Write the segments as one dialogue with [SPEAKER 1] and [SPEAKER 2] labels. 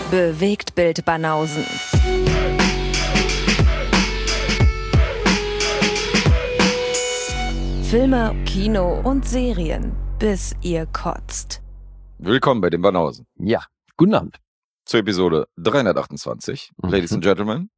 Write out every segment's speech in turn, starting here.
[SPEAKER 1] Bewegtbild Banausen. Filme, Kino und Serien, bis ihr kotzt.
[SPEAKER 2] Willkommen bei den Banausen.
[SPEAKER 3] Ja, guten Abend.
[SPEAKER 2] Zur Episode 328. Ladies and Gentlemen.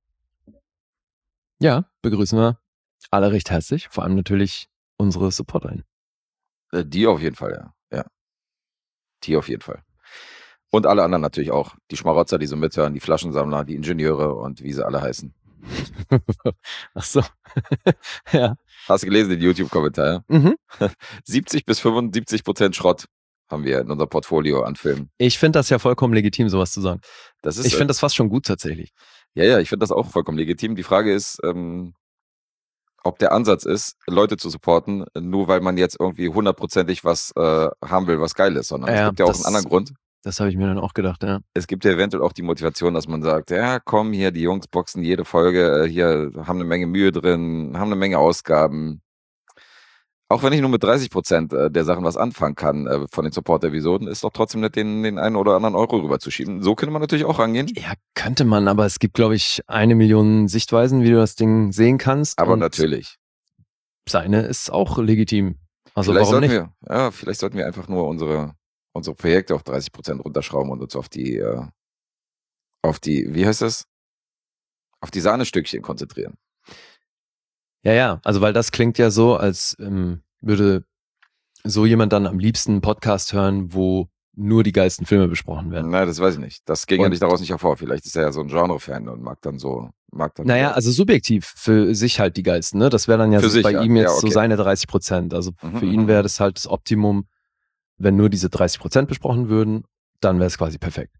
[SPEAKER 3] Ja, begrüßen wir alle recht herzlich, vor allem natürlich unsere Supporterin.
[SPEAKER 2] Die auf jeden Fall, ja. Die auf jeden Fall. Und alle anderen natürlich auch. Die Schmarotzer, die so mithören, die Flaschensammler, die Ingenieure und wie sie alle heißen.
[SPEAKER 3] Ach so. Ja.
[SPEAKER 2] Hast du gelesen den YouTube-Kommentar?
[SPEAKER 3] Mhm.
[SPEAKER 2] 70-75% Schrott haben wir in unserem Portfolio an Filmen.
[SPEAKER 3] Ich finde das ja vollkommen legitim, sowas zu sagen. Ich finde das fast schon gut tatsächlich.
[SPEAKER 2] Ja, ich finde das auch vollkommen legitim. Die Frage ist, ob der Ansatz ist, Leute zu supporten, nur weil man jetzt irgendwie hundertprozentig was haben will, was geil ist, sondern es gibt ja auch einen anderen Grund.
[SPEAKER 3] Das habe ich mir dann auch gedacht, ja.
[SPEAKER 2] Es gibt ja eventuell auch die Motivation, dass man sagt, ja komm, hier die Jungs boxen jede Folge, hier haben eine Menge Mühe drin, haben eine Menge Ausgaben. Auch wenn ich nur mit 30% der Sachen was anfangen kann von den Support-Episoden, ist doch trotzdem nicht den einen oder anderen Euro rüberzuschieben. So könnte man natürlich auch rangehen.
[SPEAKER 3] Ja, könnte man, aber es gibt, glaube ich, 1 Million Sichtweisen, wie du das Ding sehen kannst.
[SPEAKER 2] Aber natürlich.
[SPEAKER 3] Seine ist auch legitim. Also
[SPEAKER 2] Vielleicht
[SPEAKER 3] warum nicht?
[SPEAKER 2] Vielleicht sollten wir einfach nur unsere Projekte auf 30% runterschrauben und uns auf die, wie heißt das? Auf die Sahnestückchen konzentrieren.
[SPEAKER 3] Ja, also weil das klingt ja so, als würde so jemand dann am liebsten einen Podcast hören, wo nur die geilsten Filme besprochen werden.
[SPEAKER 2] Nein, das weiß ich nicht. Das ging ja nicht daraus nicht hervor. Vielleicht ist er ja so ein Genre-Fan und mag dann.
[SPEAKER 3] Naja, also subjektiv für sich halt die geilsten, ne? Das wäre dann ja so bei ihm jetzt so seine 30%. Also für ihn wäre das halt das Optimum, wenn nur diese 30% besprochen würden, dann wäre es quasi perfekt.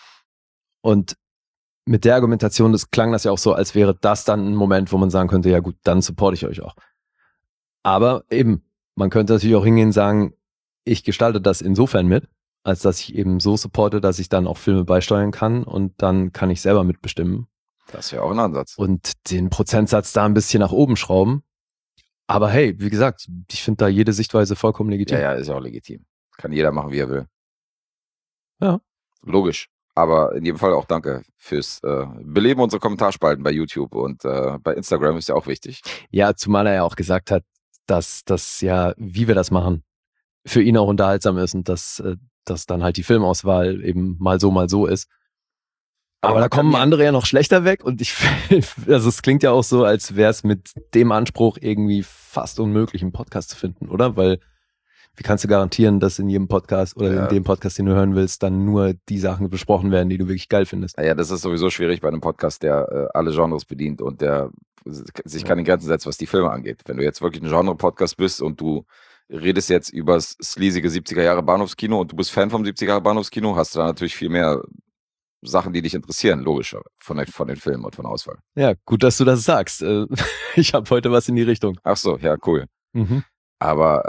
[SPEAKER 3] Und mit der Argumentation, klang das ja auch so, als wäre das dann ein Moment, wo man sagen könnte, ja gut, dann supporte ich euch auch. Aber eben, man könnte natürlich auch hingehen und sagen, ich gestalte das insofern mit, als dass ich eben so supporte, dass ich dann auch Filme beisteuern kann und dann kann ich selber mitbestimmen.
[SPEAKER 2] Das wäre auch ein Ansatz.
[SPEAKER 3] Und den Prozentsatz da ein bisschen nach oben schrauben. Aber hey, wie gesagt, ich finde da jede Sichtweise vollkommen legitim.
[SPEAKER 2] Ja, ist ja auch legitim. Kann jeder machen, wie er will.
[SPEAKER 3] Ja.
[SPEAKER 2] Logisch. Aber in jedem Fall auch danke fürs Beleben unserer Kommentarspalten bei YouTube und bei Instagram ist ja auch wichtig.
[SPEAKER 3] Ja, zumal er ja auch gesagt hat, dass das ja, wie wir das machen, für ihn auch unterhaltsam ist und dass dann halt die Filmauswahl eben mal so ist. Aber da kommen andere ja noch schlechter weg und also es klingt ja auch so, als wäre es mit dem Anspruch irgendwie fast unmöglich, einen Podcast zu finden, oder? Weil wie kannst du garantieren, dass in jedem Podcast oder in dem Podcast, den du hören willst, dann nur die Sachen besprochen werden, die du wirklich geil findest?
[SPEAKER 2] Ja, das ist sowieso schwierig bei einem Podcast, der alle Genres bedient und der sich keine Grenzen setzt, was die Filme angeht. Wenn du jetzt wirklich ein Genre-Podcast bist und du redest jetzt über das sleasige 70er-Jahre Bahnhofskino und du bist Fan vom 70er-Jahre Bahnhofskino, hast du da natürlich viel mehr Sachen, die dich interessieren, logischer, von den Filmen und von der Auswahl.
[SPEAKER 3] Ja, gut, dass du das sagst. Ich habe heute was in die Richtung.
[SPEAKER 2] Ach so, ja, cool.
[SPEAKER 3] Mhm.
[SPEAKER 2] Aber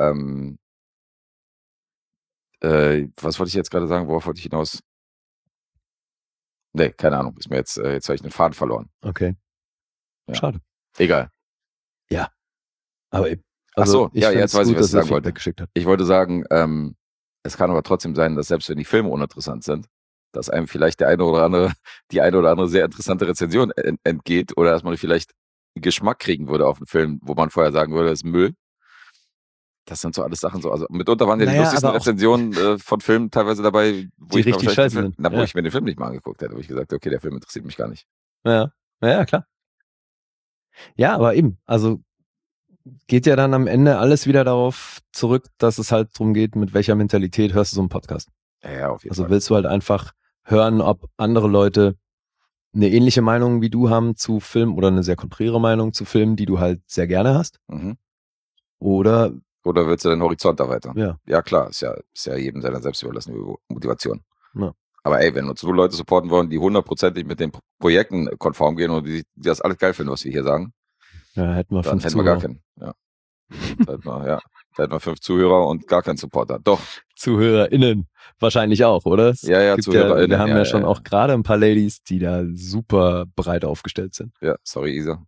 [SPEAKER 2] was wollte ich jetzt gerade sagen? Worauf wollte ich hinaus? Nee, keine Ahnung. Ist mir jetzt habe ich den Faden verloren.
[SPEAKER 3] Okay. Ja. Schade.
[SPEAKER 2] Egal.
[SPEAKER 3] Ja. Aber eben.
[SPEAKER 2] Also, jetzt weiß ich, was ich sagen wollte.
[SPEAKER 3] Geschickt hat.
[SPEAKER 2] Ich wollte sagen, es kann aber trotzdem sein, dass selbst wenn die Filme uninteressant sind, dass einem vielleicht die eine oder andere sehr interessante Rezension entgeht oder dass man vielleicht einen Geschmack kriegen würde auf einen Film, wo man vorher sagen würde, das ist Müll. Das sind so alles Sachen so. Also mitunter waren ja die lustigsten Rezensionen von Filmen teilweise dabei, wo ich mir den Film nicht mal angeguckt hätte, wo ich gesagt habe, okay, der Film interessiert mich gar nicht.
[SPEAKER 3] Ja, klar. Ja, aber eben, also geht ja dann am Ende alles wieder darauf zurück, dass es halt darum geht, mit welcher Mentalität hörst du so einen Podcast.
[SPEAKER 2] Ja, auf jeden Fall.
[SPEAKER 3] Also willst du halt einfach hören, ob andere Leute eine ähnliche Meinung wie du haben zu Filmen oder eine sehr konträre Meinung zu Filmen, die du halt sehr gerne hast.
[SPEAKER 2] Mhm.
[SPEAKER 3] Oder
[SPEAKER 2] willst du den Horizont erweitern?
[SPEAKER 3] Ja,
[SPEAKER 2] klar, ist ja jedem seiner selbst überlassene Motivation.
[SPEAKER 3] Ja.
[SPEAKER 2] Aber ey, wenn uns so Leute supporten wollen, die hundertprozentig mit den Projekten konform gehen und die das alles geil finden, was wir hier sagen,
[SPEAKER 3] ja, hätten wir 5
[SPEAKER 2] Zuhörer. Gar keinen. Ja. Da hätten wir 5 Zuhörer und gar keinen Supporter. Doch.
[SPEAKER 3] ZuhörerInnen wahrscheinlich auch, oder?
[SPEAKER 2] ZuhörerInnen.
[SPEAKER 3] Wir haben ja schon auch gerade ein paar Ladies, die da super breit aufgestellt sind.
[SPEAKER 2] Ja, sorry, Isa.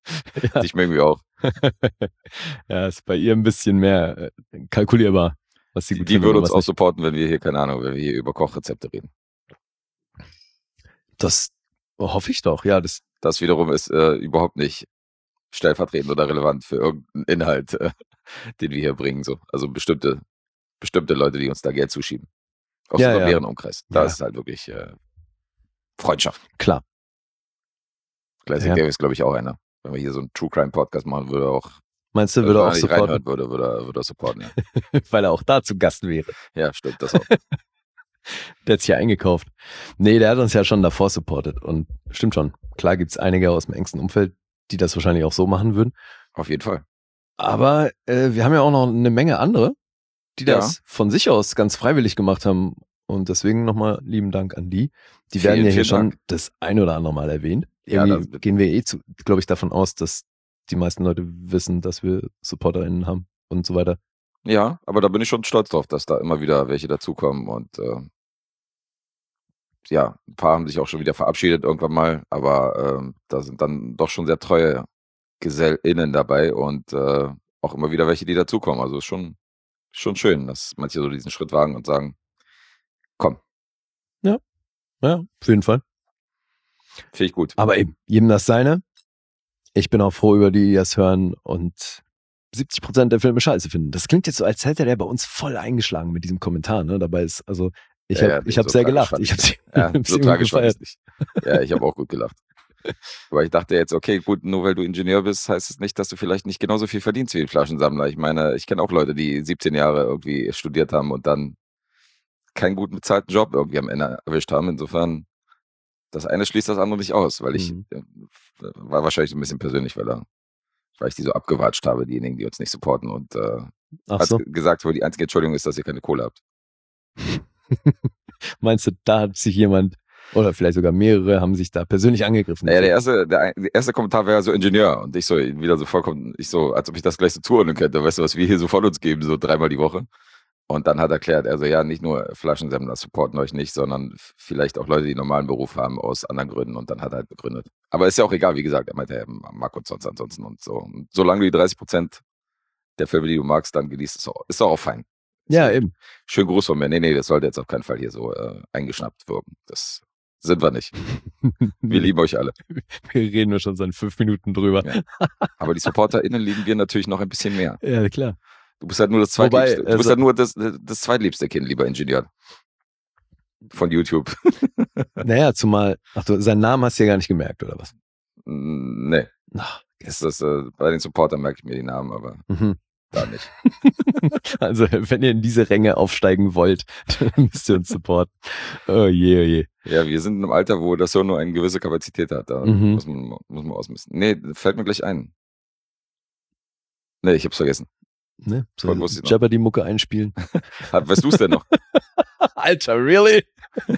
[SPEAKER 2] Dich mögen wir auch.
[SPEAKER 3] Ja, ist bei ihr ein bisschen mehr kalkulierbar. was sie gut
[SPEAKER 2] Die würden uns auch supporten, wenn wir hier, keine Ahnung, wenn wir hier über Kochrezepte reden.
[SPEAKER 3] Das hoffe ich doch, ja.
[SPEAKER 2] Das wiederum ist überhaupt nicht stellvertretend oder relevant für irgendeinen Inhalt, den wir hier bringen. So. Also bestimmte Leute, die uns da Geld zuschieben. Aus unserem näheren Umkreis. Da ist es halt wirklich Freundschaft.
[SPEAKER 3] Klar.
[SPEAKER 2] Classic Dave ist, glaube ich, auch einer. Wenn wir hier so einen True Crime Podcast machen, würde er auch.
[SPEAKER 3] Meinst du, würde er auch supporten?
[SPEAKER 2] Würde er supporten, ja.
[SPEAKER 3] Weil er auch da zu Gast wäre.
[SPEAKER 2] Ja, stimmt, das auch.
[SPEAKER 3] Der hat sich ja eingekauft. Nee, der hat uns ja schon davor supportet. Und stimmt schon. Klar gibt es einige aus dem engsten Umfeld, die das wahrscheinlich auch so machen würden.
[SPEAKER 2] Auf jeden Fall.
[SPEAKER 3] Aber wir haben ja auch noch eine Menge andere, die das von sich aus ganz freiwillig gemacht haben. Und deswegen nochmal lieben Dank an die. Die werden ja hier schon das ein oder andere Mal erwähnt. Irgendwie gehen wir glaube ich, davon aus, dass die meisten Leute wissen, dass wir SupporterInnen haben und so weiter.
[SPEAKER 2] Ja, aber da bin ich schon stolz drauf, dass da immer wieder welche dazukommen und ja, ein paar haben sich auch schon wieder verabschiedet irgendwann mal, aber da sind dann doch schon sehr treue GesellInnen dabei und auch immer wieder welche, die dazukommen. Also ist schon schön, dass manche so diesen Schritt wagen und sagen, komm.
[SPEAKER 3] Ja, auf jeden Fall.
[SPEAKER 2] Finde ich gut.
[SPEAKER 3] Aber eben, jedem das seine. Ich bin auch froh über die das hören und 70% der Filme scheiße finden. Das klingt jetzt so, als hätte der bei uns voll eingeschlagen mit diesem Kommentar. Ne? Dabei ist, also ich habe so sehr gelacht. Ich habe
[SPEAKER 2] so tragisch gefeiert. Ja, ich habe auch gut gelacht. Weil ich dachte jetzt, okay, gut, nur weil du Ingenieur bist, heißt es nicht, dass du vielleicht nicht genauso viel verdienst wie ein Flaschensammler. Ich meine, ich kenne auch Leute, die 17 Jahre irgendwie studiert haben und dann keinen gut bezahlten Job irgendwie am Ende erwischt haben. Insofern, das eine schließt das andere nicht aus, weil ich war wahrscheinlich so ein bisschen persönlich, weil ich die so abgewatscht habe, diejenigen, die uns nicht supporten und gesagt wurde, die einzige Entschuldigung ist, dass ihr keine Kohle habt.
[SPEAKER 3] Meinst du, da hat sich jemand oder vielleicht sogar mehrere haben sich da persönlich angegriffen?
[SPEAKER 2] Naja, der erste Kommentar wäre so Ingenieur und ich so wieder so vollkommen, als ob ich das gleich so zuordnen könnte. Weißt du, was wir hier so von uns geben, so 3-mal die Woche. Und dann hat er erklärt, also ja, nicht nur Flaschensammler supporten euch nicht, sondern vielleicht auch Leute, die einen normalen Beruf haben aus anderen Gründen und dann hat er halt begründet. Aber ist ja auch egal, wie gesagt, er meinte, er mag uns sonst ansonsten und so. Und solange du die 30% der Filme, die du magst, dann genießt, ist doch auch fein.
[SPEAKER 3] Ja, eben.
[SPEAKER 2] Schönen Gruß von mir. Nee, das sollte jetzt auf keinen Fall hier so eingeschnappt wirken. Das sind wir nicht. Wir lieben euch alle.
[SPEAKER 3] Wir reden nur schon seit 5 Minuten drüber.
[SPEAKER 2] Ja. Aber die SupporterInnen lieben wir natürlich noch ein bisschen mehr.
[SPEAKER 3] Ja, klar.
[SPEAKER 2] Du bist halt nur das Zweitliebste. Du bist halt nur das zweitliebste Kind, lieber Ingenieur. Von YouTube.
[SPEAKER 3] Naja, zumal, seinen Namen hast du ja gar nicht gemerkt, oder was?
[SPEAKER 2] Nee. Bei den Supportern merke ich mir die Namen, aber da nicht.
[SPEAKER 3] Also, wenn ihr in diese Ränge aufsteigen wollt, dann müsst ihr uns supporten. Oh je, oh je.
[SPEAKER 2] Ja, wir sind in einem Alter, wo das Hirn nur eine gewisse Kapazität hat. Da muss man ausmisten. Nee, fällt mir gleich ein. Nee, ich hab's vergessen.
[SPEAKER 3] Ne? So Jeopardy-Mucke einspielen.
[SPEAKER 2] Weißt du es denn noch?
[SPEAKER 3] Alter, really?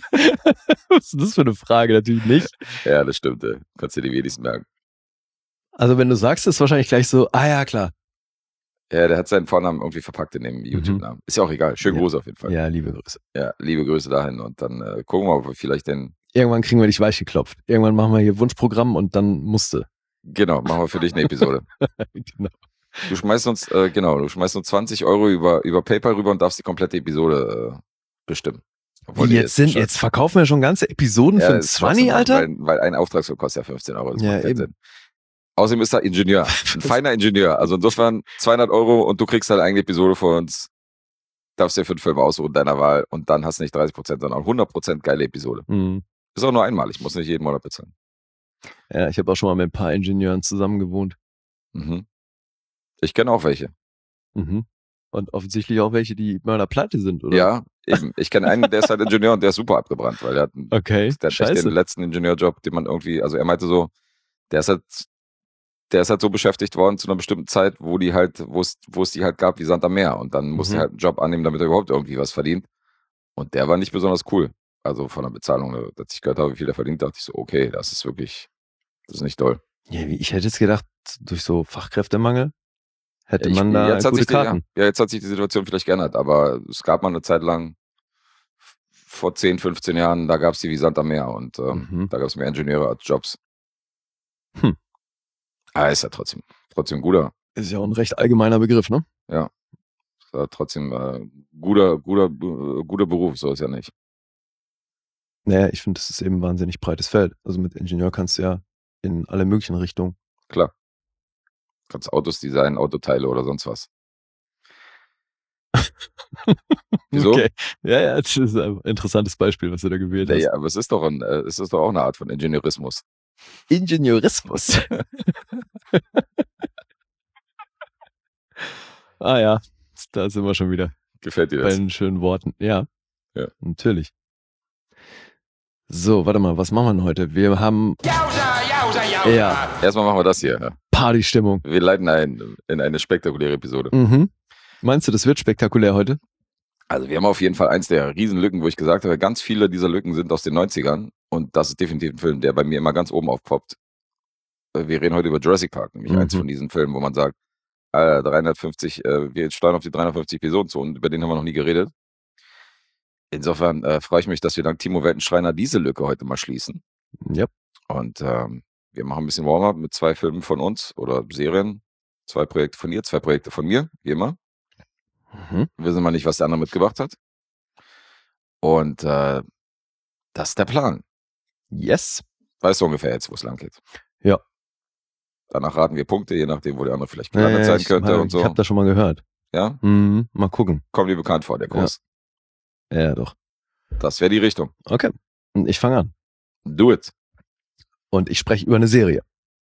[SPEAKER 3] Was ist das für eine Frage? Natürlich nicht.
[SPEAKER 2] Ja, das stimmt. Kannst dir die wenigsten merken.
[SPEAKER 3] Also wenn du sagst, ist wahrscheinlich gleich so, ja, klar.
[SPEAKER 2] Ja, der hat seinen Vornamen irgendwie verpackt in dem YouTube-Namen. Ist ja auch egal. Schönen Gruß auf jeden Fall.
[SPEAKER 3] Ja, liebe Grüße.
[SPEAKER 2] Ja, liebe Grüße dahin und dann gucken wir, ob wir vielleicht
[SPEAKER 3] Irgendwann kriegen wir dich weich geklopft. Irgendwann machen wir hier Wunschprogramm und dann musste.
[SPEAKER 2] Genau, machen wir für dich eine Episode.
[SPEAKER 3] Genau.
[SPEAKER 2] Du schmeißt uns 20 Euro über PayPal rüber und darfst die komplette Episode bestimmen.
[SPEAKER 3] Jetzt verkaufen wir schon ganze Episoden für 20, Alter?
[SPEAKER 2] Weil ein Auftragsverkauf kostet ja 15 Euro. Das
[SPEAKER 3] macht eben.
[SPEAKER 2] Sinn. Außerdem ist er Ingenieur. Ein feiner Ingenieur. Also insofern 200 Euro und du kriegst halt eine Episode von uns. Darfst dir für den Film aussuchen, deiner Wahl. Und dann hast du nicht 30%, sondern 100% geile Episode.
[SPEAKER 3] Mhm.
[SPEAKER 2] Ist auch nur einmal. Ich muss nicht jeden Monat bezahlen.
[SPEAKER 3] Ja, ich habe auch schon mal mit ein paar Ingenieuren zusammen gewohnt.
[SPEAKER 2] Mhm. Ich kenne auch welche.
[SPEAKER 3] Mhm. Und offensichtlich auch welche, die Mörderpleite sind, oder?
[SPEAKER 2] Ja, eben. Ich kenne einen, der ist halt Ingenieur und der ist super abgebrannt, weil der hat echt den letzten Ingenieurjob, den man irgendwie, also er meinte so, der ist halt so beschäftigt worden zu einer bestimmten Zeit, wo es die halt gab wie Sand am Meer. Und dann musste er halt einen Job annehmen, damit er überhaupt irgendwie was verdient. Und der war nicht besonders cool. Also von der Bezahlung, als ich gehört habe, wie viel er verdient, dachte ich so, okay, das ist nicht toll.
[SPEAKER 3] Ja, ich hätte jetzt gedacht, durch so Fachkräftemangel hätte man da gute Karten.
[SPEAKER 2] Jetzt hat sich die Situation vielleicht geändert, aber es gab mal eine Zeit lang, vor 10, 15 Jahren, da gab es die wie Sand am Meer und da gab es mehr Ingenieure als Jobs. Aber ist ja trotzdem guter.
[SPEAKER 3] Ist ja auch ein recht allgemeiner Begriff, ne?
[SPEAKER 2] Ja. trotzdem guter Beruf, so ist ja nicht.
[SPEAKER 3] Naja, ich finde, das ist eben ein wahnsinnig breites Feld. Also mit Ingenieur kannst du ja in alle möglichen Richtungen.
[SPEAKER 2] Klar. Kannst Autos designen, Autoteile oder sonst was. Wieso?
[SPEAKER 3] Okay. Ja, das ist ein interessantes Beispiel, was du da gewählt hast.
[SPEAKER 2] Ja, aber es ist doch auch eine Art von Ingenieurismus.
[SPEAKER 3] Ingenieurismus. Ah ja, da sind wir schon wieder.
[SPEAKER 2] Gefällt dir
[SPEAKER 3] bei
[SPEAKER 2] das?
[SPEAKER 3] den schönen Worten. Ja, natürlich. So, warte mal, was machen wir denn heute? Wir haben... Ja.
[SPEAKER 2] Erstmal machen wir das hier.
[SPEAKER 3] Partystimmung.
[SPEAKER 2] Wir leiten ein in eine spektakuläre Episode.
[SPEAKER 3] Mhm. Meinst du, das wird spektakulär heute?
[SPEAKER 2] Also wir haben auf jeden Fall eins der Riesenlücken, wo ich gesagt habe, ganz viele dieser Lücken sind aus den 90ern und das ist definitiv ein Film, der bei mir immer ganz oben aufpoppt. Wir reden heute über Jurassic Park, nämlich eins von diesen Filmen, wo man sagt, 350, wir steuern auf die 350 Episoden zu und über den haben wir noch nie geredet. Insofern freue ich mich, dass wir dank Timo Weltenschreiner diese Lücke heute mal schließen.
[SPEAKER 3] Ja.
[SPEAKER 2] Und wir machen ein bisschen Warm-up mit 2 Filmen von uns oder Serien. 2 Projekte von ihr, 2 Projekte von mir, wie immer. Wir wissen mal nicht, was der andere mitgebracht hat. Und das ist der Plan.
[SPEAKER 3] Yes.
[SPEAKER 2] Weißt du ungefähr jetzt, wo es lang geht?
[SPEAKER 3] Ja.
[SPEAKER 2] Danach raten wir Punkte, je nachdem, wo der andere vielleicht gelandet sein könnte und so.
[SPEAKER 3] Ich habe das schon mal gehört.
[SPEAKER 2] Ja?
[SPEAKER 3] Mal gucken.
[SPEAKER 2] Kommt dir bekannt vor, der Kurs?
[SPEAKER 3] Ja, doch.
[SPEAKER 2] Das wäre die Richtung.
[SPEAKER 3] Okay. Ich fange an.
[SPEAKER 2] Do it.
[SPEAKER 3] Und ich spreche über eine Serie.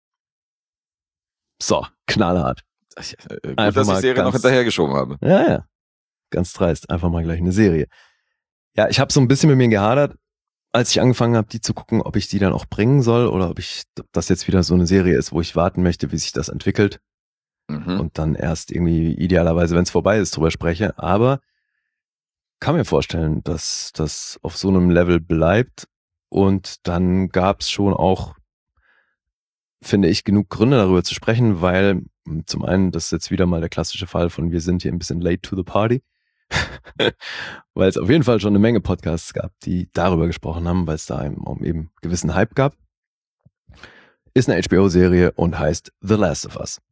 [SPEAKER 3] So, knallhart.
[SPEAKER 2] Gut, dass ich die Serie noch hinterhergeschoben habe.
[SPEAKER 3] Ja. Ganz dreist. Einfach mal gleich eine Serie. Ja, ich habe so ein bisschen mit mir gehadert, als ich angefangen habe, die zu gucken, ob ich die dann auch bringen soll oder ob das jetzt wieder so eine Serie ist, wo ich warten möchte, wie sich das entwickelt. Und dann erst irgendwie idealerweise, wenn es vorbei ist, drüber spreche. Aber kann mir vorstellen, dass das auf so einem Level bleibt. Und dann gab es schon auch, finde ich, genug Gründe darüber zu sprechen, weil zum einen, das ist jetzt wieder mal der klassische Fall von wir sind hier ein bisschen late to the party. Weil es auf jeden Fall schon eine Menge Podcasts gab, die darüber gesprochen haben, weil es da eben gewissen Hype gab. Ist eine HBO-Serie und heißt The Last of Us.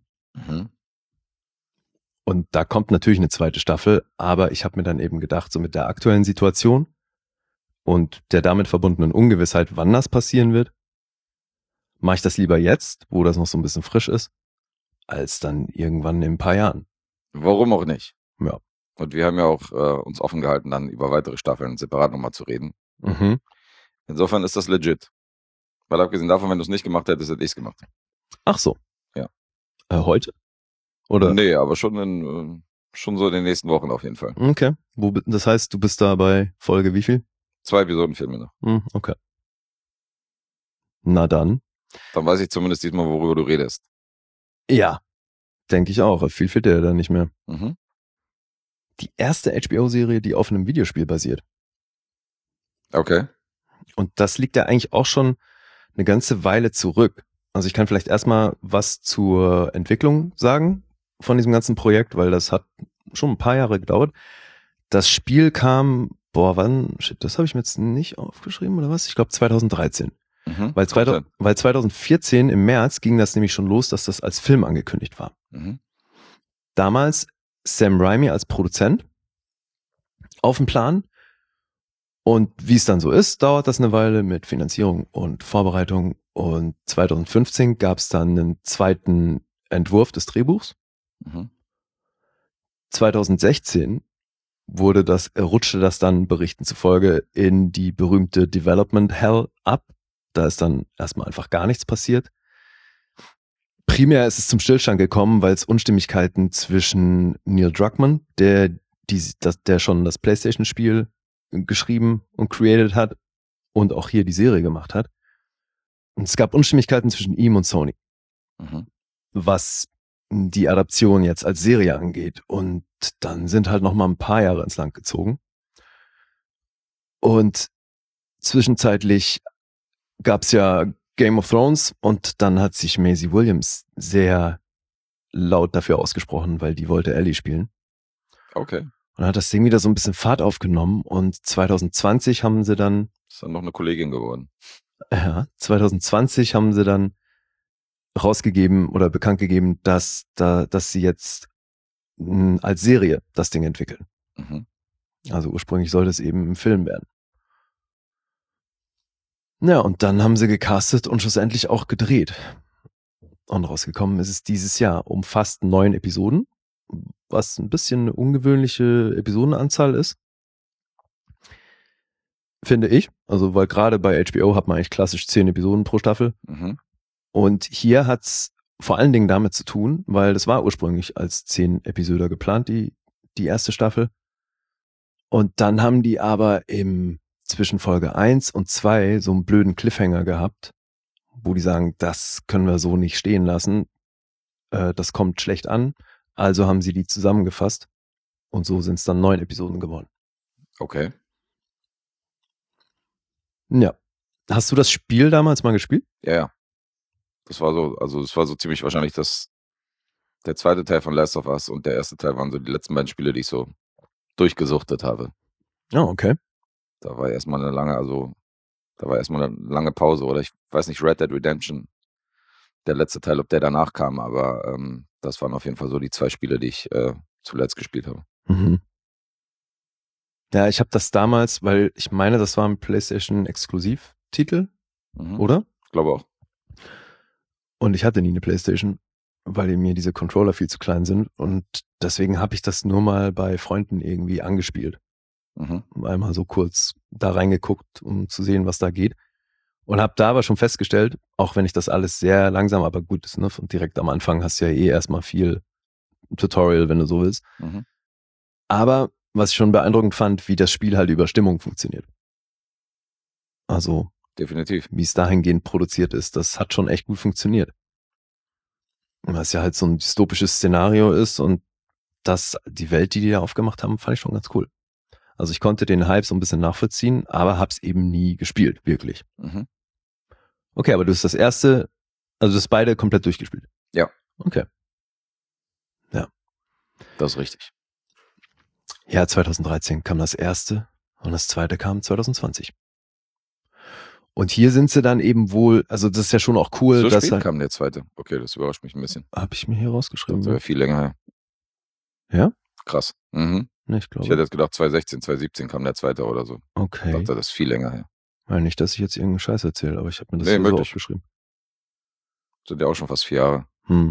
[SPEAKER 3] Und da kommt natürlich eine zweite Staffel, aber ich habe mir dann eben gedacht, so mit der aktuellen Situation und der damit verbundenen Ungewissheit, wann das passieren wird, mache ich das lieber jetzt, wo das noch so ein bisschen frisch ist, als dann irgendwann in ein paar Jahren.
[SPEAKER 2] Warum auch nicht?
[SPEAKER 3] Ja.
[SPEAKER 2] Und wir haben ja auch uns offen gehalten, dann über weitere Staffeln separat nochmal zu reden. Insofern ist das legit. Weil abgesehen davon, wenn du es nicht gemacht hättest, hätte ich es gemacht.
[SPEAKER 3] Ach so.
[SPEAKER 2] Ja.
[SPEAKER 3] Heute? Oder?
[SPEAKER 2] Nee, aber schon so in den nächsten Wochen auf jeden Fall.
[SPEAKER 3] Okay. Das heißt, du bist da bei Folge wie viel?
[SPEAKER 2] 2 Episoden fehlen mir noch.
[SPEAKER 3] Okay. Na dann.
[SPEAKER 2] Dann weiß ich zumindest diesmal, worüber du redest.
[SPEAKER 3] Ja. Denke ich auch. Viel fehlt dir da nicht mehr. Die erste HBO-Serie, die auf einem Videospiel basiert.
[SPEAKER 2] Okay.
[SPEAKER 3] Und das liegt ja eigentlich auch schon eine ganze Weile zurück. Also ich kann vielleicht erstmal was zur Entwicklung sagen von diesem ganzen Projekt, weil das hat schon ein paar Jahre gedauert. Das Spiel kam, wann? Shit, das habe ich mir jetzt nicht aufgeschrieben oder was? Ich glaube 2013. Weil 2014 im März ging das nämlich schon los, dass das als Film angekündigt war. Damals Sam Raimi als Produzent auf dem Plan. Und wie es dann so ist, dauert das eine Weile mit Finanzierung und Vorbereitung. Und 2015 gab es dann einen zweiten Entwurf des Drehbuchs. 2016 rutschte das dann Berichten zufolge in die berühmte Development Hell ab. Da ist dann erstmal einfach gar nichts passiert. Primär ist es zum Stillstand gekommen, weil es Unstimmigkeiten zwischen Neil Druckmann, der schon das PlayStation-Spiel geschrieben und created hat und auch hier die Serie gemacht hat. Und es gab Unstimmigkeiten zwischen ihm und Sony, was die Adaption jetzt als Serie angeht. Und dann sind halt noch mal ein paar Jahre ins Land gezogen. Und zwischenzeitlich gab es ja Game of Thrones und dann hat sich Maisie Williams sehr laut dafür ausgesprochen, weil die wollte Ellie spielen.
[SPEAKER 2] Okay.
[SPEAKER 3] Und dann hat das Ding wieder so ein bisschen Fahrt aufgenommen und 2020 haben sie dann...
[SPEAKER 2] Ist dann noch eine Kollegin geworden.
[SPEAKER 3] Ja, 2020 haben sie dann rausgegeben oder bekannt gegeben, dass sie jetzt als Serie das Ding entwickeln.
[SPEAKER 2] Mhm.
[SPEAKER 3] Also ursprünglich sollte es eben im Film werden. Ja, und dann haben sie gecastet und schlussendlich auch gedreht. Und rausgekommen ist es dieses Jahr, umfasst 9 Episoden, was ein bisschen eine ungewöhnliche Episodenanzahl ist. Finde ich. Also, weil gerade bei HBO hat man eigentlich klassisch 10 Episoden pro Staffel.
[SPEAKER 2] Mhm.
[SPEAKER 3] Und hier hat's vor allen Dingen damit zu tun, weil das war ursprünglich als 10 Episoden geplant, die erste Staffel. Und dann haben die aber zwischen Folge 1 und 2 so einen blöden Cliffhanger gehabt, wo die sagen, das können wir so nicht stehen lassen. Das kommt schlecht an. Also haben sie die zusammengefasst. Und so sind es dann 9 Episoden geworden.
[SPEAKER 2] Okay.
[SPEAKER 3] Ja. Hast du das Spiel damals mal gespielt?
[SPEAKER 2] Ja. Das war so ziemlich wahrscheinlich der zweite Teil von Last of Us und der erste Teil waren so die letzten beiden Spiele, die ich so durchgesuchtet habe.
[SPEAKER 3] Ja, okay.
[SPEAKER 2] Da war erstmal eine lange Pause, oder ich weiß nicht, Red Dead Redemption, der letzte Teil, ob der danach kam, aber das waren auf jeden Fall so die 2 Spiele, die ich zuletzt gespielt habe.
[SPEAKER 3] Mhm. Ja, ich habe das damals, weil ich meine, das war ein PlayStation-Exklusivtitel, oder?
[SPEAKER 2] Ich glaube auch.
[SPEAKER 3] Und ich hatte nie eine PlayStation, weil mir diese Controller viel zu klein sind. Und deswegen habe ich das nur mal bei Freunden irgendwie angespielt. Einmal so kurz da reingeguckt, um zu sehen, was da geht. Und habe da aber schon festgestellt, auch wenn ich das alles sehr langsam, aber gut ist, ne? Und direkt am Anfang hast du ja erstmal viel Tutorial, wenn du so willst. Aber was ich schon beeindruckend fand, wie das Spiel halt über Stimmung funktioniert. Also
[SPEAKER 2] definitiv,
[SPEAKER 3] wie es dahingehend produziert ist, das hat schon echt gut funktioniert. Was ja halt so ein dystopisches Szenario ist und die Welt, die da aufgemacht haben, fand ich schon ganz cool. Also ich konnte den Hype so ein bisschen nachvollziehen, aber hab's eben nie gespielt, wirklich. Okay, aber du hast du hast beide komplett durchgespielt?
[SPEAKER 2] Ja.
[SPEAKER 3] Okay. Ja.
[SPEAKER 2] Das ist richtig.
[SPEAKER 3] Ja, 2013 kam das erste und das zweite kam 2020. Und hier sind sie dann eben wohl, also das ist ja schon auch cool.
[SPEAKER 2] So spät kam der zweite. Okay, das überrascht mich ein bisschen.
[SPEAKER 3] Habe ich mir hier rausgeschrieben.
[SPEAKER 2] Das wäre viel länger her.
[SPEAKER 3] Ja?
[SPEAKER 2] Krass.
[SPEAKER 3] Ich glaube.
[SPEAKER 2] Ich hätte jetzt gedacht, 2016, 2017 kam der zweite oder so.
[SPEAKER 3] Okay.
[SPEAKER 2] Ich dachte, das ist viel länger her.
[SPEAKER 3] Weil nicht, dass ich jetzt irgendeinen Scheiß erzähle, aber ich habe mir das so aufgeschrieben.
[SPEAKER 2] Sind ja auch schon fast 4 Jahre.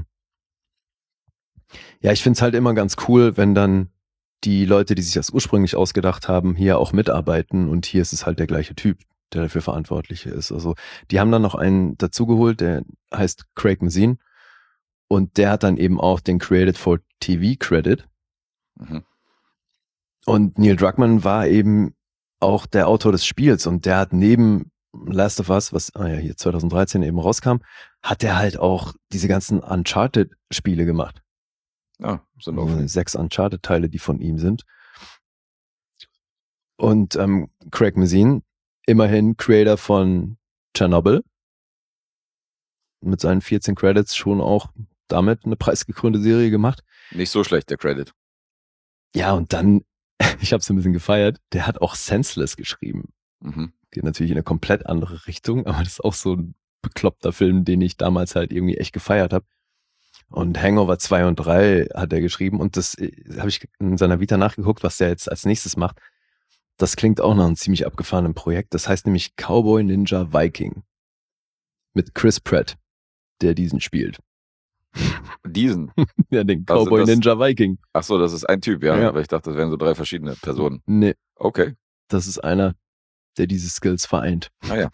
[SPEAKER 3] Ja, ich finde es halt immer ganz cool, wenn dann die Leute, die sich das ursprünglich ausgedacht haben, hier auch mitarbeiten und hier ist es halt der gleiche Typ, der dafür verantwortlich ist. Also die haben dann noch einen dazugeholt, der heißt Craig Mazin und der hat dann eben auch den Created for TV Credit. Und Neil Druckmann war eben auch der Autor des Spiels und der hat neben Last of Us, was hier 2013 eben rauskam, hat der halt auch diese ganzen Uncharted-Spiele gemacht.
[SPEAKER 2] Ja, sind auch
[SPEAKER 3] 6 Uncharted-Teile, die von ihm sind. Und Craig Mazin, immerhin Creator von Chernobyl, mit seinen 14 Credits schon auch damit eine preisgekrönte Serie gemacht.
[SPEAKER 2] Nicht so schlecht, der Credit.
[SPEAKER 3] Ja, und dann, ich habe es ein bisschen gefeiert, der hat auch Senseless geschrieben. Geht natürlich in eine komplett andere Richtung, aber das ist auch so ein bekloppter Film, den ich damals halt irgendwie echt gefeiert habe. Und Hangover 2 und 3 hat er geschrieben und das habe ich in seiner Vita nachgeguckt, was der jetzt als nächstes macht. Das klingt auch nach einem ziemlich abgefahrenen Projekt. Das heißt nämlich Cowboy Ninja Viking mit Chris Pratt, der diesen spielt.
[SPEAKER 2] Diesen?
[SPEAKER 3] Ja, den Cowboy Ninja Viking.
[SPEAKER 2] Ach so, das ist ein Typ, ja. Aber ich dachte, das wären so 3 verschiedene Personen.
[SPEAKER 3] Nee.
[SPEAKER 2] Okay.
[SPEAKER 3] Das ist einer, der diese Skills vereint.
[SPEAKER 2] Ah ja.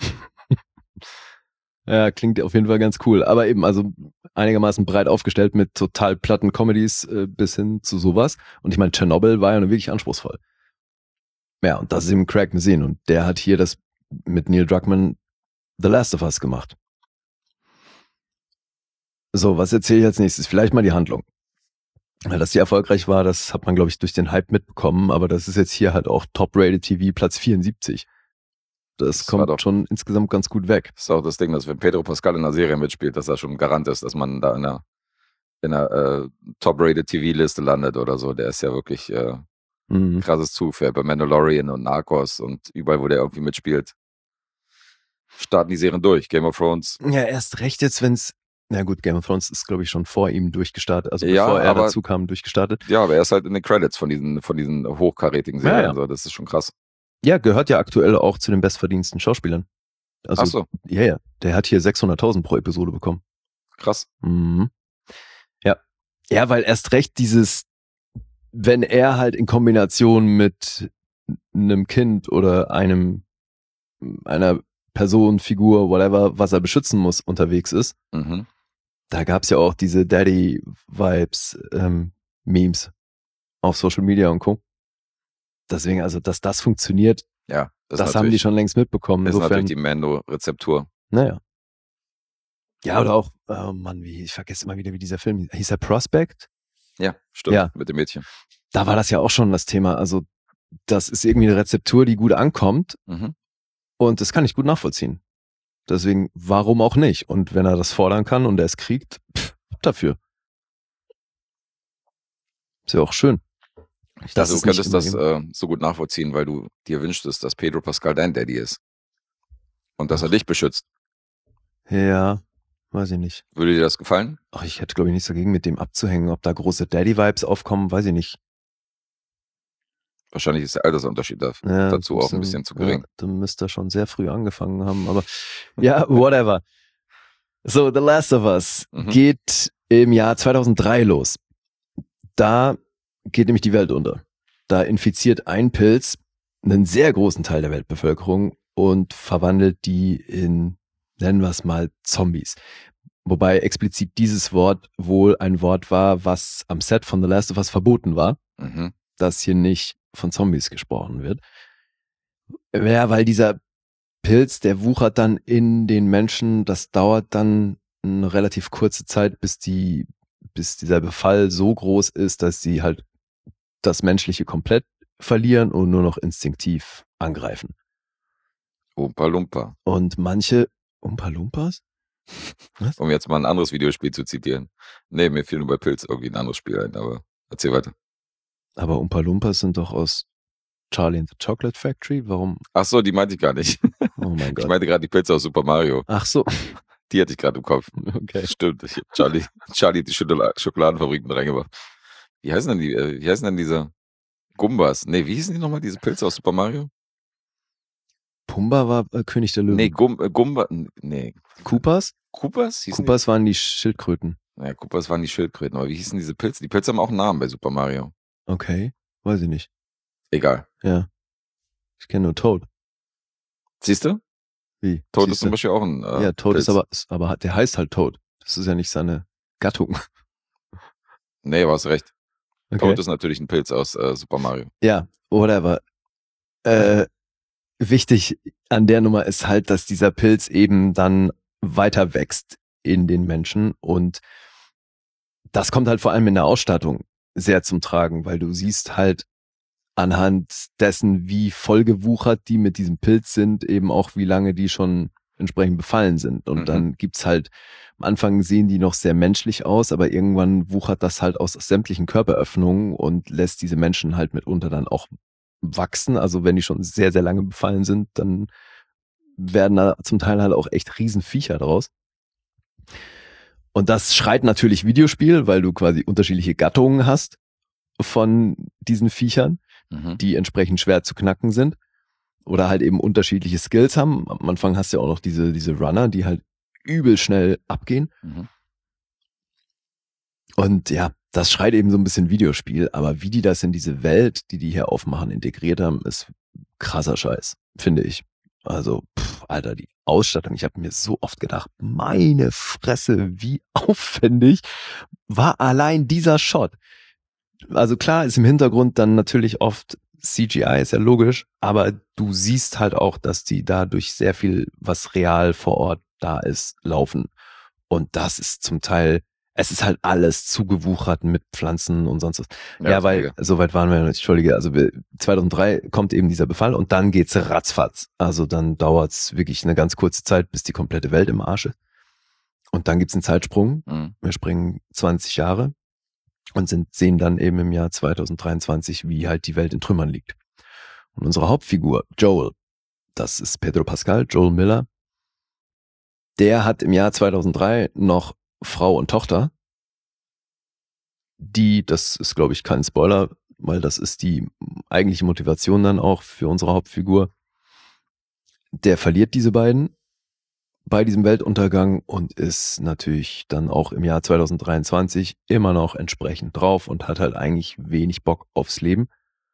[SPEAKER 3] Ja, klingt auf jeden Fall ganz cool. Aber eben, also einigermaßen breit aufgestellt mit total platten Comedies bis hin zu sowas. Und ich meine, Chernobyl war ja wirklich anspruchsvoll. Ja, und das ist eben Craig Mazin. Und der hat hier das mit Neil Druckmann The Last of Us gemacht. So, was erzähle ich als nächstes? Vielleicht mal die Handlung. Weil das hier erfolgreich war, das hat man, glaube ich, durch den Hype mitbekommen. Aber das ist jetzt hier halt auch Top-Rated TV, Platz 74. Das kommt schon insgesamt ganz gut weg.
[SPEAKER 2] Das ist auch das Ding, dass wenn Pedro Pascal in einer Serie mitspielt, dass er schon Garant ist, dass man da in einer Top-Rated TV-Liste landet oder so. Der ist ja wirklich krasses Zufall. Bei Mandalorian und Narcos und überall, wo der irgendwie mitspielt, starten die Serien durch. Game of Thrones.
[SPEAKER 3] Ja, erst recht jetzt, wenn es Na gut, Game of Thrones ist, glaube ich, schon vor ihm durchgestartet, also bevor er dazu kam, durchgestartet.
[SPEAKER 2] Ja, aber er ist halt in den Credits von diesen hochkarätigen Serien. Ja. So, das ist schon krass.
[SPEAKER 3] Ja, gehört ja aktuell auch zu den bestverdiensten Schauspielern. Also,
[SPEAKER 2] ach so.
[SPEAKER 3] Ja. Der hat hier 600.000 pro Episode bekommen.
[SPEAKER 2] Krass.
[SPEAKER 3] Mhm. Ja. Ja, weil erst recht wenn er halt in Kombination mit einem Kind oder einer Person, Figur, whatever, was er beschützen muss, unterwegs ist.
[SPEAKER 2] Mhm.
[SPEAKER 3] Da gab's ja auch diese Daddy-Vibes, Memes auf Social Media und Co. Deswegen, also, dass das funktioniert,
[SPEAKER 2] ja,
[SPEAKER 3] das haben die schon längst mitbekommen.
[SPEAKER 2] Das ist natürlich die Mando-Rezeptur.
[SPEAKER 3] Naja. Ja, oder auch, oh Mann, ich vergesse immer wieder, wie dieser Film hieß. Er Prospect?
[SPEAKER 2] Ja, stimmt, ja. Mit dem Mädchen.
[SPEAKER 3] Da war das ja auch schon das Thema. Also, das ist irgendwie eine Rezeptur, die gut ankommt.
[SPEAKER 2] Mhm.
[SPEAKER 3] Und das kann ich gut nachvollziehen. Deswegen, warum auch nicht? Und wenn er das fordern kann und er es kriegt, dafür. Ist ja auch schön.
[SPEAKER 2] Ich dachte, du könntest das so gut nachvollziehen, weil du dir wünschtest, dass Pedro Pascal dein Daddy ist. Und dass er dich beschützt.
[SPEAKER 3] Ja, weiß ich nicht.
[SPEAKER 2] Würde dir das gefallen?
[SPEAKER 3] Ach, ich hätte, glaube ich, nichts dagegen, mit dem abzuhängen. Ob da große Daddy-Vibes aufkommen, weiß ich nicht.
[SPEAKER 2] Wahrscheinlich ist der Altersunterschied dazu auch ein bisschen zu gering.
[SPEAKER 3] Ja, du müsst schon sehr früh angefangen haben, aber ja, whatever. So, The Last of Us geht im Jahr 2003 los. Da geht nämlich die Welt unter. Da infiziert ein Pilz einen sehr großen Teil der Weltbevölkerung und verwandelt die in, nennen wir es mal, Zombies. Wobei explizit dieses Wort wohl ein Wort war, was am Set von The Last of Us verboten war, dass hier nicht von Zombies gesprochen wird. Ja, weil dieser Pilz, der wuchert dann in den Menschen, das dauert dann eine relativ kurze Zeit, bis dieser Befall so groß ist, dass sie halt das Menschliche komplett verlieren und nur noch instinktiv angreifen.
[SPEAKER 2] Oompa Loompa.
[SPEAKER 3] Und manche Oompa Loompas?
[SPEAKER 2] Was? Um jetzt mal ein anderes Videospiel zu zitieren. Nee, mir fiel nur bei Pilz irgendwie ein anderes Spiel ein, aber erzähl weiter.
[SPEAKER 3] Aber Oompa Loompas sind doch aus Charlie and the Chocolate Factory? Warum?
[SPEAKER 2] Ach so, die meinte ich gar nicht.
[SPEAKER 3] Oh mein Gott.
[SPEAKER 2] Ich meinte gerade die Pilze aus Super Mario.
[SPEAKER 3] Ach so.
[SPEAKER 2] Die hatte ich gerade im Kopf.
[SPEAKER 3] Okay.
[SPEAKER 2] Stimmt, ich habe Charlie die Schokoladenfabriken reingemacht. Wie heißen denn diese Gumbas? Nee, wie hießen die nochmal, diese Pilze aus Super Mario?
[SPEAKER 3] Pumba war König der Löwen.
[SPEAKER 2] Nee, Gumba, nee.
[SPEAKER 3] Koopas?
[SPEAKER 2] Koopas?
[SPEAKER 3] Koopas waren die Schildkröten.
[SPEAKER 2] Ja, Koopas waren die Schildkröten, aber wie hießen diese Pilze? Die Pilze haben auch einen Namen bei Super Mario.
[SPEAKER 3] Okay, weiß ich nicht.
[SPEAKER 2] Egal.
[SPEAKER 3] Ja. Ich kenne nur Toad.
[SPEAKER 2] Siehst du?
[SPEAKER 3] Wie?
[SPEAKER 2] Toad ist zum Beispiel auch ein
[SPEAKER 3] ja, Toad
[SPEAKER 2] Pilz.
[SPEAKER 3] ist aber der heißt halt Toad. Das ist ja nicht seine Gattung.
[SPEAKER 2] Nee, du hast recht.
[SPEAKER 3] Okay.
[SPEAKER 2] Toad ist natürlich ein Pilz aus Super Mario.
[SPEAKER 3] Ja, whatever. Wichtig an der Nummer ist halt, dass dieser Pilz eben dann weiter wächst in den Menschen und das kommt halt vor allem in der Ausstattung sehr zum Tragen, weil du siehst halt anhand dessen, wie vollgewuchert die mit diesem Pilz sind, eben auch wie lange die schon entsprechend befallen sind. Und dann gibt's halt, am Anfang sehen die noch sehr menschlich aus, aber irgendwann wuchert das halt aus sämtlichen Körperöffnungen und lässt diese Menschen halt mitunter dann auch wachsen. Also wenn die schon sehr, sehr lange befallen sind, dann werden da zum Teil halt auch echt Riesenviecher draus. Und das schreit natürlich Videospiel, weil du quasi unterschiedliche Gattungen hast von diesen Viechern, die entsprechend schwer zu knacken sind oder halt eben unterschiedliche Skills haben. Am Anfang hast du ja auch noch diese Runner, die halt übel schnell abgehen. Und ja, das schreit eben so ein bisschen Videospiel, aber wie die das in diese Welt, die hier aufmachen, integriert haben, ist krasser Scheiß, finde ich. Also, Alter, die Ausstattung, ich habe mir so oft gedacht, meine Fresse, wie aufwendig war allein dieser Shot. Also klar ist im Hintergrund dann natürlich oft CGI, ist ja logisch, aber du siehst halt auch, dass die dadurch sehr viel, was real vor Ort da ist, laufen. Und das ist zum Teil, es ist halt alles zugewuchert mit Pflanzen und sonst was. Ja, weil soweit waren wir nicht, entschuldige, also 2003 kommt eben dieser Befall und dann geht's ratzfatz. Also dann dauert's wirklich eine ganz kurze Zeit, bis die komplette Welt im Arsch ist. Und dann gibt's einen Zeitsprung. Wir springen 20 Jahre und sehen dann eben im Jahr 2023, wie halt die Welt in Trümmern liegt. Und unsere Hauptfigur, Joel, das ist Pedro Pascal, Joel Miller, der hat im Jahr 2003 noch Frau und Tochter, das ist, glaube ich, kein Spoiler, weil das ist die eigentliche Motivation dann auch für unsere Hauptfigur. Der verliert diese beiden bei diesem Weltuntergang und ist natürlich dann auch im Jahr 2023 immer noch entsprechend drauf und hat halt eigentlich wenig Bock aufs Leben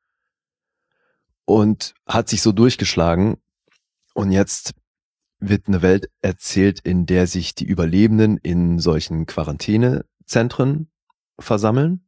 [SPEAKER 3] und hat sich so durchgeschlagen. Und jetzt wird eine Welt erzählt, in der sich die Überlebenden in solchen Quarantänezentren versammeln,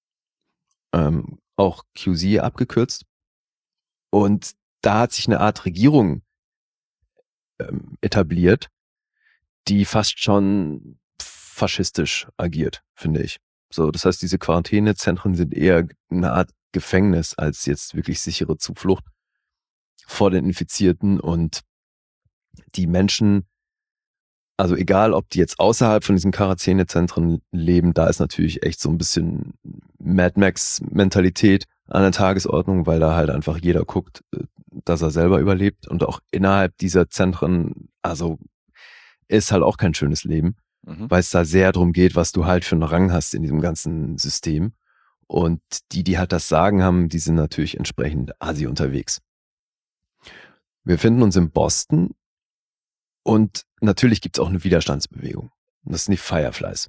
[SPEAKER 3] auch QZ abgekürzt. Und da hat sich eine Art Regierung etabliert, die fast schon faschistisch agiert, finde ich. So, das heißt, diese Quarantänezentren sind eher eine Art Gefängnis als jetzt wirklich sichere Zuflucht vor den Infizierten, und die Menschen, also egal, ob die jetzt außerhalb von diesen Quarantänezentren leben, da ist natürlich echt so ein bisschen Mad Max-Mentalität an der Tagesordnung, weil da halt einfach jeder guckt, dass er selber überlebt, und auch innerhalb dieser Zentren, also ist halt auch kein schönes Leben, weil es da sehr darum geht, was du halt für einen Rang hast in diesem ganzen System. Und die halt das Sagen haben, die sind natürlich entsprechend assi unterwegs. Wir finden uns in Boston und natürlich gibt es auch eine Widerstandsbewegung. Und das sind die Fireflies.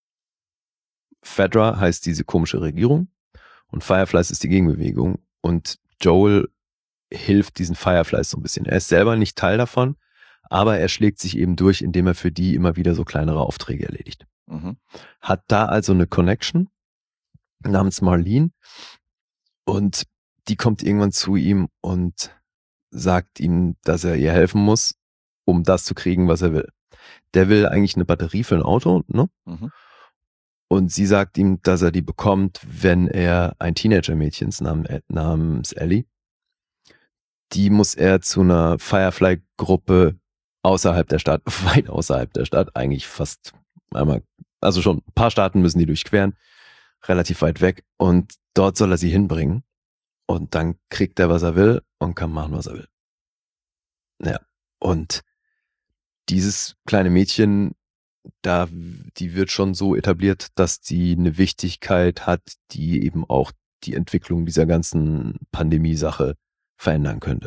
[SPEAKER 3] Fedra heißt diese komische Regierung und Fireflies ist die Gegenbewegung. Und Joel hilft diesen Fireflies so ein bisschen. Er ist selber nicht Teil davon, aber er schlägt sich eben durch, indem er für die immer wieder so kleinere Aufträge erledigt. Hat da also eine Connection namens Marlene, und die kommt irgendwann zu ihm und sagt ihm, dass er ihr helfen muss, um das zu kriegen, was er will. Der will eigentlich eine Batterie für ein Auto, ne? Und sie sagt ihm, dass er die bekommt, wenn er ein Teenager-Mädchen namens Ellie, die muss er zu einer Firefly-Gruppe außerhalb der Stadt, weit außerhalb der Stadt, eigentlich fast einmal, also schon ein paar Staaten müssen die durchqueren, relativ weit weg, und dort soll er sie hinbringen, und dann kriegt er, was er will, und kann machen, was er will. Ja, und dieses kleine Mädchen, die wird schon so etabliert, dass die eine Wichtigkeit hat, die eben auch die Entwicklung dieser ganzen Pandemie-Sache verändern könnte.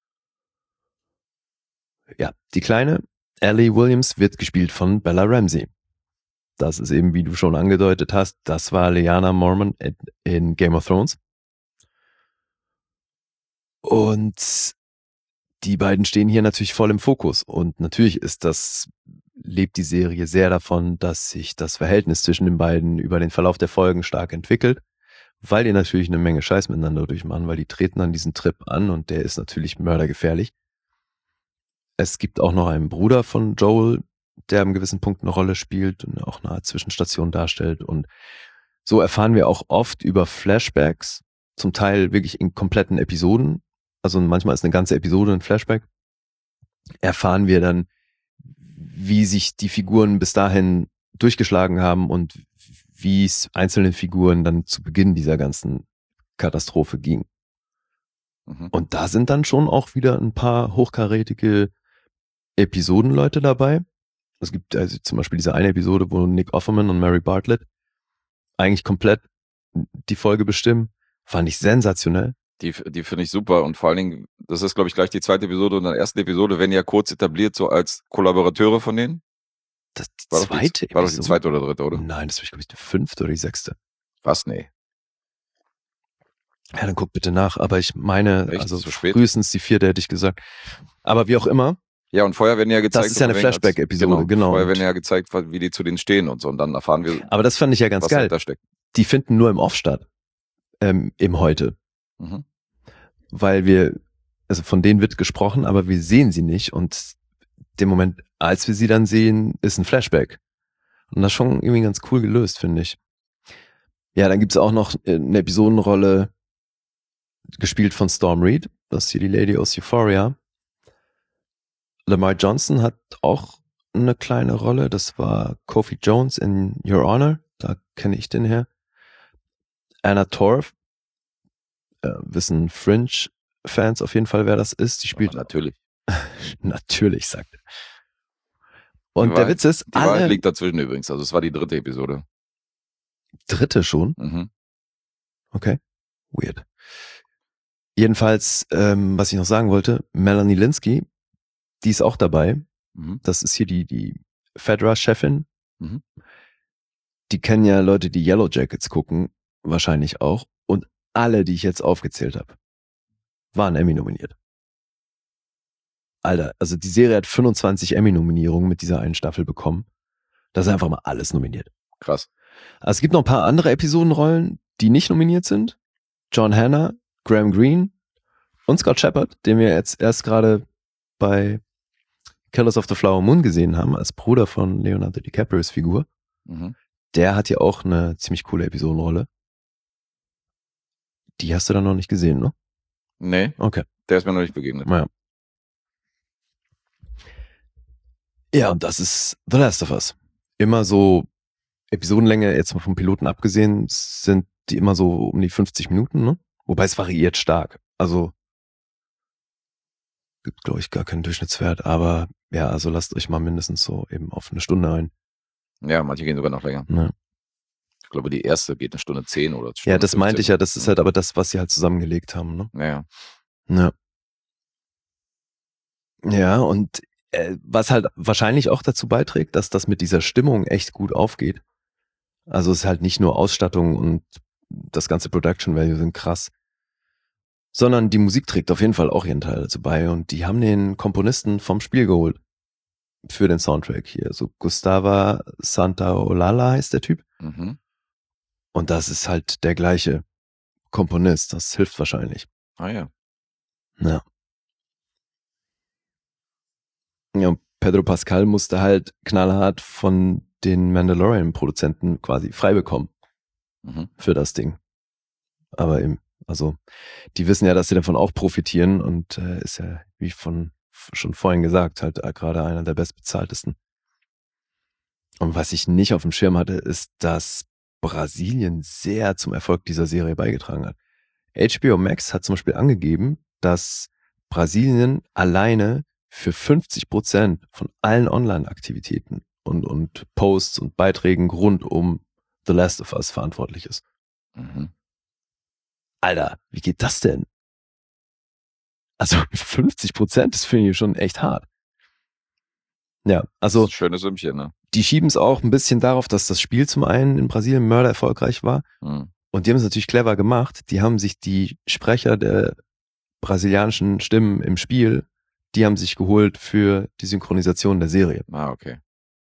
[SPEAKER 3] Ja, die kleine Ellie Williams wird gespielt von Bella Ramsey. Das ist eben, wie du schon angedeutet hast, das war Lyanna Mormont in Game of Thrones. Und die beiden stehen hier natürlich voll im Fokus. Und natürlich lebt die Serie sehr davon, dass sich das Verhältnis zwischen den beiden über den Verlauf der Folgen stark entwickelt, weil die natürlich eine Menge Scheiß miteinander durchmachen, weil die treten an diesen Trip an und der ist natürlich mördergefährlich. Es gibt auch noch einen Bruder von Joel, der an einem gewissen Punkt eine Rolle spielt und auch eine Art Zwischenstation darstellt. Und so erfahren wir auch oft über Flashbacks, zum Teil wirklich in kompletten Episoden. Also manchmal ist eine ganze Episode ein Flashback. Erfahren wir dann, wie sich die Figuren bis dahin durchgeschlagen haben und wie es einzelnen Figuren dann zu Beginn dieser ganzen Katastrophe ging. Und da sind dann schon auch wieder ein paar hochkarätige Episodenleute dabei. Es gibt also zum Beispiel diese eine Episode, wo Nick Offerman und Mary Bartlett eigentlich komplett die Folge bestimmen. Fand ich sensationell.
[SPEAKER 2] Die finde ich super, und vor allen Dingen, das ist, glaube ich, gleich die zweite Episode, und in der ersten Episode werden ja kurz etabliert, so als Kollaborateure von denen.
[SPEAKER 3] Das war doch
[SPEAKER 2] die zweite oder dritte, oder?
[SPEAKER 3] Nein, das war, glaube ich, die fünfte oder die sechste.
[SPEAKER 2] Was? Nee.
[SPEAKER 3] Ja, dann guck bitte nach, aber ich meine, echt? Also frühestens die vierte hätte ich gesagt. Aber wie auch immer.
[SPEAKER 2] Ja, und vorher werden ja gezeigt.
[SPEAKER 3] Das ist ja eine Flashback-Episode, genau.
[SPEAKER 2] Vorher werden ja gezeigt, wie die zu denen stehen und so, und dann erfahren wir.
[SPEAKER 3] Aber das fand ich ja ganz geil. Die finden nur im Off statt. Im Heute. Weil also von denen wird gesprochen, aber wir sehen sie nicht, und dem Moment, als wir sie dann sehen, ist ein Flashback. Und das ist schon irgendwie ganz cool gelöst, finde ich. Ja, dann gibt's auch noch eine Episodenrolle, gespielt von Storm Reed, das ist hier die Lady aus Euphoria. Lamar Johnson hat auch eine kleine Rolle, das war Kofi Jones in Your Honor, da kenne ich den her. Anna Torv, wissen Fringe-Fans auf jeden Fall, wer das ist. Die spielt
[SPEAKER 2] natürlich.
[SPEAKER 3] Natürlich, sagt er. Und der Witz ist,
[SPEAKER 2] die Wahrheit liegt dazwischen übrigens. Also es war die 3. Episode.
[SPEAKER 3] 3. schon?
[SPEAKER 2] Mhm.
[SPEAKER 3] Okay. Weird. Jedenfalls, was ich noch sagen wollte, Melanie Lynskey, die ist auch dabei.
[SPEAKER 2] Mhm.
[SPEAKER 3] Das ist hier die Fedra-Chefin.
[SPEAKER 2] Mhm.
[SPEAKER 3] Die kennen ja Leute, die Yellow Jackets gucken, wahrscheinlich auch. Und alle, die ich jetzt aufgezählt habe, waren Emmy nominiert. Alter, also die Serie hat 25 Emmy-Nominierungen mit dieser einen Staffel bekommen. Da ist einfach mal alles nominiert.
[SPEAKER 2] Krass.
[SPEAKER 3] Also es gibt noch ein paar andere Episodenrollen, die nicht nominiert sind. John Hannah, Graham Greene und Scott Shepherd, den wir jetzt erst gerade bei Killers of the Flower Moon gesehen haben, als Bruder von Leonardo DiCaprios Figur.
[SPEAKER 2] Mhm.
[SPEAKER 3] Der hat ja auch eine ziemlich coole Episodenrolle. Die hast du dann noch nicht gesehen, ne?
[SPEAKER 2] Nee.
[SPEAKER 3] Okay.
[SPEAKER 2] Der ist mir noch nicht begegnet.
[SPEAKER 3] Ja. Ja, und das ist The Last of Us. Immer so Episodenlänge, jetzt mal vom Piloten abgesehen, sind die immer so um die 50 Minuten, ne? Wobei es variiert stark. Also gibt, glaube ich, gar keinen Durchschnittswert, aber ja, also lasst euch mal mindestens so eben auf eine Stunde ein.
[SPEAKER 2] Ja, manche gehen sogar noch länger.
[SPEAKER 3] Ja.
[SPEAKER 2] Ich glaube, die erste geht 1:10 oder Stunde
[SPEAKER 3] ja, das
[SPEAKER 2] 15.
[SPEAKER 3] meinte ich ja, das ist halt aber das, was sie halt zusammengelegt haben, ne?
[SPEAKER 2] Ja.
[SPEAKER 3] Ja. Ja, und was halt wahrscheinlich auch dazu beiträgt, dass das mit dieser Stimmung echt gut aufgeht. Also es ist halt nicht nur Ausstattung und das ganze Production Value sind krass, sondern die Musik trägt auf jeden Fall auch ihren Teil dazu bei und die haben den Komponisten vom Spiel geholt für den Soundtrack hier. So Gustavo Santaolalla heißt der Typ.
[SPEAKER 2] Mhm.
[SPEAKER 3] Und das ist halt der gleiche Komponist. Das hilft wahrscheinlich.
[SPEAKER 2] Ah ja.
[SPEAKER 3] Ja. Ja, und Pedro Pascal musste halt knallhart von den Mandalorian-Produzenten quasi frei bekommen für das Ding. Aber eben, also die wissen ja, dass sie davon auch profitieren und ist ja, wie schon vorhin gesagt, halt gerade einer der bestbezahltesten. Und was ich nicht auf dem Schirm hatte, ist, dass Brasilien sehr zum Erfolg dieser Serie beigetragen hat. HBO Max hat zum Beispiel angegeben, dass Brasilien alleine für 50% von allen Online-Aktivitäten und Posts und Beiträgen rund um The Last of Us verantwortlich ist.
[SPEAKER 2] Mhm.
[SPEAKER 3] Alter, wie geht das denn? Also 50%, das finde ich schon echt hart. Ja, also
[SPEAKER 2] das ist ein schönes Sümmchen, ne?
[SPEAKER 3] Die schieben es auch ein bisschen darauf, dass das Spiel zum einen in Brasilien mörder erfolgreich war.
[SPEAKER 2] Mhm.
[SPEAKER 3] Und die haben es natürlich clever gemacht. Die haben sich die Sprecher der brasilianischen Stimmen im Spiel, die haben sich geholt für die Synchronisation der Serie.
[SPEAKER 2] Ah, okay.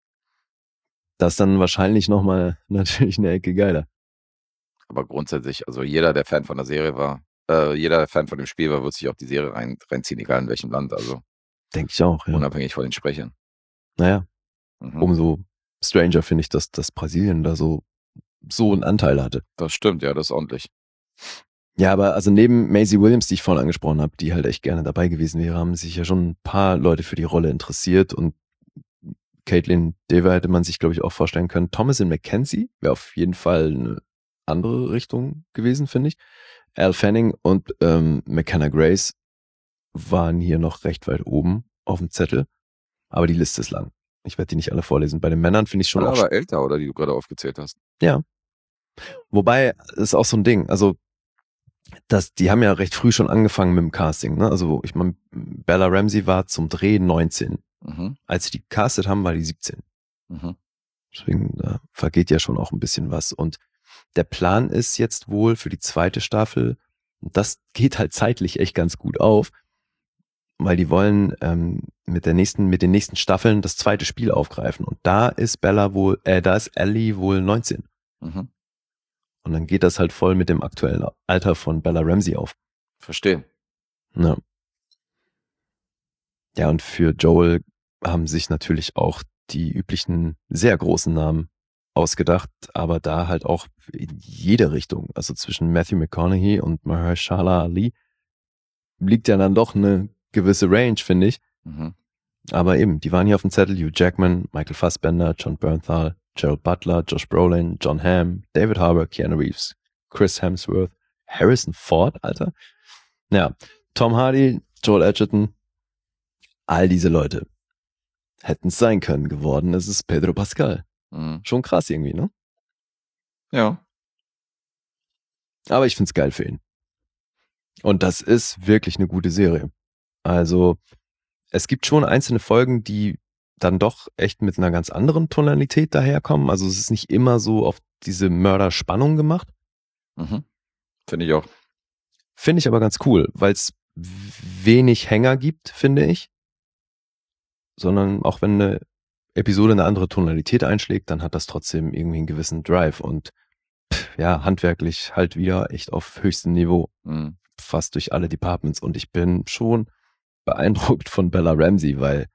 [SPEAKER 3] Das ist dann wahrscheinlich nochmal natürlich eine Ecke geiler.
[SPEAKER 2] Aber grundsätzlich, also jeder, der Fan von der Serie war, jeder, der Fan von dem Spiel war, wird sich auch die Serie reinziehen, egal in welchem Land. Also
[SPEAKER 3] denke ich auch, ja.
[SPEAKER 2] Unabhängig von den Sprechern.
[SPEAKER 3] Naja, umso stranger finde ich, dass Brasilien da so einen Anteil hatte.
[SPEAKER 2] Das stimmt, ja, das ist ordentlich.
[SPEAKER 3] Ja, aber also neben Maisie Williams, die ich vorhin angesprochen habe, die halt echt gerne dabei gewesen wäre, haben sich ja schon ein paar Leute für die Rolle interessiert und Caitlin Dever hätte man sich, glaube ich, auch vorstellen können. Thomasin McKenzie wäre auf jeden Fall eine andere Richtung gewesen, finde ich. Al Fanning und McKenna Grace waren hier noch recht weit oben auf dem Zettel, aber die Liste ist lang. Ich werde die nicht alle vorlesen. Bei den Männern finde ich schon
[SPEAKER 2] auch... Aber älter, oder, die du gerade aufgezählt hast.
[SPEAKER 3] Ja. Wobei, das ist auch so ein Ding, also die haben ja recht früh schon angefangen mit dem Casting, ne? Also ich meine, Bella Ramsey war zum Dreh 19. Als sie die castet haben, war die 17. Deswegen da vergeht ja schon auch ein bisschen was. Und der Plan ist jetzt wohl für die zweite Staffel, das geht halt zeitlich echt ganz gut auf, weil die wollen mit den nächsten Staffeln das zweite Spiel aufgreifen. Und da ist Ellie wohl 19. Und dann geht das halt voll mit dem aktuellen Alter von Bella Ramsey auf.
[SPEAKER 2] Verstehe.
[SPEAKER 3] Ja. Ja, und für Joel haben sich natürlich auch die üblichen sehr großen Namen ausgedacht, aber da halt auch in jede Richtung. Also zwischen Matthew McConaughey und Mahershala Ali liegt ja dann doch eine gewisse Range, finde ich. Aber eben, die waren hier auf dem Zettel: Hugh Jackman, Michael Fassbender, John Bernthal, Gerald Butler, Josh Brolin, John Hamm, David Harbour, Keanu Reeves, Chris Hemsworth, Harrison Ford, Alter. Ja, Tom Hardy, Joel Edgerton, all diese Leute. hätten es sein können. Geworden ist es Pedro Pascal. Schon krass irgendwie, ne?
[SPEAKER 2] Ja.
[SPEAKER 3] Aber ich find's geil für ihn. Und das ist wirklich eine gute Serie. Also es gibt schon einzelne Folgen, die dann doch echt mit einer ganz anderen Tonalität daherkommen. Also es ist nicht immer so auf diese Mörderspannung gemacht.
[SPEAKER 2] Finde ich auch.
[SPEAKER 3] Finde ich aber ganz cool, weil es wenig Hänger gibt, finde ich. Sondern auch wenn eine Episode eine andere Tonalität einschlägt, dann hat das trotzdem irgendwie einen gewissen Drive und ja, handwerklich halt wieder echt auf höchstem Niveau. Fast durch alle Departments. Und ich bin schon beeindruckt von Bella Ramsey, weil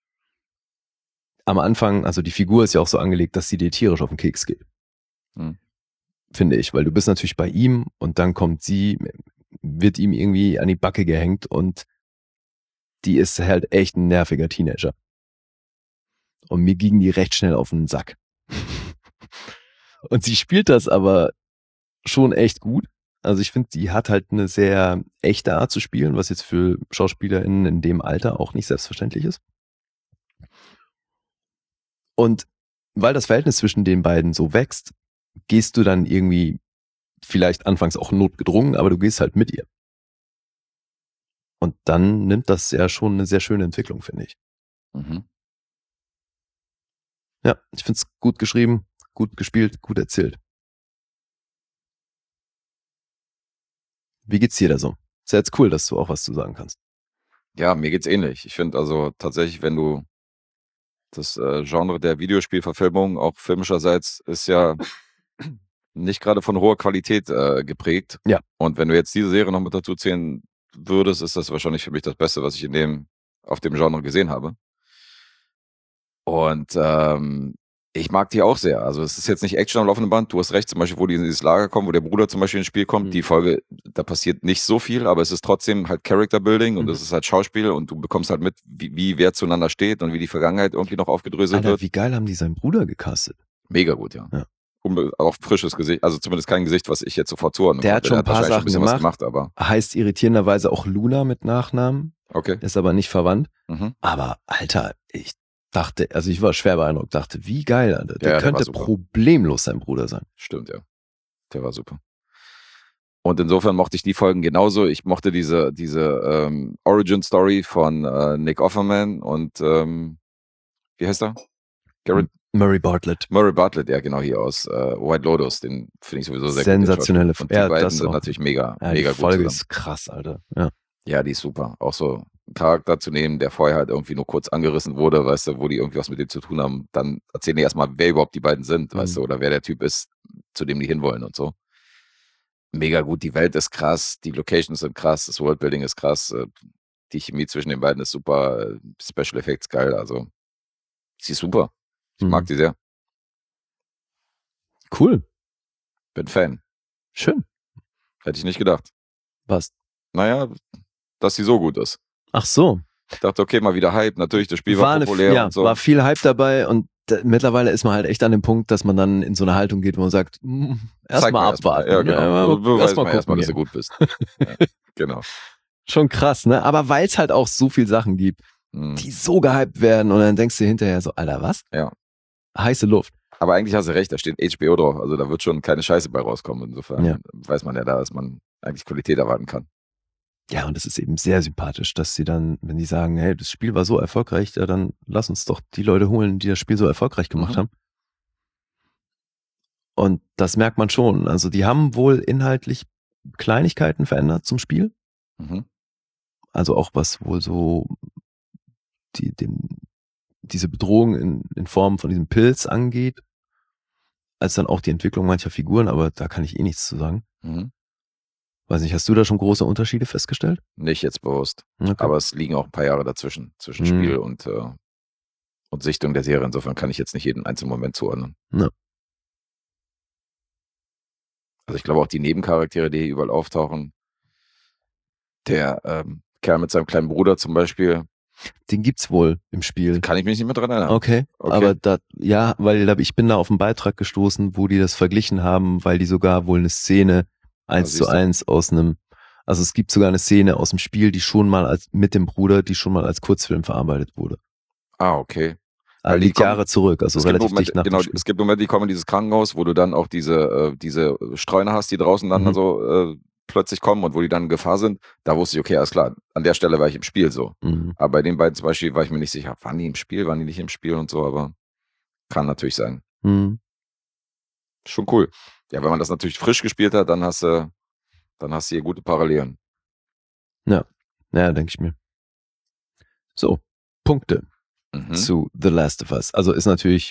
[SPEAKER 3] am Anfang, also die Figur ist ja auch so angelegt, dass sie dir tierisch auf den Keks geht. Finde ich, weil du bist natürlich bei ihm und dann kommt sie, wird ihm irgendwie an die Backe gehängt und die ist halt echt ein nerviger Teenager. Und mir ging die recht schnell auf den Sack. Und sie spielt das aber schon echt gut. Also ich finde, sie hat halt eine sehr echte Art zu spielen, was jetzt für SchauspielerInnen in dem Alter auch nicht selbstverständlich ist. Und weil das Verhältnis zwischen den beiden so wächst, gehst du dann irgendwie vielleicht anfangs auch notgedrungen, aber du gehst halt mit ihr. Und dann nimmt das ja schon eine sehr schöne Entwicklung, finde ich. Ja, ich finde es gut geschrieben, gut gespielt, gut erzählt. Wie geht's dir da so? Ist ja jetzt cool, dass du auch was zu sagen kannst.
[SPEAKER 2] Ja, mir geht's ähnlich. Ich finde also tatsächlich, wenn du das Genre der Videospielverfilmung auch filmischerseits ist ja nicht gerade von hoher Qualität geprägt.
[SPEAKER 3] Ja.
[SPEAKER 2] Und wenn du jetzt diese Serie noch mit dazu zählen würdest, ist das wahrscheinlich für mich das Beste, was ich auf dem Genre gesehen habe. Und ich mag die auch sehr. Also es ist jetzt nicht Action am laufenden Band. Du hast recht, zum Beispiel, wo die in dieses Lager kommen, wo der Bruder zum Beispiel ins Spiel kommt. Die Folge, da passiert nicht so viel, aber es ist trotzdem halt Character Building und es ist halt Schauspiel und du bekommst halt mit, wie wer zueinander steht und wie die Vergangenheit irgendwie noch aufgedröselt wird.
[SPEAKER 3] Wie geil haben die seinen Bruder gecastet?
[SPEAKER 2] Mega gut, ja. Auch frisches Gesicht, also zumindest kein Gesicht, was ich jetzt sofort zuordnen
[SPEAKER 3] kann. Der hat schon ein paar Sachen
[SPEAKER 2] gemacht, aber
[SPEAKER 3] heißt irritierenderweise auch Luna mit Nachnamen.
[SPEAKER 2] Okay.
[SPEAKER 3] Ist aber nicht verwandt. Aber Alter, ich dachte, also ich war schwer beeindruckt, dachte, wie geil, Alter. Der könnte problemlos sein Bruder sein.
[SPEAKER 2] Stimmt, ja. Der war super. Und insofern mochte ich die Folgen genauso. Ich mochte diese Origin-Story von Nick Offerman und wie heißt er? Garrett?
[SPEAKER 3] Murray Bartlett.
[SPEAKER 2] Murray Bartlett, ja genau, hier aus White Lotus. Den finde ich sowieso sehr
[SPEAKER 3] sensationelle
[SPEAKER 2] gut. Und die beiden sind natürlich mega
[SPEAKER 3] die
[SPEAKER 2] gut
[SPEAKER 3] Folge
[SPEAKER 2] zusammen.
[SPEAKER 3] Ist krass, Alter.
[SPEAKER 2] Ja, die ist super. Auch so einen Charakter zu nehmen, der vorher halt irgendwie nur kurz angerissen wurde, weißt du, wo die irgendwie was mit dem zu tun haben, dann erzählen die erstmal, wer überhaupt die beiden sind, weißt du, oder wer der Typ ist, zu dem die hinwollen und so. Mega gut, die Welt ist krass, die Locations sind krass, das Worldbuilding ist krass, die Chemie zwischen den beiden ist super, Special Effects geil, also sie ist super. Ich mag die sehr.
[SPEAKER 3] Cool.
[SPEAKER 2] Bin Fan.
[SPEAKER 3] Schön.
[SPEAKER 2] Hätte ich nicht gedacht.
[SPEAKER 3] Was?
[SPEAKER 2] Naja, dass sie so gut ist.
[SPEAKER 3] Ach so.
[SPEAKER 2] Ich dachte, okay, mal wieder Hype. Natürlich, das Spiel war populär und so.
[SPEAKER 3] War viel Hype dabei und mittlerweile ist man halt echt an dem Punkt, dass man dann in so eine Haltung geht, wo man sagt, erstmal abwarten.
[SPEAKER 2] Ja, genau. Beweis mal erstmal, dass du gut bist. Ja, genau.
[SPEAKER 3] Schon krass, ne? Aber weil es halt auch so viel Sachen gibt, die so gehypt werden und dann denkst du hinterher so, Alter, was?
[SPEAKER 2] Ja.
[SPEAKER 3] Heiße Luft.
[SPEAKER 2] Aber eigentlich hast du recht, da steht HBO drauf. Also da wird schon keine Scheiße bei rauskommen. Insofern weiß man ja da, dass man eigentlich Qualität erwarten kann.
[SPEAKER 3] Ja, und es ist eben sehr sympathisch, dass sie dann, wenn die sagen, hey, das Spiel war so erfolgreich, ja, dann lass uns doch die Leute holen, die das Spiel so erfolgreich gemacht haben. Und das merkt man schon. Also die haben wohl inhaltlich Kleinigkeiten verändert zum Spiel. Also auch was wohl so diese Bedrohung in Form von diesem Pilz angeht, als dann auch die Entwicklung mancher Figuren, aber da kann ich nichts zu sagen. Weiß nicht, hast du da schon große Unterschiede festgestellt?
[SPEAKER 2] Nicht jetzt bewusst,
[SPEAKER 3] okay.
[SPEAKER 2] Aber es liegen auch ein paar Jahre zwischen Spiel und Sichtung der Serie. Insofern kann ich jetzt nicht jeden einzelnen Moment zuordnen.
[SPEAKER 3] Ja.
[SPEAKER 2] Also ich glaube auch die Nebencharaktere, die hier überall auftauchen, der Kerl mit seinem kleinen Bruder zum Beispiel.
[SPEAKER 3] Den gibt's wohl im Spiel.
[SPEAKER 2] Kann ich mich nicht mehr dran erinnern.
[SPEAKER 3] Okay. Aber weil ich bin da auf einen Beitrag gestoßen, wo die das verglichen haben, weil die sogar wohl eine Szene 1:1 aus einem, also es gibt sogar eine Szene aus dem Spiel, die schon mal mit dem Bruder, die schon mal als Kurzfilm verarbeitet wurde.
[SPEAKER 2] Ah, okay.
[SPEAKER 3] Liegt Jahre zurück, also relativ dicht nach dem Spiel.
[SPEAKER 2] Es gibt Momente, die kommen in dieses Krankenhaus, wo du dann auch diese Streuner hast, die draußen dann so plötzlich kommen und wo die dann in Gefahr sind. Da wusste ich, okay, alles klar, an der Stelle war ich im Spiel so. Aber bei den beiden zum Beispiel war ich mir nicht sicher, waren die im Spiel, waren die nicht im Spiel und so, aber kann natürlich sein. Schon cool. Ja, wenn man das natürlich frisch gespielt hat, dann hast du hier gute Parallelen.
[SPEAKER 3] Ja, denke ich mir. So, Punkte zu The Last of Us. Also ist natürlich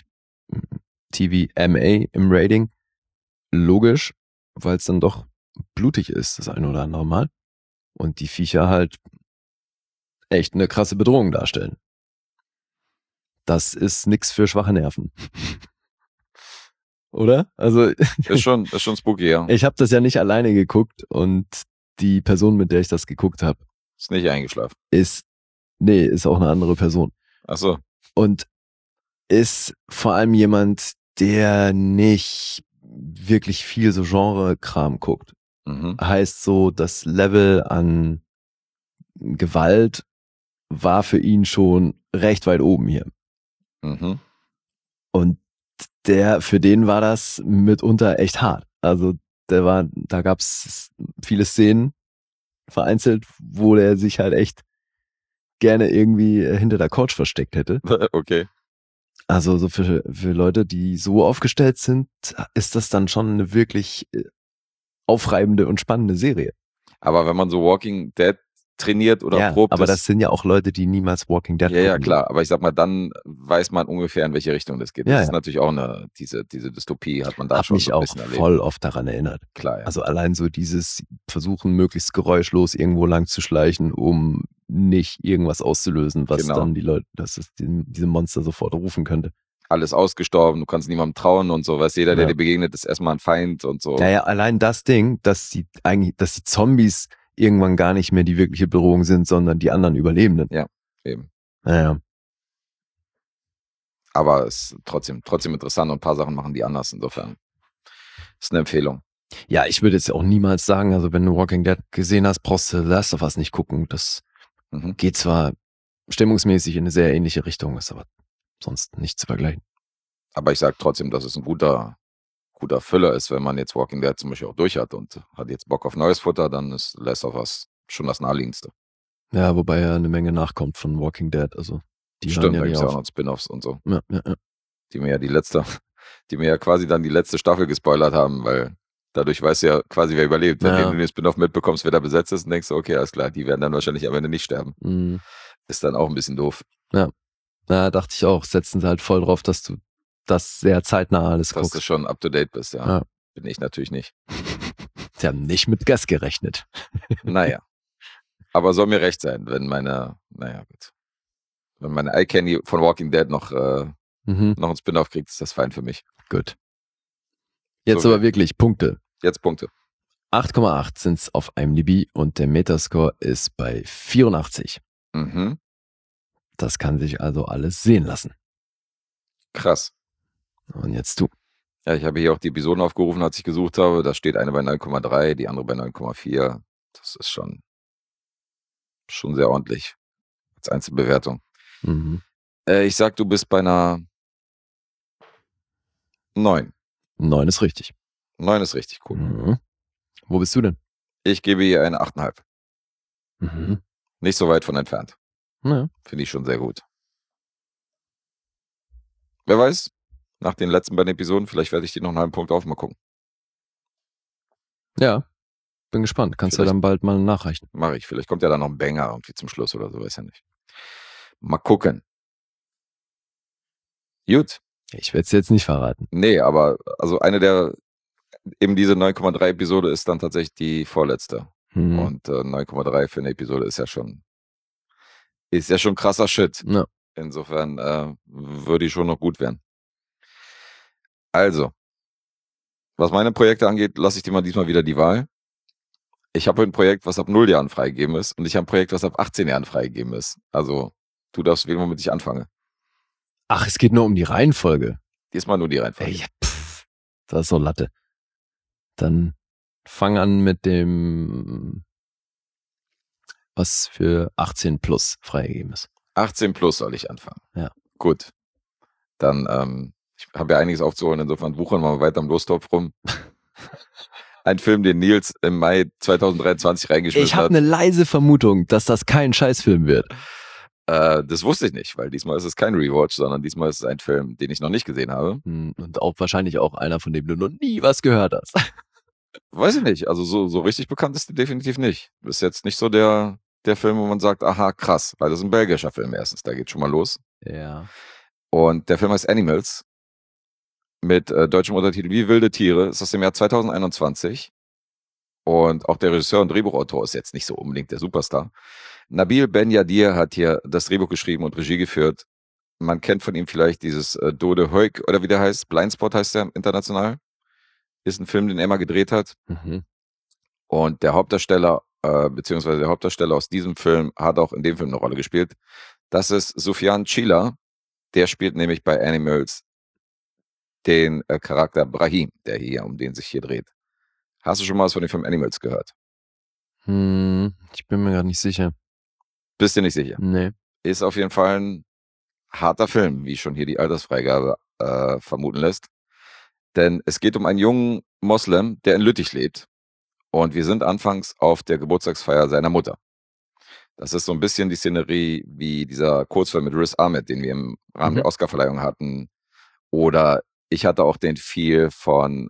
[SPEAKER 3] TV-MA im Rating logisch, weil es dann doch blutig ist, das eine oder andere Mal. Und die Viecher halt echt eine krasse Bedrohung darstellen. Das ist nix für schwache Nerven. Oder? Also
[SPEAKER 2] ist schon spooky, ja.
[SPEAKER 3] Ich habe das ja nicht alleine geguckt und die Person, mit der ich das geguckt habe,
[SPEAKER 2] ist nicht eingeschlafen.
[SPEAKER 3] Ist auch eine andere Person.
[SPEAKER 2] Ach so.
[SPEAKER 3] Und ist vor allem jemand, der nicht wirklich viel so Genre-Kram guckt. Heißt so, das Level an Gewalt war für ihn schon recht weit oben hier. Und für den war das mitunter echt hart. Also da gab's viele Szenen vereinzelt, wo der sich halt echt gerne irgendwie hinter der Couch versteckt hätte.
[SPEAKER 2] Okay.
[SPEAKER 3] Also so für Leute, die so aufgestellt sind, ist das dann schon eine wirklich aufreibende und spannende Serie.
[SPEAKER 2] Aber wenn man so Walking Dead trainiert oder probt.
[SPEAKER 3] Aber das sind ja auch Leute, die niemals Walking Dead gucken.
[SPEAKER 2] Ja, klar. Aber ich sag mal, dann weiß man ungefähr, in welche Richtung das geht. Das ist natürlich auch diese Dystopie, hat man da schon so ein bisschen erlebt.
[SPEAKER 3] Hat mich auch voll oft daran erinnert.
[SPEAKER 2] Klar, ja.
[SPEAKER 3] Also allein so dieses Versuchen, möglichst geräuschlos irgendwo lang zu schleichen, um nicht irgendwas auszulösen, was dann die Leute, dass es diese Monster sofort rufen könnte.
[SPEAKER 2] Alles ausgestorben, du kannst niemandem trauen und so, weißt, jeder, der dir begegnet, ist erstmal ein Feind und so.
[SPEAKER 3] Ja, allein das Ding, dass die Zombies irgendwann gar nicht mehr die wirkliche Bedrohung sind, sondern die anderen Überlebenden.
[SPEAKER 2] Ja, eben.
[SPEAKER 3] Ja.
[SPEAKER 2] Aber es ist trotzdem interessant und ein paar Sachen machen die anders, insofern. Ist eine Empfehlung.
[SPEAKER 3] Ja, ich würde jetzt auch niemals sagen, also wenn du Walking Dead gesehen hast, brauchst du The Last of Us nicht gucken. Das geht zwar stimmungsmäßig in eine sehr ähnliche Richtung, ist aber sonst nicht zu vergleichen.
[SPEAKER 2] Aber ich sage trotzdem, dass es ein guter Füller ist, wenn man jetzt Walking Dead zum Beispiel auch durch hat und hat jetzt Bock auf neues Futter, dann ist Last of Us schon das naheliegendste.
[SPEAKER 3] Ja, wobei ja eine Menge nachkommt von Walking Dead, also die
[SPEAKER 2] stimmt, da gibt es ja auch noch Spin-Offs und so.
[SPEAKER 3] Ja.
[SPEAKER 2] Die mir ja quasi dann die letzte Staffel gespoilert haben, weil dadurch weißt du ja quasi, wer überlebt. Wenn du den Spin-Off mitbekommst, wer da besetzt ist, und denkst du, okay, alles klar, die werden dann wahrscheinlich am Ende nicht sterben. Ist dann auch ein bisschen doof.
[SPEAKER 3] Ja, dachte ich auch. Setzen sie halt voll drauf, dass du das sehr zeitnah alles guckst.
[SPEAKER 2] Dass du schon up-to-date bist, ja. Bin ich natürlich nicht.
[SPEAKER 3] Sie haben nicht mit Gas gerechnet.
[SPEAKER 2] Naja. Aber soll mir recht sein, wenn meine Eye-Candy von Walking Dead noch einen Spin-Off kriegt, ist das fein für mich.
[SPEAKER 3] Gut. Jetzt so, aber wirklich Punkte.
[SPEAKER 2] Jetzt Punkte.
[SPEAKER 3] 8,8 sind es auf IMDb und der Metascore ist bei 84. Das kann sich also alles sehen lassen.
[SPEAKER 2] Krass.
[SPEAKER 3] Und jetzt du.
[SPEAKER 2] Ja, ich habe hier auch die Episoden aufgerufen, als ich gesucht habe. Da steht eine bei 9,3, die andere bei 9,4. Das ist schon sehr ordentlich als Einzelbewertung. Ich sag, du bist bei einer 9.
[SPEAKER 3] 9 ist richtig.
[SPEAKER 2] 9 ist richtig, cool.
[SPEAKER 3] Wo bist du denn?
[SPEAKER 2] Ich gebe ihr eine 8,5. Nicht so weit von entfernt.
[SPEAKER 3] Ja.
[SPEAKER 2] Finde ich schon sehr gut. Wer weiß, nach den letzten beiden Episoden, vielleicht werde ich die noch einen halben Punkt auf, mal gucken.
[SPEAKER 3] Ja, bin gespannt. Kannst du ja dann bald mal nachreichen.
[SPEAKER 2] Mache ich. Vielleicht kommt ja dann noch ein Banger irgendwie zum Schluss oder so, weiß ja nicht. Mal gucken. Gut.
[SPEAKER 3] Ich werde es jetzt nicht verraten.
[SPEAKER 2] Nee, aber also eben diese 9,3 Episode ist dann tatsächlich die vorletzte. Und 9,3 für eine Episode ist ja schon krasser Shit.
[SPEAKER 3] Ja.
[SPEAKER 2] Insofern würde ich schon noch gut werden. Also, was meine Projekte angeht, lasse ich dir mal diesmal wieder die Wahl. Ich habe ein Projekt, was ab 0 Jahren freigegeben ist, und ich habe ein Projekt, was ab 18 Jahren freigegeben ist. Also, du darfst wählen, womit ich anfange.
[SPEAKER 3] Ach, es geht nur um die Reihenfolge.
[SPEAKER 2] Diesmal nur die Reihenfolge.
[SPEAKER 3] Ey, das ist so Latte. Dann fang an mit dem, was für 18 plus freigegeben ist.
[SPEAKER 2] 18 plus soll ich anfangen.
[SPEAKER 3] Ja.
[SPEAKER 2] Gut. Dann, ich habe ja einiges aufzuholen, insofern buchen wir mal weiter am Lostopf rum. Ein Film, den Nils im Mai 2023 reingeschmissen hat.
[SPEAKER 3] Ich habe eine leise Vermutung, dass das kein Scheißfilm wird.
[SPEAKER 2] Das wusste ich nicht, weil diesmal ist es kein Rewatch, sondern diesmal ist es ein Film, den ich noch nicht gesehen habe.
[SPEAKER 3] Und auch wahrscheinlich auch einer, von dem du noch nie was gehört hast.
[SPEAKER 2] Weiß ich nicht. Also so richtig bekannt ist der definitiv nicht. Ist jetzt nicht so der Film, wo man sagt, aha, krass. Weil das ist ein belgischer Film erstens. Da geht schon mal los.
[SPEAKER 3] Ja.
[SPEAKER 2] Und der Film heißt Animals. Mit deutschem Untertitel Wie wilde Tiere. Ist aus dem Jahr 2021. Und auch der Regisseur und Drehbuchautor ist jetzt nicht so unbedingt der Superstar. Nabil Ben-Yadir hat hier das Drehbuch geschrieben und Regie geführt. Man kennt von ihm vielleicht dieses Dode Hoik oder wie der heißt. Blindspot heißt der international. Ist ein Film, den er mal gedreht hat.
[SPEAKER 3] Mhm.
[SPEAKER 2] Und der Hauptdarsteller, beziehungsweise der Hauptdarsteller aus diesem Film, hat auch in dem Film eine Rolle gespielt. Das ist Sufjan Chila. Der spielt nämlich bei Animals den Charakter Brahim, der hier, um den sich hier dreht. Hast du schon mal was von dem Film Animals gehört?
[SPEAKER 3] Ich bin mir gerade nicht sicher.
[SPEAKER 2] Bist du nicht sicher?
[SPEAKER 3] Nee.
[SPEAKER 2] Ist auf jeden Fall ein harter Film, wie schon hier die Altersfreigabe vermuten lässt. Denn es geht um einen jungen Moslem, der in Lüttich lebt. Und wir sind anfangs auf der Geburtstagsfeier seiner Mutter. Das ist so ein bisschen die Szenerie wie dieser Kurzfilm mit Riz Ahmed, den wir im Rahmen der Oscarverleihung hatten. Oder ich hatte auch den Feel von,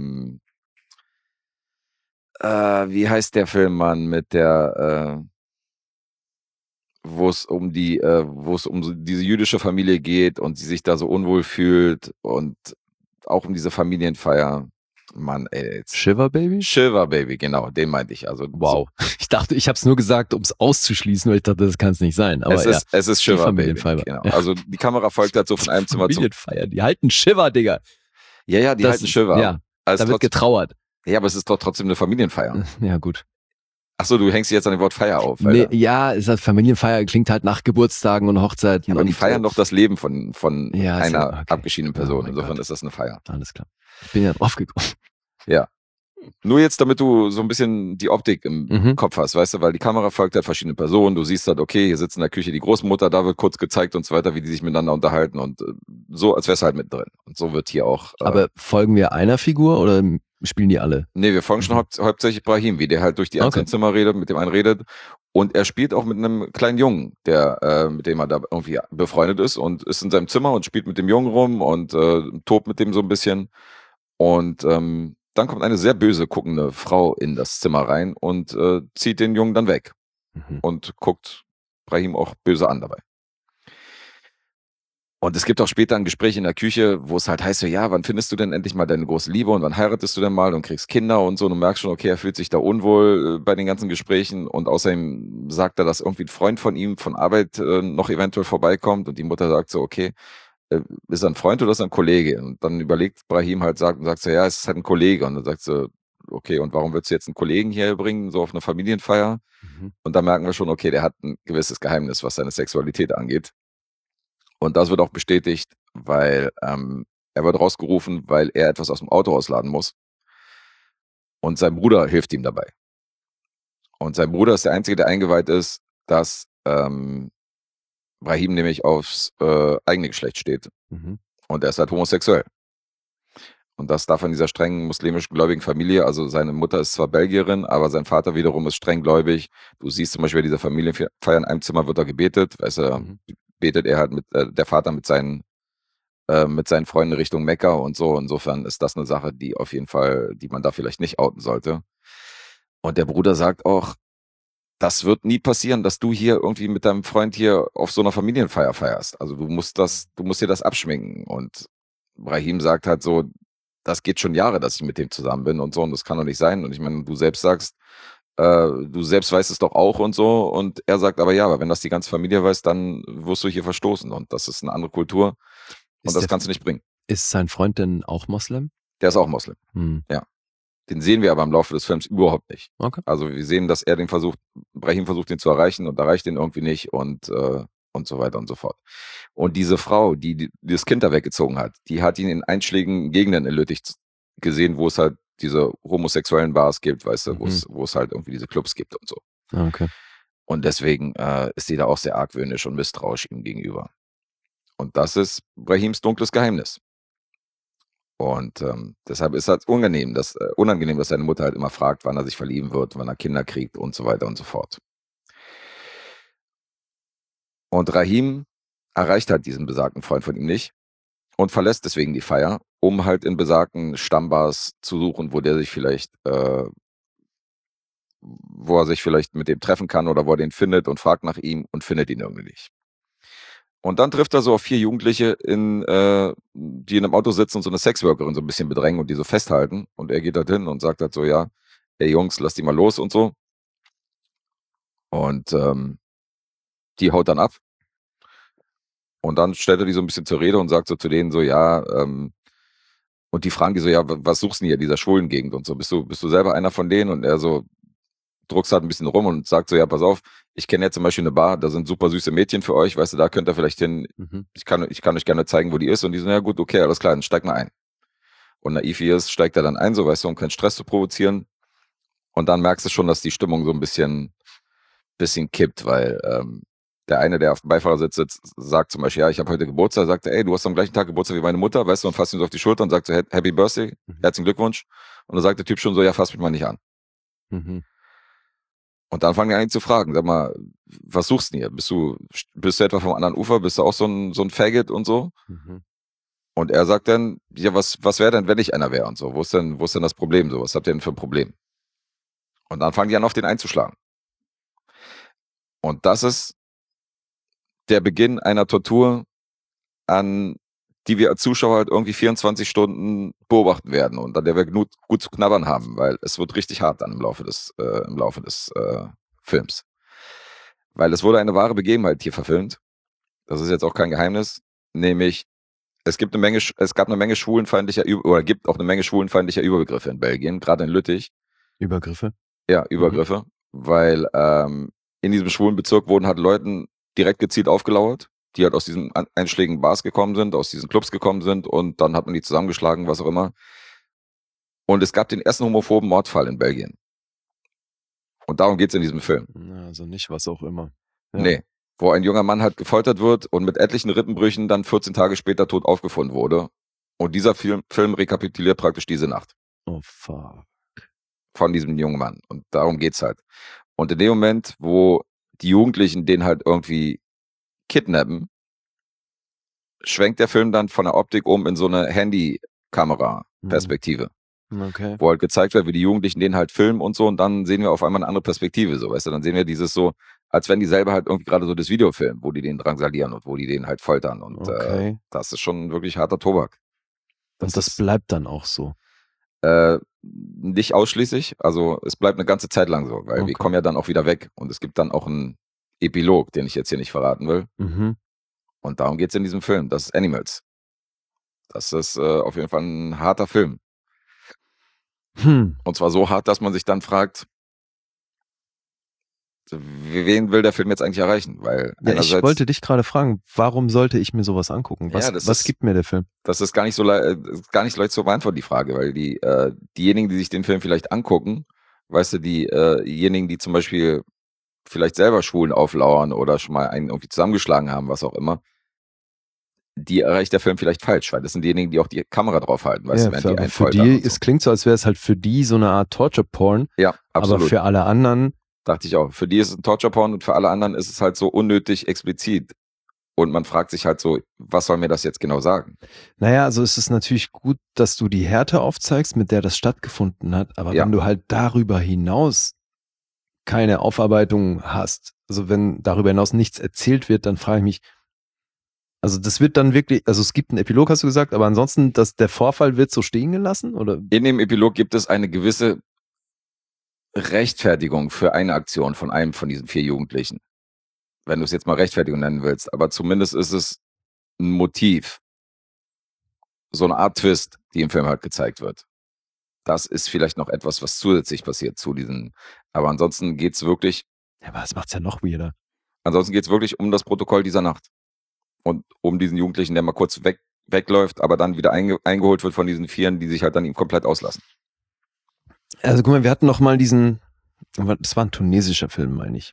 [SPEAKER 2] wie heißt der Film, Mann, mit der, wo es um diese jüdische Familie geht und sie sich da so unwohl fühlt und auch um diese Familienfeier. Mann, ey. Jetzt.
[SPEAKER 3] Shiver Baby?
[SPEAKER 2] Shiver Baby, genau, den meinte ich. Also,
[SPEAKER 3] wow. So. Ich dachte, ich habe es nur gesagt, um es auszuschließen, weil ich dachte, das kann es nicht sein. Aber
[SPEAKER 2] es ist Shiver Baby. Genau. Ja. Also die Kamera folgt halt so von einem Zimmer zum
[SPEAKER 3] Familienfeier, die halten Shiver, Digga.
[SPEAKER 2] Ja, die halten Shiver.
[SPEAKER 3] Ja, also da wird getrauert.
[SPEAKER 2] Ja, aber es ist doch trotzdem eine Familienfeier.
[SPEAKER 3] Ja, gut.
[SPEAKER 2] Achso, du hängst jetzt an dem Wort Feier auf.
[SPEAKER 3] Nee, ja, ist halt Familienfeier, klingt halt nach Geburtstagen und Hochzeiten.
[SPEAKER 2] Ja, aber die feiern doch das Leben von
[SPEAKER 3] ja,
[SPEAKER 2] einer abgeschiedenen Person. Insofern ist das eine Feier.
[SPEAKER 3] Alles klar. Ich bin ja drauf gekommen.
[SPEAKER 2] Ja. Nur jetzt, damit du so ein bisschen die Optik im Kopf hast, weißt du, weil die Kamera folgt halt verschiedene Personen. Du siehst halt, okay, hier sitzt in der Küche die Großmutter, da wird kurz gezeigt und so weiter, wie die sich miteinander unterhalten und so, als wär's halt mit drin. Und so wird hier auch.
[SPEAKER 3] Aber folgen wir einer Figur oder spielen die alle?
[SPEAKER 2] Nee, wir folgen schon hauptsächlich Brahim, wie der halt durch die einzelnen Zimmer redet, mit dem einen redet. Und er spielt auch mit einem kleinen Jungen, der mit dem er da irgendwie befreundet ist und ist in seinem Zimmer und spielt mit dem Jungen rum und tobt mit dem so ein bisschen. Und dann kommt eine sehr böse guckende Frau in das Zimmer rein und zieht den Jungen dann weg und guckt Brahim auch böse an dabei. Und es gibt auch später ein Gespräch in der Küche, wo es halt heißt, so, ja, wann findest du denn endlich mal deine große Liebe und wann heiratest du denn mal und kriegst Kinder und so. Und du merkst schon, okay, er fühlt sich da unwohl bei den ganzen Gesprächen und außerdem sagt er, dass irgendwie ein Freund von ihm von Arbeit noch eventuell vorbeikommt und die Mutter sagt so, okay, ist er ein Freund oder ist er ein Kollege? Und dann überlegt Brahim halt, sagt so, ja, es ist halt ein Kollege. Und dann sagt sie, okay, und warum willst du jetzt einen Kollegen hier bringen, so auf eine Familienfeier? Und da merken wir schon, okay, der hat ein gewisses Geheimnis, was seine Sexualität angeht. Und das wird auch bestätigt, weil er wird rausgerufen, weil er etwas aus dem Auto rausladen muss. Und sein Bruder hilft ihm dabei. Und sein Bruder ist der Einzige, der eingeweiht ist, dass Brahim nämlich aufs eigene Geschlecht steht. Und er ist halt homosexuell. Und das darf in dieser strengen muslimisch gläubigen Familie, also seine Mutter ist zwar Belgierin, aber sein Vater wiederum ist streng gläubig. Du siehst zum Beispiel bei dieser Familienfeier in einem Zimmer wird da gebetet, weißt du, betet er halt mit der Vater mit seinen Freunden Richtung Mekka und so. Insofern ist das eine Sache, die auf jeden Fall, die man da vielleicht nicht outen sollte. Und der Bruder sagt auch, das wird nie passieren, dass du hier irgendwie mit deinem Freund hier auf so einer Familienfeier feierst. Also du musst dir das abschminken. Und Brahim sagt halt so, das geht schon Jahre, dass ich mit dem zusammen bin und so, und das kann doch nicht sein. Und ich meine, du selbst sagst, du selbst weißt es doch auch und so. Und er sagt aber ja, aber wenn das die ganze Familie weiß, dann wirst du hier verstoßen. Und das ist eine andere Kultur. Und das kannst du nicht bringen.
[SPEAKER 3] Ist sein Freund denn auch Moslem?
[SPEAKER 2] Der ist auch Moslem, ja. Den sehen wir aber im Laufe des Films überhaupt nicht.
[SPEAKER 3] Okay.
[SPEAKER 2] Also wir sehen, dass er Brahim versucht, ihn zu erreichen und erreicht ihn irgendwie nicht und so weiter und so fort. Und diese Frau, die das Kind da weggezogen hat, die hat ihn in einschlägigen Gegenden in Lüttich gesehen, wo es halt diese homosexuellen Bars gibt, weißt du, wo es halt irgendwie diese Clubs gibt und so.
[SPEAKER 3] Okay.
[SPEAKER 2] Und deswegen ist sie da auch sehr argwöhnisch und misstrauisch ihm gegenüber. Und das ist Rahims dunkles Geheimnis. Und deshalb ist es unangenehm, dass seine Mutter halt immer fragt, wann er sich verlieben wird, wann er Kinder kriegt und so weiter und so fort. Und Rahim erreicht halt diesen besagten Freund von ihm nicht und verlässt deswegen die Feier, um halt in besagten Stammbars zu suchen, wo er sich vielleicht mit dem treffen kann oder wo er den findet und fragt nach ihm und findet ihn irgendwie nicht. Und dann trifft er so auf 4 Jugendliche, die in einem Auto sitzen und so eine Sexworkerin so ein bisschen bedrängen und die so festhalten. Und er geht halt hin und sagt halt so, ja, ey Jungs, lasst die mal los und so. Und die haut dann ab. Und dann stellt er die so ein bisschen zur Rede und sagt so zu denen so, ja, und die fragen die so, ja, was suchst du denn hier in dieser schwulen Gegend und so? Bist du selber einer von denen? Und er so druckst halt ein bisschen rum und sagt so, ja, pass auf, ich kenne jetzt zum Beispiel eine Bar, da sind super süße Mädchen für euch, weißt du, da könnt ihr vielleicht hin, ich kann euch gerne zeigen, wo die ist. Und die so, ja gut, okay, alles klar, dann steig mal ein. Und naiv wie ist, steigt er dann ein, so, weißt du, um keinen Stress zu provozieren. Und dann merkst du schon, dass die Stimmung so ein bisschen kippt, weil der eine, der auf dem Beifahrersitz sitzt, sagt zum Beispiel, ja, ich habe heute Geburtstag, sagt er, ey, du hast am gleichen Tag Geburtstag wie meine Mutter, weißt du, und fasst ihn so auf die Schulter und sagt so, Happy Birthday, herzlichen Glückwunsch. Und dann sagt der Typ schon so, ja, fass mich mal nicht an. Mhm. Und dann fangen die an, ihn zu fragen, sag mal, was suchst du denn hier? Bist du etwa vom anderen Ufer? Bist du auch so ein Faggot und so? Mhm. Und er sagt dann, ja, was wäre denn, wenn ich einer wäre und so? Wo ist denn das Problem so? Was habt ihr denn für ein Problem? Und dann fangen die an, auf den einzuschlagen. Und das ist der Beginn einer Tortur, an die wir als Zuschauer halt irgendwie 24 Stunden beobachten werden und an der wir gut zu knabbern haben, weil es wird richtig hart dann im Laufe des Films. Weil es wurde eine wahre Begebenheit hier verfilmt. Das ist jetzt auch kein Geheimnis, nämlich es gab eine Menge schwulenfeindlicher Überbegriffe in Belgien, gerade in Lüttich.
[SPEAKER 3] Übergriffe?
[SPEAKER 2] Ja, Übergriffe, weil in diesem schwulen Bezirk wurden halt Leuten direkt gezielt aufgelauert, die halt aus diesen einschlägigen Bars gekommen sind, aus diesen Clubs gekommen sind und dann hat man die zusammengeschlagen, was auch immer. Und es gab den ersten homophoben Mordfall in Belgien. Und darum geht es in diesem Film.
[SPEAKER 3] Also nicht was auch immer.
[SPEAKER 2] Ja. Nee, wo ein junger Mann halt gefoltert wird und mit etlichen Rippenbrüchen dann 14 Tage später tot aufgefunden wurde. Und dieser Film rekapituliert praktisch diese Nacht.
[SPEAKER 3] Oh fuck.
[SPEAKER 2] Von diesem jungen Mann. Und darum geht's halt. Und in dem Moment, wo die Jugendlichen den halt irgendwie kidnappen, schwenkt der Film dann von der Optik um in so eine Handykamera-Perspektive.
[SPEAKER 3] Okay.
[SPEAKER 2] Wo halt gezeigt wird, wie die Jugendlichen den halt filmen und so, und dann sehen wir auf einmal eine andere Perspektive, so, weißt du, dann sehen wir dieses so, als wenn die selber halt irgendwie gerade so das Video filmen, wo die den drangsalieren und wo die den halt foltern und das ist schon wirklich harter Tobak.
[SPEAKER 3] Und das bleibt dann auch so?
[SPEAKER 2] Nicht ausschließlich, also es bleibt eine ganze Zeit lang so, weil wir kommen ja dann auch wieder weg und es gibt dann auch einen Epilog, den ich jetzt hier nicht verraten will.
[SPEAKER 3] Mhm.
[SPEAKER 2] Und darum geht es in diesem Film, das ist Animals. Das ist auf jeden Fall ein harter Film. Und zwar so hart, dass man sich dann fragt, wen will der Film jetzt eigentlich erreichen? Weil
[SPEAKER 3] ich wollte dich gerade fragen, warum sollte ich mir sowas angucken? Was gibt mir der Film?
[SPEAKER 2] Das ist gar nicht leicht zu beantworten, die Frage, weil diejenigen, die sich den Film vielleicht angucken, weißt du, diejenigen, die zum Beispiel vielleicht selber Schwulen auflauern oder schon mal einen irgendwie zusammengeschlagen haben, was auch immer, die erreicht der Film vielleicht falsch, weil das sind diejenigen, die auch die Kamera draufhalten, weißt du, wenn die einen
[SPEAKER 3] foltern. Für die, es klingt so, als wäre es halt für die so eine Art Torture-Porn.
[SPEAKER 2] Ja, absolut.
[SPEAKER 3] Aber für alle anderen...
[SPEAKER 2] Dachte ich auch. Für die ist es ein Torture-Porn und für alle anderen ist es halt so unnötig explizit. Und man fragt sich halt so, was soll mir das jetzt genau sagen?
[SPEAKER 3] Naja, also es ist natürlich gut, dass du die Härte aufzeigst, mit der das stattgefunden hat, aber wenn du halt darüber hinaus keine Aufarbeitung hast, also wenn darüber hinaus nichts erzählt wird, dann frage ich mich, also das wird dann wirklich, also es gibt einen Epilog, hast du gesagt, aber ansonsten, der Vorfall wird so stehen gelassen? Oder?
[SPEAKER 2] In dem Epilog gibt es eine gewisse Rechtfertigung für eine Aktion von einem von diesen 4 Jugendlichen. Wenn du es jetzt mal Rechtfertigung nennen willst, aber zumindest ist es ein Motiv. So eine Art Twist, die im Film halt gezeigt wird. Das ist vielleicht noch etwas, was zusätzlich passiert zu diesen, aber ansonsten geht's wirklich.
[SPEAKER 3] Ja, aber das macht's ja noch weirder.
[SPEAKER 2] Ansonsten geht's wirklich um das Protokoll dieser Nacht. Und um diesen Jugendlichen, der mal kurz wegläuft, aber dann wieder eingeholt wird von diesen 4, die sich halt dann ihm komplett auslassen.
[SPEAKER 3] Also guck mal, wir hatten noch mal das war ein tunesischer Film, meine ich.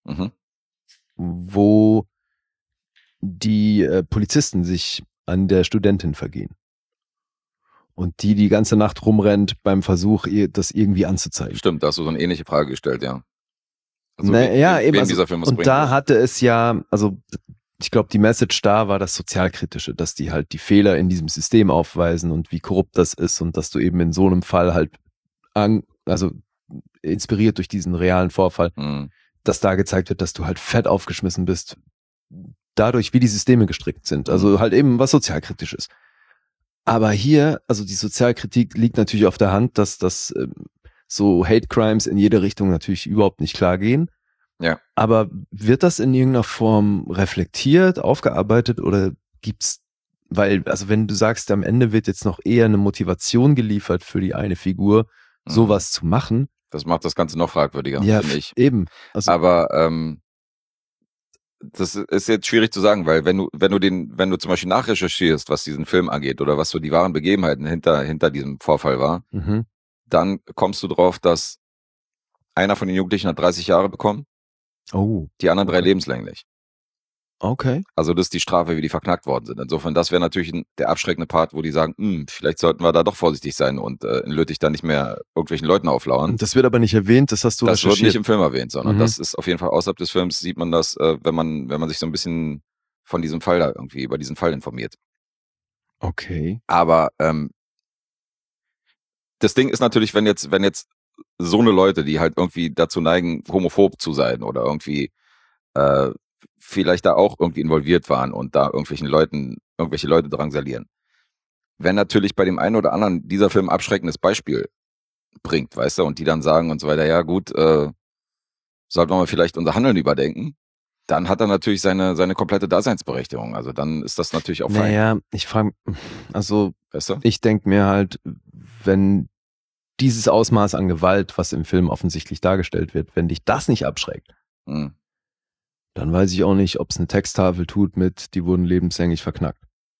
[SPEAKER 3] wo die Polizisten sich an der Studentin vergehen. Und die ganze Nacht rumrennt beim Versuch, das irgendwie anzuzeigen.
[SPEAKER 2] Stimmt, da hast du so eine ähnliche Frage gestellt, ja.
[SPEAKER 3] Also eben. Dieser Film und da hatte es ja, also ich glaube, die Message da war das Sozialkritische, dass die halt die Fehler in diesem System aufweisen und wie korrupt das ist und dass du eben in so einem Fall halt, also inspiriert durch diesen realen Vorfall, dass da gezeigt wird, dass du halt fett aufgeschmissen bist, dadurch, wie die Systeme gestrickt sind. Also halt eben was sozialkritisch ist. Aber hier, also die Sozialkritik liegt natürlich auf der Hand, dass das so Hate Crimes in jede Richtung natürlich überhaupt nicht klar gehen.
[SPEAKER 2] Ja.
[SPEAKER 3] Aber wird das in irgendeiner Form reflektiert, aufgearbeitet oder gibt's, weil, also wenn du sagst, am Ende wird jetzt noch eher eine Motivation geliefert für die eine Figur, sowas zu machen.
[SPEAKER 2] Das macht das Ganze noch fragwürdiger,
[SPEAKER 3] ja,
[SPEAKER 2] finde ich.
[SPEAKER 3] Eben.
[SPEAKER 2] Also, aber das ist jetzt schwierig zu sagen, weil wenn du zum Beispiel nachrecherchierst, was diesen Film angeht oder was so die wahren Begebenheiten hinter diesem Vorfall war, dann kommst du drauf, dass einer von den Jugendlichen hat 30 Jahre bekommen.
[SPEAKER 3] Oh.
[SPEAKER 2] Die anderen 3 lebenslänglich.
[SPEAKER 3] Okay.
[SPEAKER 2] Also das ist die Strafe, wie die verknackt worden sind. Insofern, das wäre natürlich der abschreckende Part, wo die sagen, vielleicht sollten wir da doch vorsichtig sein und in Lüttich da nicht mehr irgendwelchen Leuten auflauern.
[SPEAKER 3] Das wird aber nicht erwähnt, das hast du recherchiert.
[SPEAKER 2] Das wird nicht im Film erwähnt, sondern das ist auf jeden Fall außerhalb des Films, sieht man das, wenn man sich so ein bisschen von diesem Fall da irgendwie, über diesen Fall informiert.
[SPEAKER 3] Okay.
[SPEAKER 2] Aber das Ding ist natürlich, wenn jetzt so eine Leute, die halt irgendwie dazu neigen, homophob zu sein oder irgendwie vielleicht da auch irgendwie involviert waren und da irgendwelche Leute drangsalieren. Wenn natürlich bei dem einen oder anderen dieser Film ein abschreckendes Beispiel bringt, weißt du, und die dann sagen und so weiter, ja gut, sollten wir mal vielleicht unser Handeln überdenken, dann hat er natürlich seine komplette Daseinsberechtigung. Also dann ist das natürlich auch fein.
[SPEAKER 3] Naja, ich frage, also
[SPEAKER 2] weißt du?
[SPEAKER 3] Ich denke mir halt, wenn dieses Ausmaß an Gewalt, was im Film offensichtlich dargestellt wird, wenn dich das nicht abschreckt, dann weiß ich auch nicht, ob es eine Texttafel tut mit, die wurden lebenslänglich verknackt.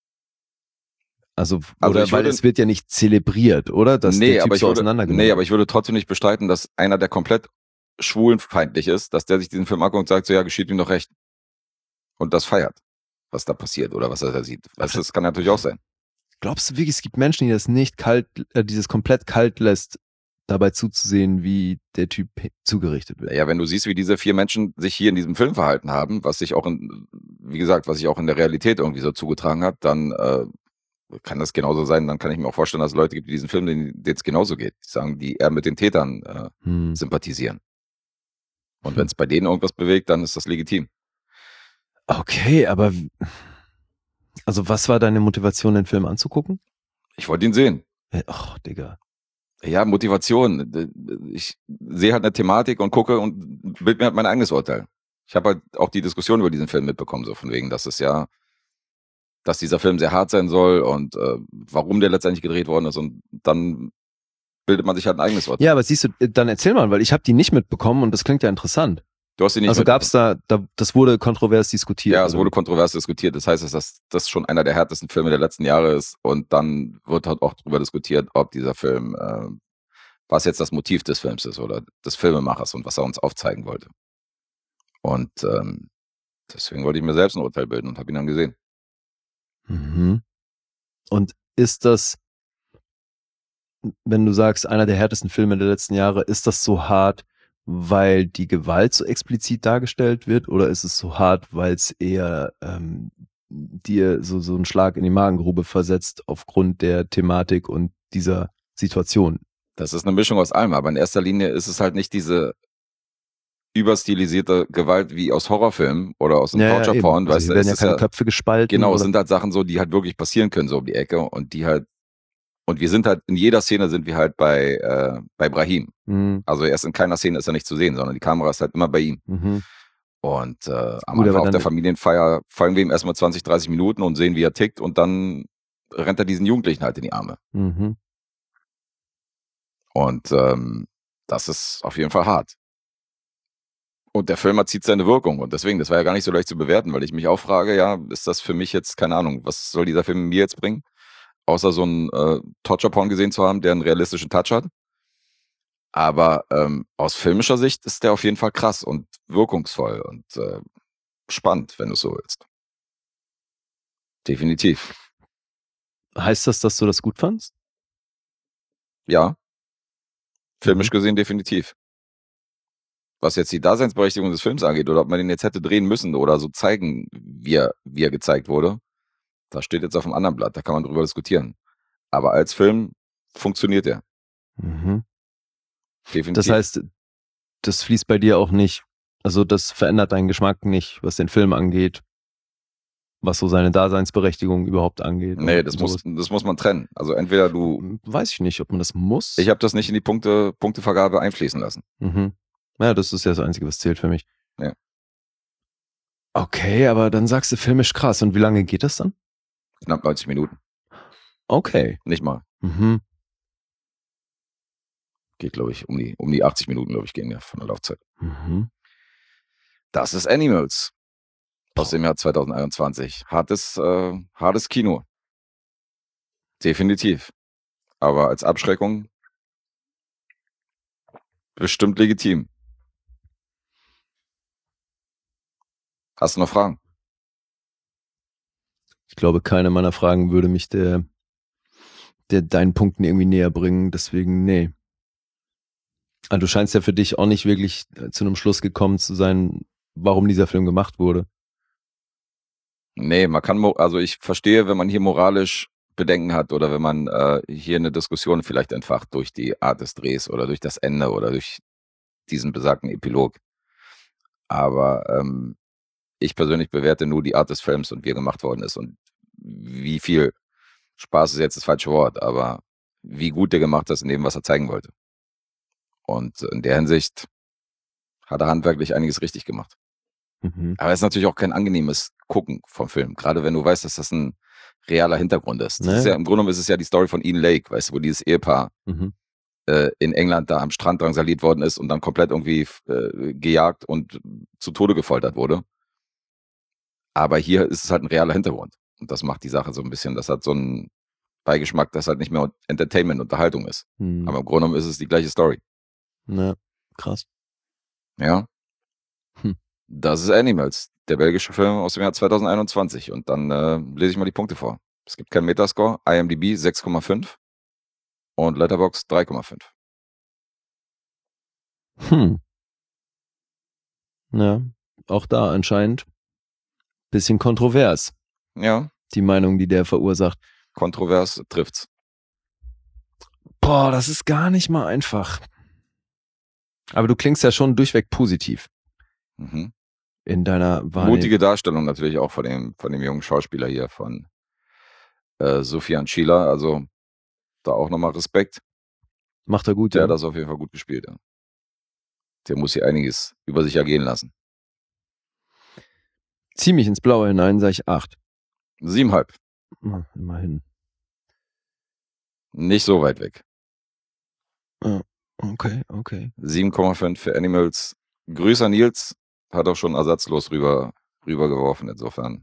[SPEAKER 3] Also weil es wird ja nicht zelebriert, oder? Dass der Typ so auseinandergenommen wird.
[SPEAKER 2] Nee, aber ich würde trotzdem nicht bestreiten, dass einer, der komplett schwulenfeindlich ist, dass der sich diesen Film anguckt und sagt, so ja, geschieht ihm doch recht. Und das feiert, was da passiert oder was er da sieht. Das kann natürlich auch sein.
[SPEAKER 3] Glaubst du wirklich, es gibt Menschen, die das nicht dieses komplett kalt lässt, dabei zuzusehen, wie der Typ zugerichtet wird?
[SPEAKER 2] Ja, wenn du siehst, wie diese 4 Menschen sich hier in diesem Film verhalten haben, was sich auch was sich auch in der Realität irgendwie so zugetragen hat, dann kann das genauso sein. Dann kann ich mir auch vorstellen, dass es Leute gibt, die diesen Film, denen es genauso geht. Die sagen, die eher mit den Tätern sympathisieren. Und wenn es bei denen irgendwas bewegt, dann ist das legitim.
[SPEAKER 3] Okay, aber also was war deine Motivation, den Film anzugucken?
[SPEAKER 2] Ich wollte ihn sehen.
[SPEAKER 3] Ach, Digga.
[SPEAKER 2] Ja, Motivation. Ich sehe halt eine Thematik und gucke und bilde mir halt mein eigenes Urteil. Ich habe halt auch die Diskussion über diesen Film mitbekommen, so von wegen, dass dieser Film sehr hart sein soll und warum der letztendlich gedreht worden ist, und dann bildet man sich halt ein eigenes Urteil.
[SPEAKER 3] Ja, aber siehst du, dann erzähl mal, weil ich habe die nicht mitbekommen und das klingt ja interessant.
[SPEAKER 2] Du hast sie nicht
[SPEAKER 3] mitbekommen. Also gab's das wurde kontrovers diskutiert.
[SPEAKER 2] Ja, es wurde kontrovers diskutiert. Das heißt, dass das schon einer der härtesten Filme der letzten Jahre ist, und dann wird halt auch darüber diskutiert, ob dieser Film, was jetzt das Motiv des Films ist oder des Filmemachers und was er uns aufzeigen wollte. Und deswegen wollte ich mir selbst ein Urteil bilden und habe ihn dann gesehen.
[SPEAKER 3] Und ist das, wenn du sagst, einer der härtesten Filme der letzten Jahre, ist das so hart, weil die Gewalt so explizit dargestellt wird, oder ist es so hart, weil es eher dir so einen Schlag in die Magengrube versetzt aufgrund der Thematik und dieser Situation?
[SPEAKER 2] Das ist eine Mischung aus allem, aber in erster Linie ist es halt nicht diese überstilisierte Gewalt wie aus Horrorfilmen oder aus einem Torture-Porn.
[SPEAKER 3] Also werden ja keine Köpfe gespalten.
[SPEAKER 2] Genau, es sind halt Sachen so, die halt wirklich passieren können, so um die Ecke, und die halt, und wir sind halt, in jeder Szene sind wir halt bei Brahim. Also erst in keiner Szene ist er nicht zu sehen, sondern die Kamera ist halt immer bei ihm. Und am Anfang auf der Familienfeier folgen wir ihm erstmal 20, 30 Minuten und sehen, wie er tickt, und dann rennt er diesen Jugendlichen halt in die Arme. Und das ist auf jeden Fall hart. Und der Film erzielt seine Wirkung, und deswegen, das war ja gar nicht so leicht zu bewerten, weil ich mich auch frage, ja, ist das für mich jetzt, keine Ahnung, was soll dieser Film mir jetzt bringen? Außer so einen Torture-Porn gesehen zu haben, der einen realistischen Touch hat. Aber aus filmischer Sicht ist der auf jeden Fall krass und wirkungsvoll und spannend, wenn du so willst. Definitiv.
[SPEAKER 3] Heißt das, dass du das gut fandst?
[SPEAKER 2] Ja. Filmisch gesehen definitiv. Was jetzt die Daseinsberechtigung des Films angeht oder ob man den jetzt hätte drehen müssen oder so zeigen, wie er gezeigt wurde, das steht jetzt auf einem anderen Blatt, da kann man drüber diskutieren. Aber als Film funktioniert er.
[SPEAKER 3] Mhm. Definitiv. Das heißt, das fließt bei dir auch nicht, also das verändert deinen Geschmack nicht, was den Film angeht, was so seine Daseinsberechtigung überhaupt angeht.
[SPEAKER 2] Nee, das muss man trennen. Also entweder du...
[SPEAKER 3] Weiß ich nicht, ob man das muss.
[SPEAKER 2] Ich habe das nicht in die Punktevergabe einfließen lassen.
[SPEAKER 3] Mhm. Ja, das ist ja das Einzige, was zählt für mich.
[SPEAKER 2] Ja.
[SPEAKER 3] Okay, aber dann sagst du filmisch krass. Und wie lange geht das dann?
[SPEAKER 2] Knapp 90 Minuten.
[SPEAKER 3] Okay.
[SPEAKER 2] Nicht mal.
[SPEAKER 3] Mhm.
[SPEAKER 2] Geht, glaube ich, um die 80 Minuten, glaube ich, gehen ja von der Laufzeit.
[SPEAKER 3] Mhm.
[SPEAKER 2] Das ist Animals aus dem Jahr 2021. Hartes Kino. Definitiv. Aber als Abschreckung bestimmt legitim. Hast du noch Fragen?
[SPEAKER 3] Ich glaube, keine meiner Fragen würde mich der deinen Punkten irgendwie näher bringen. Deswegen, nee. Also du scheinst ja für dich auch nicht wirklich zu einem Schluss gekommen zu sein, warum dieser Film gemacht wurde.
[SPEAKER 2] Nee, also ich verstehe, wenn man hier moralisch Bedenken hat oder wenn man hier eine Diskussion vielleicht entfacht durch die Art des Drehs oder durch das Ende oder durch diesen besagten Epilog. Aber ich persönlich bewerte nur die Art des Films und wie er gemacht worden ist und wie viel Spaß ist jetzt das falsche Wort, aber wie gut der gemacht ist in dem, was er zeigen wollte. Und in der Hinsicht hat er handwerklich einiges richtig gemacht.
[SPEAKER 3] Mhm.
[SPEAKER 2] Aber es ist natürlich auch kein angenehmes Gucken vom Film, gerade wenn du weißt, dass das ein realer Hintergrund ist. Das ist ja, im Grunde genommen ist es ja die Story von Ian Lake, weißt du, wo dieses Ehepaar in England da am Strand drangsaliert worden ist und dann komplett irgendwie gejagt und zu Tode gefoltert wurde. Aber hier ist es halt ein realer Hintergrund. Und das macht die Sache so ein bisschen, das hat so einen Beigeschmack, dass halt nicht mehr Entertainment, Unterhaltung ist. Aber im Grunde genommen ist es die gleiche Story.
[SPEAKER 3] Ja, krass.
[SPEAKER 2] Ja. Das ist Animals, der belgische Film aus dem Jahr 2021. Und dann lese ich mal die Punkte vor. Es gibt keinen Metascore, IMDb 6,5 und Letterboxd 3,5.
[SPEAKER 3] Ja, auch da anscheinend bisschen kontrovers.
[SPEAKER 2] Ja.
[SPEAKER 3] Die Meinung, die der verursacht.
[SPEAKER 2] Kontrovers trifft's.
[SPEAKER 3] Boah, das ist gar nicht mal einfach. Aber du klingst ja schon durchweg positiv.
[SPEAKER 2] Mhm.
[SPEAKER 3] In deiner Wahrnehmung.
[SPEAKER 2] Mutige Darstellung natürlich auch von dem jungen Schauspieler hier, von Sufjan Stieler. Also da auch nochmal Respekt.
[SPEAKER 3] Macht er gut,
[SPEAKER 2] der
[SPEAKER 3] ja.
[SPEAKER 2] hat das auf jeden Fall gut gespielt, ja. Der muss hier einiges über sich ergehen lassen.
[SPEAKER 3] Ziemlich ins Blaue hinein, sage ich 8.
[SPEAKER 2] 7,5.
[SPEAKER 3] Immerhin.
[SPEAKER 2] Nicht so weit weg.
[SPEAKER 3] Okay.
[SPEAKER 2] 7,5 für Animals. Grüße an Nils. Hat auch schon ersatzlos rübergeworfen, insofern.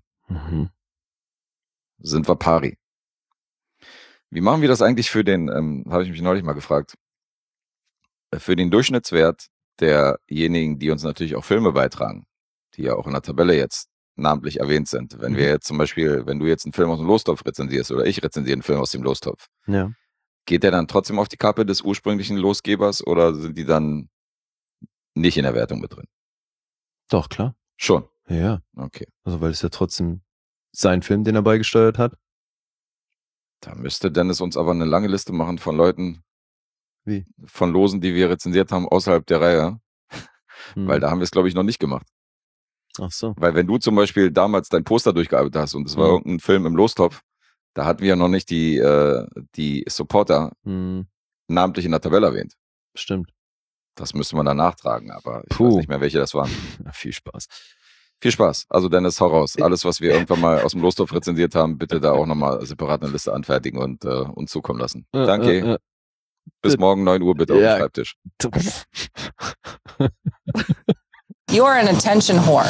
[SPEAKER 2] Sind wir pari. Wie machen wir das eigentlich für den, habe ich mich neulich mal gefragt, für den Durchschnittswert derjenigen, die uns natürlich auch Filme beitragen, die ja auch in der Tabelle jetzt namentlich erwähnt sind. Wenn wir jetzt zum Beispiel, wenn du jetzt einen Film aus dem Lostopf rezensierst oder ich rezensiere einen Film aus dem Lostopf,
[SPEAKER 3] ja.
[SPEAKER 2] Geht der dann trotzdem auf die Kappe des ursprünglichen Losgebers oder sind die dann nicht in der Wertung mit drin?
[SPEAKER 3] Doch, klar.
[SPEAKER 2] Schon?
[SPEAKER 3] Ja.
[SPEAKER 2] Okay.
[SPEAKER 3] Also weil es ja trotzdem sein Film, den er beigesteuert hat.
[SPEAKER 2] Da müsste Dennis uns aber eine lange Liste machen von Leuten,
[SPEAKER 3] Wie?
[SPEAKER 2] Von Losen, die wir rezensiert haben außerhalb der Reihe. Weil da haben wir es, glaube ich, noch nicht gemacht.
[SPEAKER 3] Ach so.
[SPEAKER 2] Weil wenn du zum Beispiel damals dein Poster durchgearbeitet hast und es war irgendein Film im Lostopf, da hatten wir ja noch nicht die Supporter namentlich in der Tabelle erwähnt.
[SPEAKER 3] Stimmt.
[SPEAKER 2] Das müsste man dann nachtragen, aber ich weiß nicht mehr, welche das waren.
[SPEAKER 3] Na, viel Spaß.
[SPEAKER 2] Viel Spaß. Also Dennis, hau raus. Alles, was wir irgendwann mal aus dem Lostopf rezensiert haben, bitte da auch nochmal separat eine Liste anfertigen und uns zukommen lassen. Danke. Bis morgen 9 Uhr bitte auf dem Schreibtisch.
[SPEAKER 1] You're an attention whore.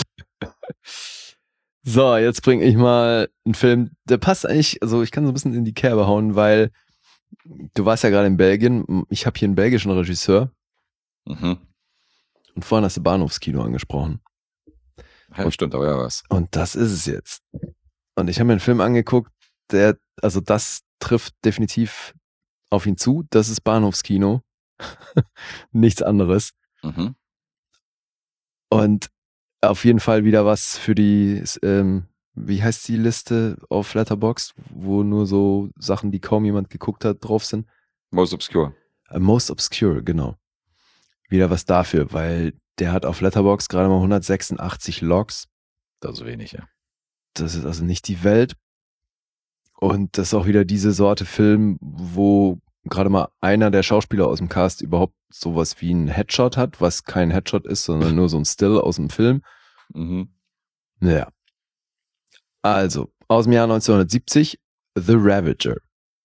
[SPEAKER 3] So, jetzt bringe ich mal einen Film, der passt eigentlich, also ich kann so ein bisschen in die Kerbe hauen, weil Du warst ja gerade in Belgien. Ich habe hier einen belgischen Regisseur.
[SPEAKER 2] Mhm.
[SPEAKER 3] Und vorhin hast du Bahnhofskino angesprochen.
[SPEAKER 2] Ja, stimmt, aber ja was.
[SPEAKER 3] Und das ist es jetzt. Und ich habe mir einen Film angeguckt, das trifft definitiv auf ihn zu. Das ist Bahnhofskino. Nichts anderes.
[SPEAKER 2] Mhm.
[SPEAKER 3] Und auf jeden Fall wieder was für die, wie heißt die Liste auf Letterboxd, wo nur so Sachen, die kaum jemand geguckt hat, drauf sind?
[SPEAKER 2] Most Obscure.
[SPEAKER 3] Most Obscure, genau. Wieder was dafür, weil der hat auf Letterboxd gerade mal 186 Logs.
[SPEAKER 2] Das ist wenig, ja.
[SPEAKER 3] Das ist also nicht die Welt. Und das ist auch wieder diese Sorte Film, wo gerade mal einer der Schauspieler aus dem Cast überhaupt sowas wie ein Headshot hat, was kein Headshot ist, sondern nur so ein Still aus dem Film.
[SPEAKER 2] Mhm.
[SPEAKER 3] Naja. Also, aus dem Jahr 1970, The Ravager.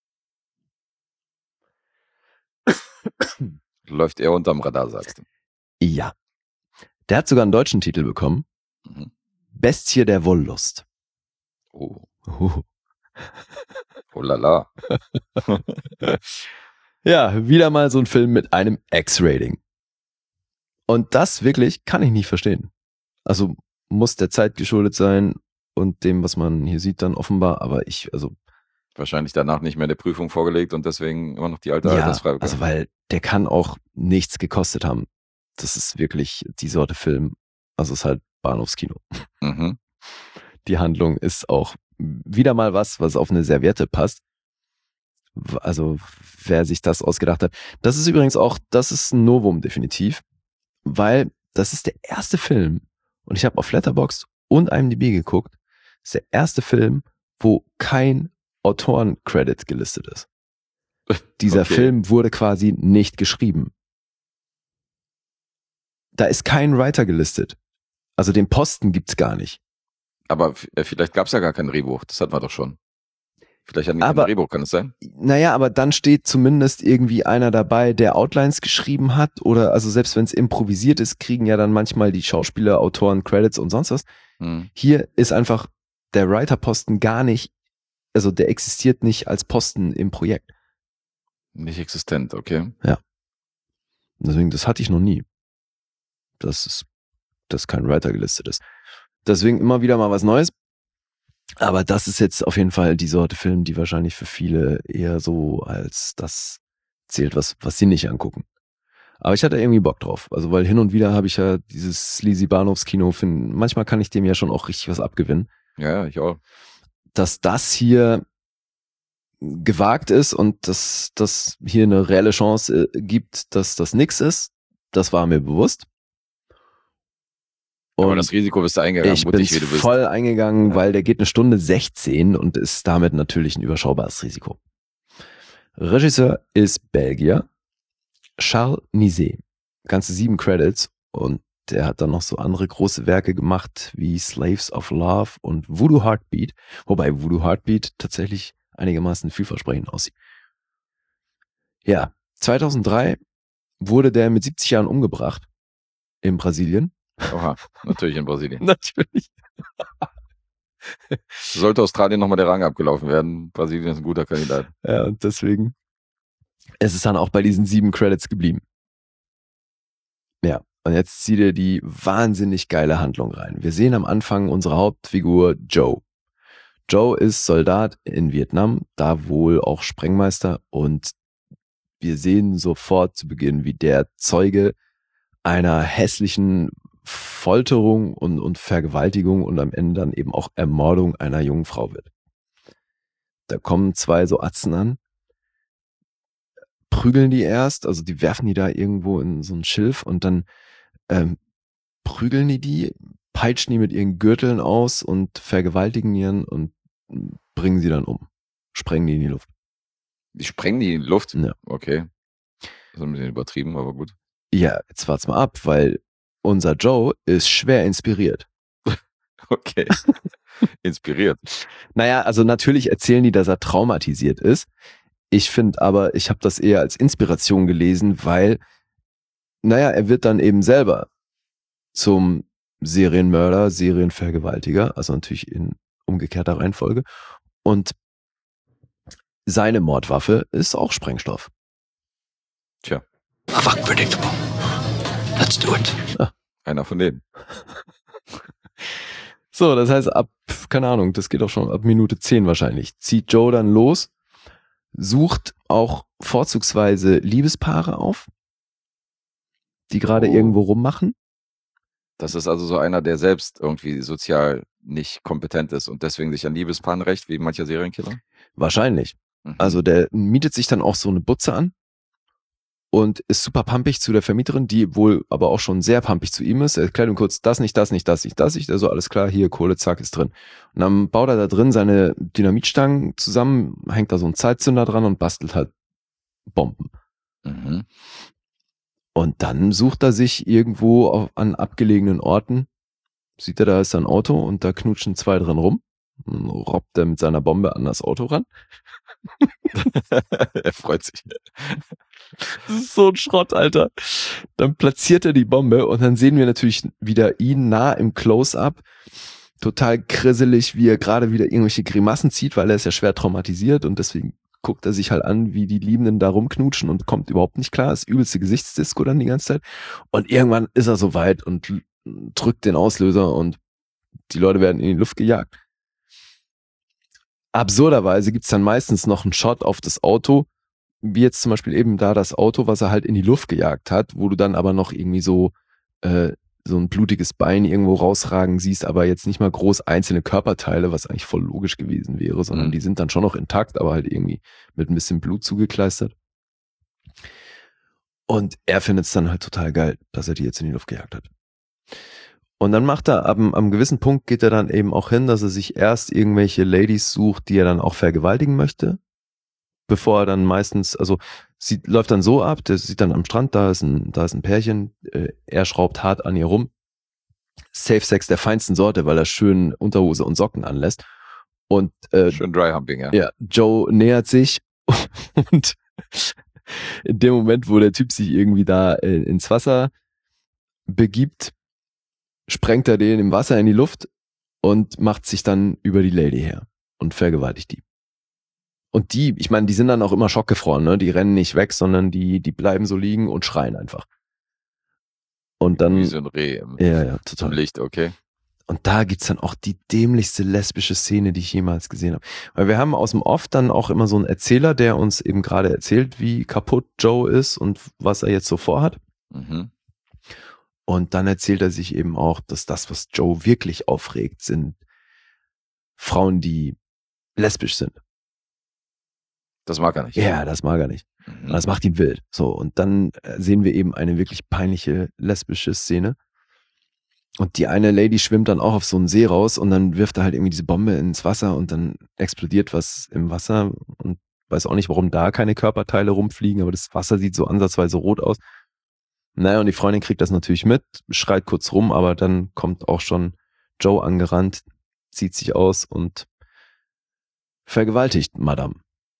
[SPEAKER 2] Läuft eher unterm Radar, sagst du.
[SPEAKER 3] Ja. Der hat sogar einen deutschen Titel bekommen.
[SPEAKER 2] Mhm.
[SPEAKER 3] Bestie der Wollust.
[SPEAKER 2] Oh. Oh lala.
[SPEAKER 3] Ja, wieder mal so ein Film mit einem X-Rating. Und das wirklich kann ich nicht verstehen. Also muss der Zeit geschuldet sein und dem, was man hier sieht, dann offenbar, aber
[SPEAKER 2] wahrscheinlich danach nicht mehr eine Prüfung vorgelegt und deswegen immer noch die alte Altersfreigabe.
[SPEAKER 3] Also weil der kann auch nichts gekostet haben. Das ist wirklich die Sorte Film. Also es ist halt Bahnhofskino.
[SPEAKER 2] Mhm.
[SPEAKER 3] Die Handlung ist auch wieder mal was auf eine Serviette passt. Also wer sich das ausgedacht hat. Das ist übrigens auch, das ist ein Novum definitiv, weil das ist der erste Film, und ich habe auf Letterboxd und IMDb geguckt, das ist der erste Film, wo kein Autorencredit gelistet ist. Dieser Film wurde quasi nicht geschrieben. Da ist kein Writer gelistet. Also den Posten gibt's gar nicht.
[SPEAKER 2] Aber vielleicht gab's ja gar kein Drehbuch, das hatten wir doch schon. Vielleicht hatten die kein Drehbuch, kann es sein?
[SPEAKER 3] Naja, aber dann steht zumindest irgendwie einer dabei, der Outlines geschrieben hat, oder also selbst wenn es improvisiert ist, kriegen ja dann manchmal die Schauspieler, Autoren, Credits und sonst was. Hier ist einfach der Writer-Posten gar nicht, also der existiert nicht als Posten im Projekt.
[SPEAKER 2] Nicht existent, okay.
[SPEAKER 3] Ja. Deswegen, das hatte ich noch nie. Dass kein Writer gelistet ist. Deswegen immer wieder mal was Neues. Aber das ist jetzt auf jeden Fall die Sorte Film, die wahrscheinlich für viele eher so als das zählt, was sie nicht angucken. Aber ich hatte irgendwie Bock drauf. Also weil hin und wieder habe ich ja dieses sleazy Bahnhofskino finden. Manchmal kann ich dem ja schon auch richtig was abgewinnen.
[SPEAKER 2] Ja, ich auch.
[SPEAKER 3] Dass das hier gewagt ist und dass das hier eine reelle Chance gibt, dass das nix ist, das war mir bewusst. Und
[SPEAKER 2] aber das Risiko bist du eingegangen.
[SPEAKER 3] Ich bin voll eingegangen, weil der geht 1:16 und ist damit natürlich ein überschaubares Risiko. Regisseur ist Belgier, Charles Nizet. Ganze 7 Credits und der hat dann noch so andere große Werke gemacht wie Slaves of Love und Voodoo Heartbeat, wobei Voodoo Heartbeat tatsächlich einigermaßen vielversprechend aussieht. Ja, 2003 wurde der mit 70 Jahren umgebracht in Brasilien.
[SPEAKER 2] Oha, natürlich in Brasilien.
[SPEAKER 3] Natürlich.
[SPEAKER 2] Sollte Australien nochmal der Rang abgelaufen werden. Brasilien ist ein guter Kandidat.
[SPEAKER 3] Ja, und deswegen ist es dann auch bei diesen 7 Credits geblieben. Ja, und jetzt zieht er die wahnsinnig geile Handlung rein. Wir sehen am Anfang unsere Hauptfigur Joe. Joe ist Soldat in Vietnam, da wohl auch Sprengmeister, und wir sehen sofort zu Beginn, wie der Zeuge einer hässlichen Folterung und Vergewaltigung und am Ende dann eben auch Ermordung einer jungen Frau wird. Da kommen 2 so Atzen an, prügeln die erst, also die werfen die da irgendwo in so ein Schilf und dann prügeln die, peitschen die mit ihren Gürteln aus und vergewaltigen die und bringen sie dann um. Sprengen die in die Luft.
[SPEAKER 2] Die sprengen die in die Luft?
[SPEAKER 3] Ja.
[SPEAKER 2] Okay. Das ist ein bisschen übertrieben, aber gut.
[SPEAKER 3] Ja, jetzt wart's mal ab, weil unser Joe ist schwer inspiriert.
[SPEAKER 2] Okay. Inspiriert.
[SPEAKER 3] Naja, also natürlich erzählen die, dass er traumatisiert ist. Ich finde aber, ich habe das eher als Inspiration gelesen, weil, naja, er wird dann eben selber zum Serienmörder, Serienvergewaltiger, also natürlich in umgekehrter Reihenfolge. Und seine Mordwaffe ist auch Sprengstoff.
[SPEAKER 2] Tja.
[SPEAKER 4] Fuck predictable. Let's do it.
[SPEAKER 2] Ja. Einer von denen.
[SPEAKER 3] So, das heißt, keine Ahnung, das geht auch schon ab Minute 10 wahrscheinlich, zieht Joe dann los, sucht auch vorzugsweise Liebespaare auf, die gerade irgendwo rummachen.
[SPEAKER 2] Das ist also so einer, der selbst irgendwie sozial nicht kompetent ist und deswegen sich an Liebespaaren rächt, wie mancher Serienkiller?
[SPEAKER 3] Wahrscheinlich. Also der mietet sich dann auch so eine Butze an und ist super pumpig zu der Vermieterin, die wohl aber auch schon sehr pumpig zu ihm ist. Er erklärt ihm kurz, das nicht. Also alles klar, hier, Kohle, zack, ist drin. Und dann baut er da drin seine Dynamitstangen zusammen, hängt da so einen Zeitzünder dran und bastelt halt Bomben.
[SPEAKER 2] Mhm.
[SPEAKER 3] Und dann sucht er sich irgendwo an abgelegenen Orten, sieht er, da ist ein Auto und da knutschen 2 drin rum. Dann robbt er mit seiner Bombe an das Auto ran.
[SPEAKER 2] Er freut sich.
[SPEAKER 3] Das ist so ein Schrott, Alter. Dann platziert er die Bombe und dann sehen wir natürlich wieder ihn nah im Close-Up. Total grisselig, wie er gerade wieder irgendwelche Grimassen zieht, weil er ist ja schwer traumatisiert und deswegen guckt er sich halt an, wie die Liebenden da rumknutschen und kommt überhaupt nicht klar. Das übelste Gesichtsdisco dann die ganze Zeit. Und irgendwann ist er soweit und drückt den Auslöser und die Leute werden in die Luft gejagt. Absurderweise gibt's dann meistens noch einen Shot auf das Auto, wie jetzt zum Beispiel eben da das Auto, was er halt in die Luft gejagt hat, wo du dann aber noch irgendwie so ein blutiges Bein irgendwo rausragen siehst, aber jetzt nicht mal groß einzelne Körperteile, was eigentlich voll logisch gewesen wäre, sondern die sind dann schon noch intakt, aber halt irgendwie mit ein bisschen Blut zugekleistert. Und er findet es dann halt total geil, dass er die jetzt in die Luft gejagt hat. Und dann macht er, am gewissen Punkt geht er dann eben auch hin, dass er sich erst irgendwelche Ladies sucht, die er dann auch vergewaltigen möchte, bevor er dann meistens, also läuft dann so ab, der sieht dann am Strand, da ist ein Pärchen, er schraubt hart an ihr rum. Safe Sex der feinsten Sorte, weil er schön Unterhose und Socken anlässt. Und
[SPEAKER 2] schön Dry-Humping, ja.
[SPEAKER 3] Ja, Joe nähert sich und in dem Moment, wo der Typ sich irgendwie da ins Wasser begibt, sprengt er den im Wasser in die Luft und macht sich dann über die Lady her und vergewaltigt die. Und die, ich meine, die sind dann auch immer schockgefroren, ne? Die rennen nicht weg, sondern die bleiben so liegen und schreien einfach. Und dann,
[SPEAKER 2] wie so ein Reh im
[SPEAKER 3] total.
[SPEAKER 2] Licht, okay.
[SPEAKER 3] Und da gibt's dann auch die dämlichste lesbische Szene, die ich jemals gesehen habe. Weil wir haben aus dem Off dann auch immer so einen Erzähler, der uns eben gerade erzählt, wie kaputt Joe ist und was er jetzt so vorhat.
[SPEAKER 2] Mhm.
[SPEAKER 3] Und dann erzählt er sich eben auch, dass das, was Joe wirklich aufregt, sind Frauen, die lesbisch sind.
[SPEAKER 2] Das mag er nicht.
[SPEAKER 3] Ja, das mag er nicht.
[SPEAKER 2] Mhm.
[SPEAKER 3] Das macht ihn wild. So, und dann sehen wir eben eine wirklich peinliche lesbische Szene. Und die eine Lady schwimmt dann auch auf so einen See raus und dann wirft er halt irgendwie diese Bombe ins Wasser und dann explodiert was im Wasser und weiß auch nicht, warum da keine Körperteile rumfliegen, aber das Wasser sieht so ansatzweise rot aus. Naja, und die Freundin kriegt das natürlich mit, schreit kurz rum, aber dann kommt auch schon Joe angerannt, zieht sich aus und vergewaltigt Madame.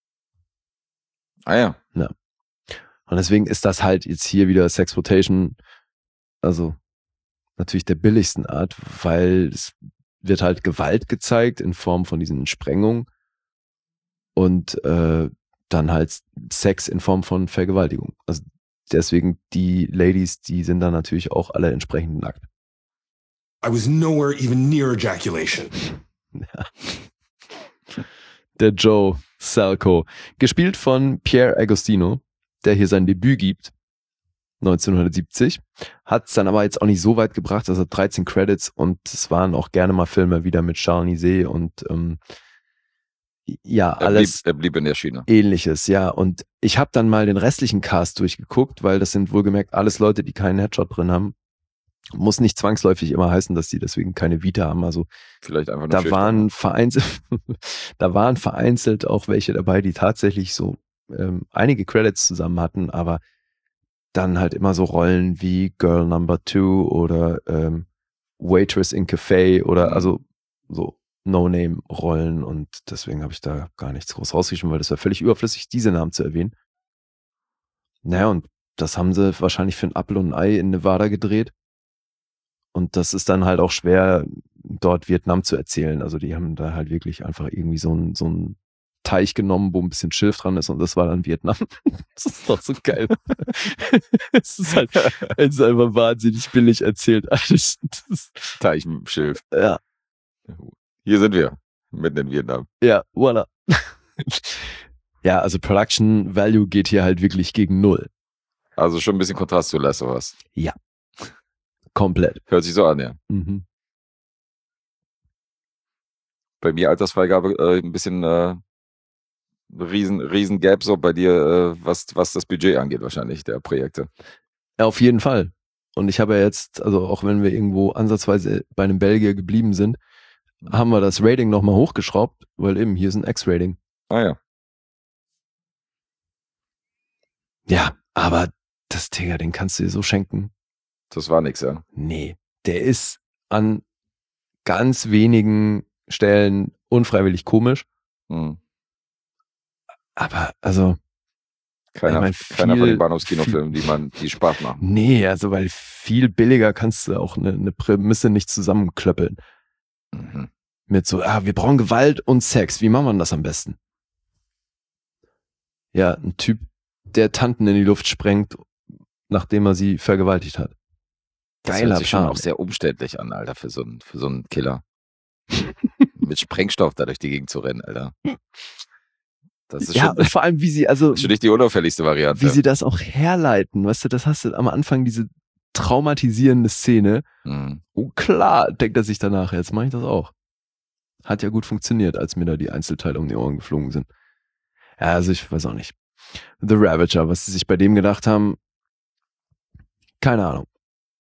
[SPEAKER 2] Ah ja.
[SPEAKER 3] Ja. Und deswegen ist das halt jetzt hier wieder Sexploitation, also natürlich der billigsten Art, weil es wird halt Gewalt gezeigt in Form von diesen Sprengungen und dann halt Sex in Form von Vergewaltigung. Also deswegen die Ladies, die sind dann natürlich auch alle entsprechend nackt.
[SPEAKER 4] I was nowhere even near ejaculation.
[SPEAKER 3] Ja. Der Joe Salco, gespielt von Pierre Agostino, der hier sein Debüt gibt, 1970, hat es dann aber jetzt auch nicht so weit gebracht, also 13 Credits und es waren auch gerne mal Filme wieder mit Charles Niset und alles
[SPEAKER 2] er blieb in der Schiene.
[SPEAKER 3] Ähnliches, ja. Und ich habe dann mal den restlichen Cast durchgeguckt, weil das sind wohlgemerkt alles Leute, die keinen Headshot drin haben. Muss nicht zwangsläufig immer heißen, dass die deswegen keine Vita haben. Also
[SPEAKER 2] vielleicht einfach nur
[SPEAKER 3] da waren vereinzelt auch welche dabei, die tatsächlich so einige Credits zusammen hatten, aber dann halt immer so Rollen wie Girl Number 2 oder Waitress in Café oder also so No-Name-Rollen und deswegen habe ich da gar nichts groß rausgeschrieben, weil das war völlig überflüssig, diese Namen zu erwähnen. Naja, und das haben sie wahrscheinlich für ein Apfel und ein Ei in Nevada gedreht. Und das ist dann halt auch schwer, dort Vietnam zu erzählen. Also die haben da halt wirklich einfach irgendwie so ein Teich genommen, wo ein bisschen Schilf dran ist und das war dann Vietnam. Das ist doch so geil. Es ist halt einfach wahnsinnig billig erzählt.
[SPEAKER 2] Teich mit Schilf.
[SPEAKER 3] Ja.
[SPEAKER 2] Hier sind wir, mitten in Vietnam.
[SPEAKER 3] Ja, voilà. Ja, also Production Value geht hier halt wirklich gegen 0.
[SPEAKER 2] Also schon ein bisschen Kontrast zu Last of Us.
[SPEAKER 3] Ja. Komplett.
[SPEAKER 2] Hört sich so an, ja.
[SPEAKER 3] Mhm.
[SPEAKER 2] Bei mir Altersfreigabe ein bisschen riesen Gap so bei dir, was das Budget angeht wahrscheinlich, der Projekte.
[SPEAKER 3] Ja, auf jeden Fall. Und ich habe ja jetzt, also auch wenn wir irgendwo ansatzweise bei einem Belgier geblieben sind, haben wir das Rating nochmal hochgeschraubt, weil eben hier ist ein X-Rating.
[SPEAKER 2] Ah ja.
[SPEAKER 3] Ja, aber das Digga, den kannst du dir so schenken.
[SPEAKER 2] Das war nix, ja.
[SPEAKER 3] Nee, der ist an ganz wenigen Stellen unfreiwillig komisch.
[SPEAKER 2] Mhm.
[SPEAKER 3] Aber also
[SPEAKER 2] keiner von den Bahnhofskinofilmen, die Spaß machen.
[SPEAKER 3] Nee, also weil viel billiger kannst du auch eine Prämisse nicht zusammenklöppeln.
[SPEAKER 2] Mhm.
[SPEAKER 3] Mit so, wir brauchen Gewalt und Sex. Wie machen wir das am besten? Ja, ein Typ, der Tanten in die Luft sprengt, nachdem er sie vergewaltigt hat.
[SPEAKER 2] Das hört sich schon auch sehr umständlich an, Alter, für so einen Killer. Mit Sprengstoff da durch die Gegend zu rennen, Alter. Das ist
[SPEAKER 3] ja,
[SPEAKER 2] schon,
[SPEAKER 3] vor allem, wie sie, also.
[SPEAKER 2] Das ist schon nicht die unauffälligste Variante.
[SPEAKER 3] Wie sie das auch herleiten, weißt du, das hast du am Anfang, diese traumatisierende Szene.
[SPEAKER 2] Mhm.
[SPEAKER 3] Oh klar, denkt er sich danach, jetzt mache ich das auch. Hat ja gut funktioniert, als mir da die Einzelteile um die Ohren geflogen sind. Ja, also ich weiß auch nicht. The Ravager, was sie sich bei dem gedacht haben, keine Ahnung.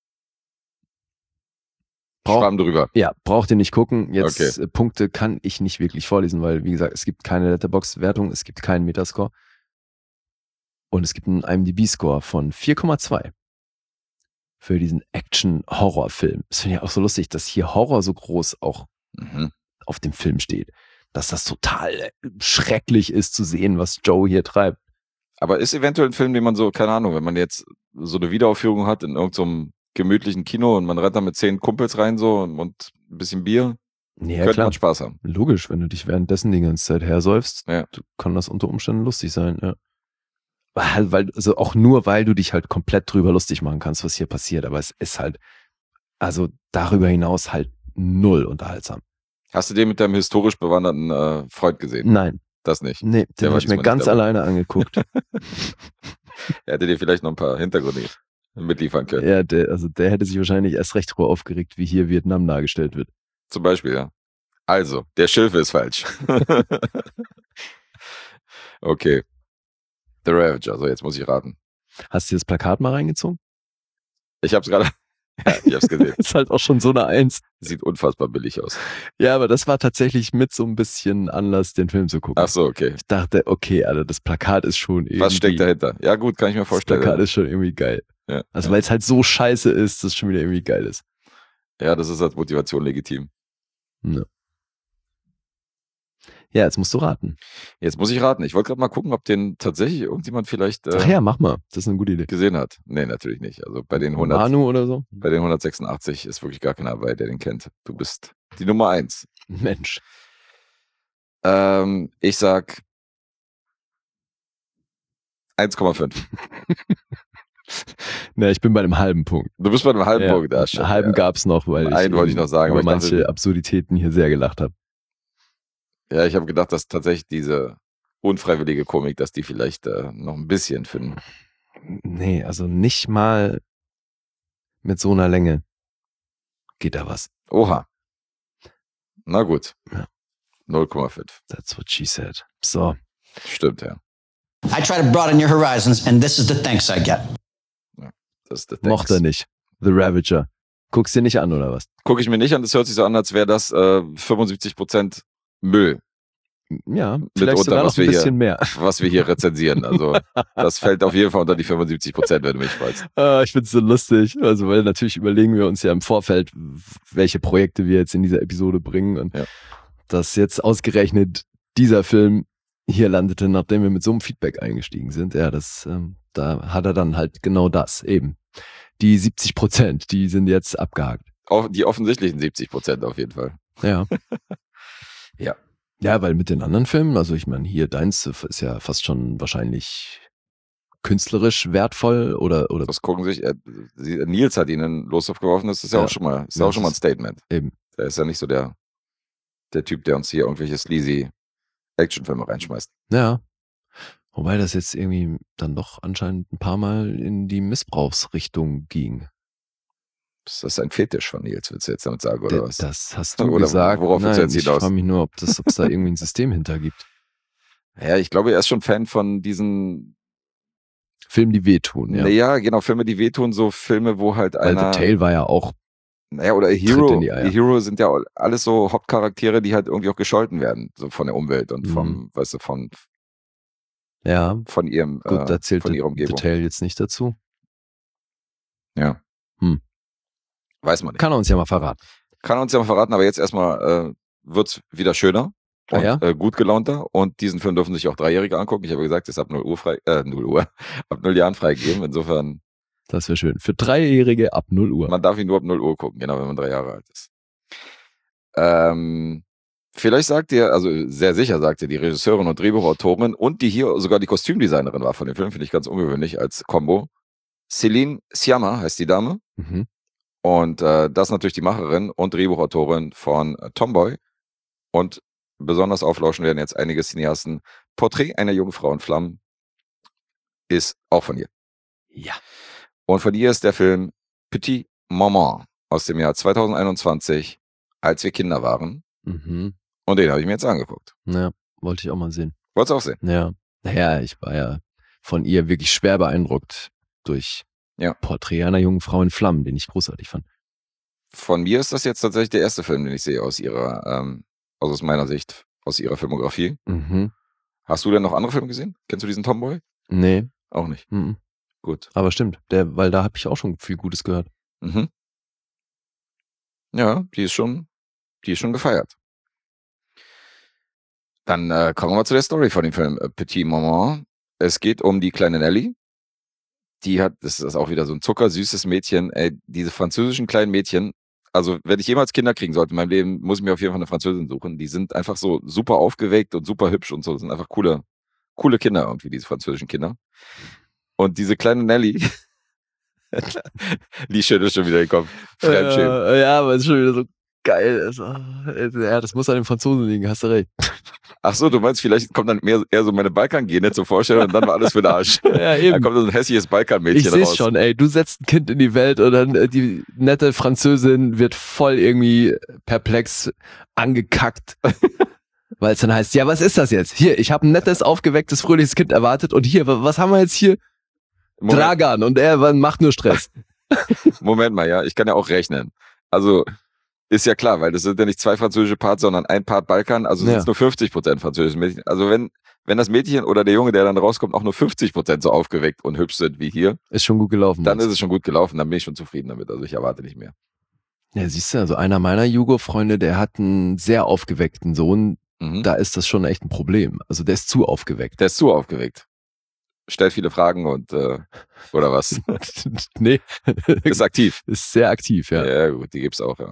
[SPEAKER 2] Schwamm drüber.
[SPEAKER 3] Ja, braucht ihr nicht gucken. Jetzt
[SPEAKER 2] okay.
[SPEAKER 3] Punkte kann ich nicht wirklich vorlesen, weil, wie gesagt, es gibt keine Letterboxd-Wertung, es gibt keinen Metascore. Und es gibt einen IMDb-Score von 4,2 für diesen Action-Horror-Film. Das finde ich auch so lustig, dass hier Horror so groß auch auf dem Film steht. Dass das total schrecklich ist zu sehen, was Joe hier treibt.
[SPEAKER 2] Aber ist eventuell ein Film, den man so, keine Ahnung, wenn man jetzt so eine Wiederaufführung hat in irgendeinem gemütlichen Kino und man rennt da mit 10 Kumpels rein so und ein bisschen Bier,
[SPEAKER 3] ja,
[SPEAKER 2] könnte
[SPEAKER 3] klar.
[SPEAKER 2] man Spaß haben.
[SPEAKER 3] Logisch, wenn du dich währenddessen die ganze Zeit hersäufst,
[SPEAKER 2] ja.
[SPEAKER 3] Kann das unter Umständen lustig sein, ja. Also auch nur, weil du dich halt komplett drüber lustig machen kannst, was hier passiert, aber es ist halt, also darüber hinaus halt 0 unterhaltsam.
[SPEAKER 2] Hast du den mit deinem historisch bewanderten Freund gesehen?
[SPEAKER 3] Nein.
[SPEAKER 2] Das nicht?
[SPEAKER 3] Nee, den habe ich mir ganz alleine angeguckt.
[SPEAKER 2] Er hätte dir vielleicht noch ein paar Hintergründe mitliefern können.
[SPEAKER 3] Ja, der hätte sich wahrscheinlich erst recht drüber aufgeregt, wie hier Vietnam dargestellt wird.
[SPEAKER 2] Zum Beispiel, ja. Also, der Schilfe ist falsch. Okay. The Ravager, so jetzt muss ich raten.
[SPEAKER 3] Hast du das Plakat mal reingezogen?
[SPEAKER 2] Ich hab's gerade, ja, ich hab's gesehen.
[SPEAKER 3] Ist halt auch schon so eine 1.
[SPEAKER 2] Sieht unfassbar billig aus.
[SPEAKER 3] Ja, aber das war tatsächlich mit so ein bisschen Anlass, den Film zu gucken.
[SPEAKER 2] Ach so, okay.
[SPEAKER 3] Ich dachte, okay, Alter, das Plakat ist schon irgendwie...
[SPEAKER 2] Was steckt dahinter? Ja gut, kann ich mir vorstellen.
[SPEAKER 3] Das Plakat ist schon irgendwie geil.
[SPEAKER 2] Ja,
[SPEAKER 3] also weil es halt so scheiße ist, dass es schon wieder irgendwie geil ist.
[SPEAKER 2] Ja, das ist als Motivation legitim.
[SPEAKER 3] Ja. Ja, jetzt musst du raten.
[SPEAKER 2] Jetzt muss ich raten. Ich wollte gerade mal gucken, ob den tatsächlich irgendjemand vielleicht
[SPEAKER 3] Ach ja, mach mal. Das ist eine gute Idee.
[SPEAKER 2] Gesehen hat. Nee, natürlich nicht. Also bei den 100,
[SPEAKER 3] Manu oder so?
[SPEAKER 2] Bei den 186 ist wirklich gar keiner dabei, der den kennt. Du bist die Nummer 1.
[SPEAKER 3] Mensch.
[SPEAKER 2] Ich sag 1,5.
[SPEAKER 3] Na, ich bin bei einem halben Punkt.
[SPEAKER 2] Du bist bei einem halben Punkt.
[SPEAKER 3] Ja, einen halben gab's noch, weil
[SPEAKER 2] einen wollte ich noch sagen,
[SPEAKER 3] über manche Absurditäten hier sehr gelacht habe.
[SPEAKER 2] Ja, ich habe gedacht, dass tatsächlich diese unfreiwillige Komik, dass die vielleicht noch ein bisschen finden.
[SPEAKER 3] Nee, also nicht mal mit so einer Länge geht da was.
[SPEAKER 2] Oha. Na gut.
[SPEAKER 3] Ja.
[SPEAKER 2] 0,5.
[SPEAKER 3] That's what she said. So.
[SPEAKER 2] Stimmt, ja.
[SPEAKER 5] I try to broaden your horizons and this is the thanks I get.
[SPEAKER 2] Ja, das ist the thanks.
[SPEAKER 3] Mochte er nicht. The Ravager. Guckst dir nicht an, oder was?
[SPEAKER 2] Guck ich mir nicht an. Das hört sich so an, als wäre das 75% Müll.
[SPEAKER 3] Ja, vielleicht sogar noch ein bisschen mehr.
[SPEAKER 2] Was wir hier rezensieren. Also das fällt auf jeden Fall unter die 75%, wenn du mich fragst.
[SPEAKER 3] Ich finde es so lustig. Also weil natürlich überlegen wir uns ja im Vorfeld, welche Projekte wir jetzt in dieser Episode bringen. Und dass jetzt ausgerechnet dieser Film hier landete, nachdem wir mit so einem Feedback eingestiegen sind. Ja, da hat er dann halt genau das eben. Die 70%, die sind jetzt abgehakt.
[SPEAKER 2] Auch die offensichtlichen 70% auf jeden Fall.
[SPEAKER 3] Ja.
[SPEAKER 2] Ja.
[SPEAKER 3] Ja, weil mit den anderen Filmen, also ich meine, hier deins ist ja fast schon wahrscheinlich künstlerisch wertvoll oder.
[SPEAKER 2] Das gucken sich, Nils hat ihn in Losdorf geworfen, das ist ja auch schon mal, ein Statement.
[SPEAKER 3] Eben.
[SPEAKER 2] Der ist ja nicht so der Typ, der uns hier irgendwelche sleazy Actionfilme reinschmeißt.
[SPEAKER 3] Ja. Wobei das jetzt irgendwie dann doch anscheinend ein paar Mal in die Missbrauchsrichtung ging.
[SPEAKER 2] Das ist ein Fetisch von Nils, willst du jetzt damit sagen, oder was?
[SPEAKER 3] Das hast du gesagt.
[SPEAKER 2] Worauf willst du jetzt hinaus?
[SPEAKER 3] Ich frage mich nur, ob es da irgendwie ein System hinter gibt.
[SPEAKER 2] Ja, ich glaube, er ist schon Fan von diesen
[SPEAKER 3] Filme, die wehtun, ja.
[SPEAKER 2] Naja, genau, Filme, die wehtun, so Filme, wo halt
[SPEAKER 3] einer... Weil The Tale war ja auch...
[SPEAKER 2] Naja, oder Hero. Die Hero sind ja alles so Hauptcharaktere, die halt irgendwie auch gescholten werden, so von der Umwelt und vom, weißt du, von ihrem,
[SPEAKER 3] gut, da zählt
[SPEAKER 2] von ihrer Umgebung.
[SPEAKER 3] The Tale jetzt nicht dazu.
[SPEAKER 2] Ja. Weiß man nicht.
[SPEAKER 3] Kann er uns ja mal verraten.
[SPEAKER 2] Aber jetzt erstmal wird's wieder schöner und gut gelaunter. Und diesen Film dürfen sich auch Dreijährige angucken. Ich habe gesagt, ist ab 0 Uhr ab 0 Jahren freigegeben. Insofern.
[SPEAKER 3] Das wäre schön. Für Dreijährige ab 0 Uhr.
[SPEAKER 2] Man darf ihn nur ab 0 Uhr gucken, genau, wenn man 3 Jahre alt ist. Vielleicht sagt ihr, also sehr sicher sagt ihr, die Regisseurin und Drehbuchautorin und die hier sogar die Kostümdesignerin war von dem Film, finde ich ganz ungewöhnlich als Kombo. Céline Sciamma heißt die Dame.
[SPEAKER 3] Mhm.
[SPEAKER 2] Und das ist natürlich die Macherin und Drehbuchautorin von Tomboy. Und besonders auflauschen werden jetzt einige Cineasten. Porträt einer jungen Frau in Flammen ist auch von ihr.
[SPEAKER 3] Ja.
[SPEAKER 2] Und von ihr ist der Film Petit Maman aus dem Jahr 2021, als wir Kinder waren.
[SPEAKER 3] Mhm.
[SPEAKER 2] Und den habe ich mir jetzt angeguckt.
[SPEAKER 3] Ja, wollte ich auch mal sehen.
[SPEAKER 2] Wolltest du auch sehen?
[SPEAKER 3] Ja. Naja, ich war ja von ihr wirklich schwer beeindruckt durch Porträt einer jungen Frau in Flammen, den ich großartig fand.
[SPEAKER 2] Von mir ist das jetzt tatsächlich der erste Film, den ich sehe aus ihrer, also aus meiner Sicht, aus ihrer Filmografie.
[SPEAKER 3] Mhm.
[SPEAKER 2] Hast du denn noch andere Filme gesehen? Kennst du diesen Tomboy?
[SPEAKER 3] Nee.
[SPEAKER 2] Auch nicht.
[SPEAKER 3] Mhm.
[SPEAKER 2] Gut.
[SPEAKER 3] Aber stimmt, weil da habe ich auch schon viel Gutes gehört.
[SPEAKER 2] Mhm. Ja, die ist schon gefeiert. Dann kommen wir zu der Story von dem Film Petit Maman. Es geht um die kleine Nelly. Die hat, das ist auch wieder so ein zuckersüßes Mädchen, diese französischen kleinen Mädchen, also wenn ich jemals Kinder kriegen sollte in meinem Leben, muss ich mir auf jeden Fall eine Französin suchen. Die sind einfach so super aufgeweckt und super hübsch und so. Das sind einfach coole Kinder irgendwie, diese französischen Kinder. Und diese kleine Nelly, die schüttelt schon wieder den Kopf. Fremdschämen.
[SPEAKER 3] Ja, aber es ist schon wieder so geil. Ja, das muss an den Franzosen liegen, hast du recht.
[SPEAKER 2] Ach so, du meinst, vielleicht kommt dann eher so meine Balkan-Gene zur Vorstellung und dann war alles für den Arsch.
[SPEAKER 3] Ja, eben.
[SPEAKER 2] Da kommt so ein hässliches Balkan-Mädchen raus.
[SPEAKER 3] Ich sehe schon, du setzt ein Kind in die Welt und dann die nette Französin wird voll irgendwie perplex angekackt. Weil es dann heißt, ja, was ist das jetzt? Hier, ich habe ein nettes, aufgewecktes, fröhliches Kind erwartet und hier, was haben wir jetzt hier?
[SPEAKER 2] Moment.
[SPEAKER 3] Dragan und er macht nur Stress.
[SPEAKER 2] Moment mal, ja, ich kann ja auch rechnen. Also ist ja klar, weil das sind ja nicht 2 französische Parts, sondern ein Part Balkan, also sind es nur 50% französische Mädchen. Also wenn das Mädchen oder der Junge, der dann rauskommt, auch nur 50% so aufgeweckt und hübsch sind wie hier,
[SPEAKER 3] ist schon gut gelaufen.
[SPEAKER 2] Dann ist es schon gut gelaufen, dann bin ich schon zufrieden damit. Also ich erwarte nicht mehr.
[SPEAKER 3] Ja, siehst du, also einer meiner Jugo-Freunde, der hat einen sehr aufgeweckten Sohn. Da ist das schon echt ein Problem. Also der ist zu aufgeweckt.
[SPEAKER 2] Der ist zu aufgeweckt. Stellt viele Fragen und oder was?
[SPEAKER 3] Nee.
[SPEAKER 2] Ist aktiv.
[SPEAKER 3] Ist sehr aktiv, ja.
[SPEAKER 2] Ja, gut, die gibt's auch, ja.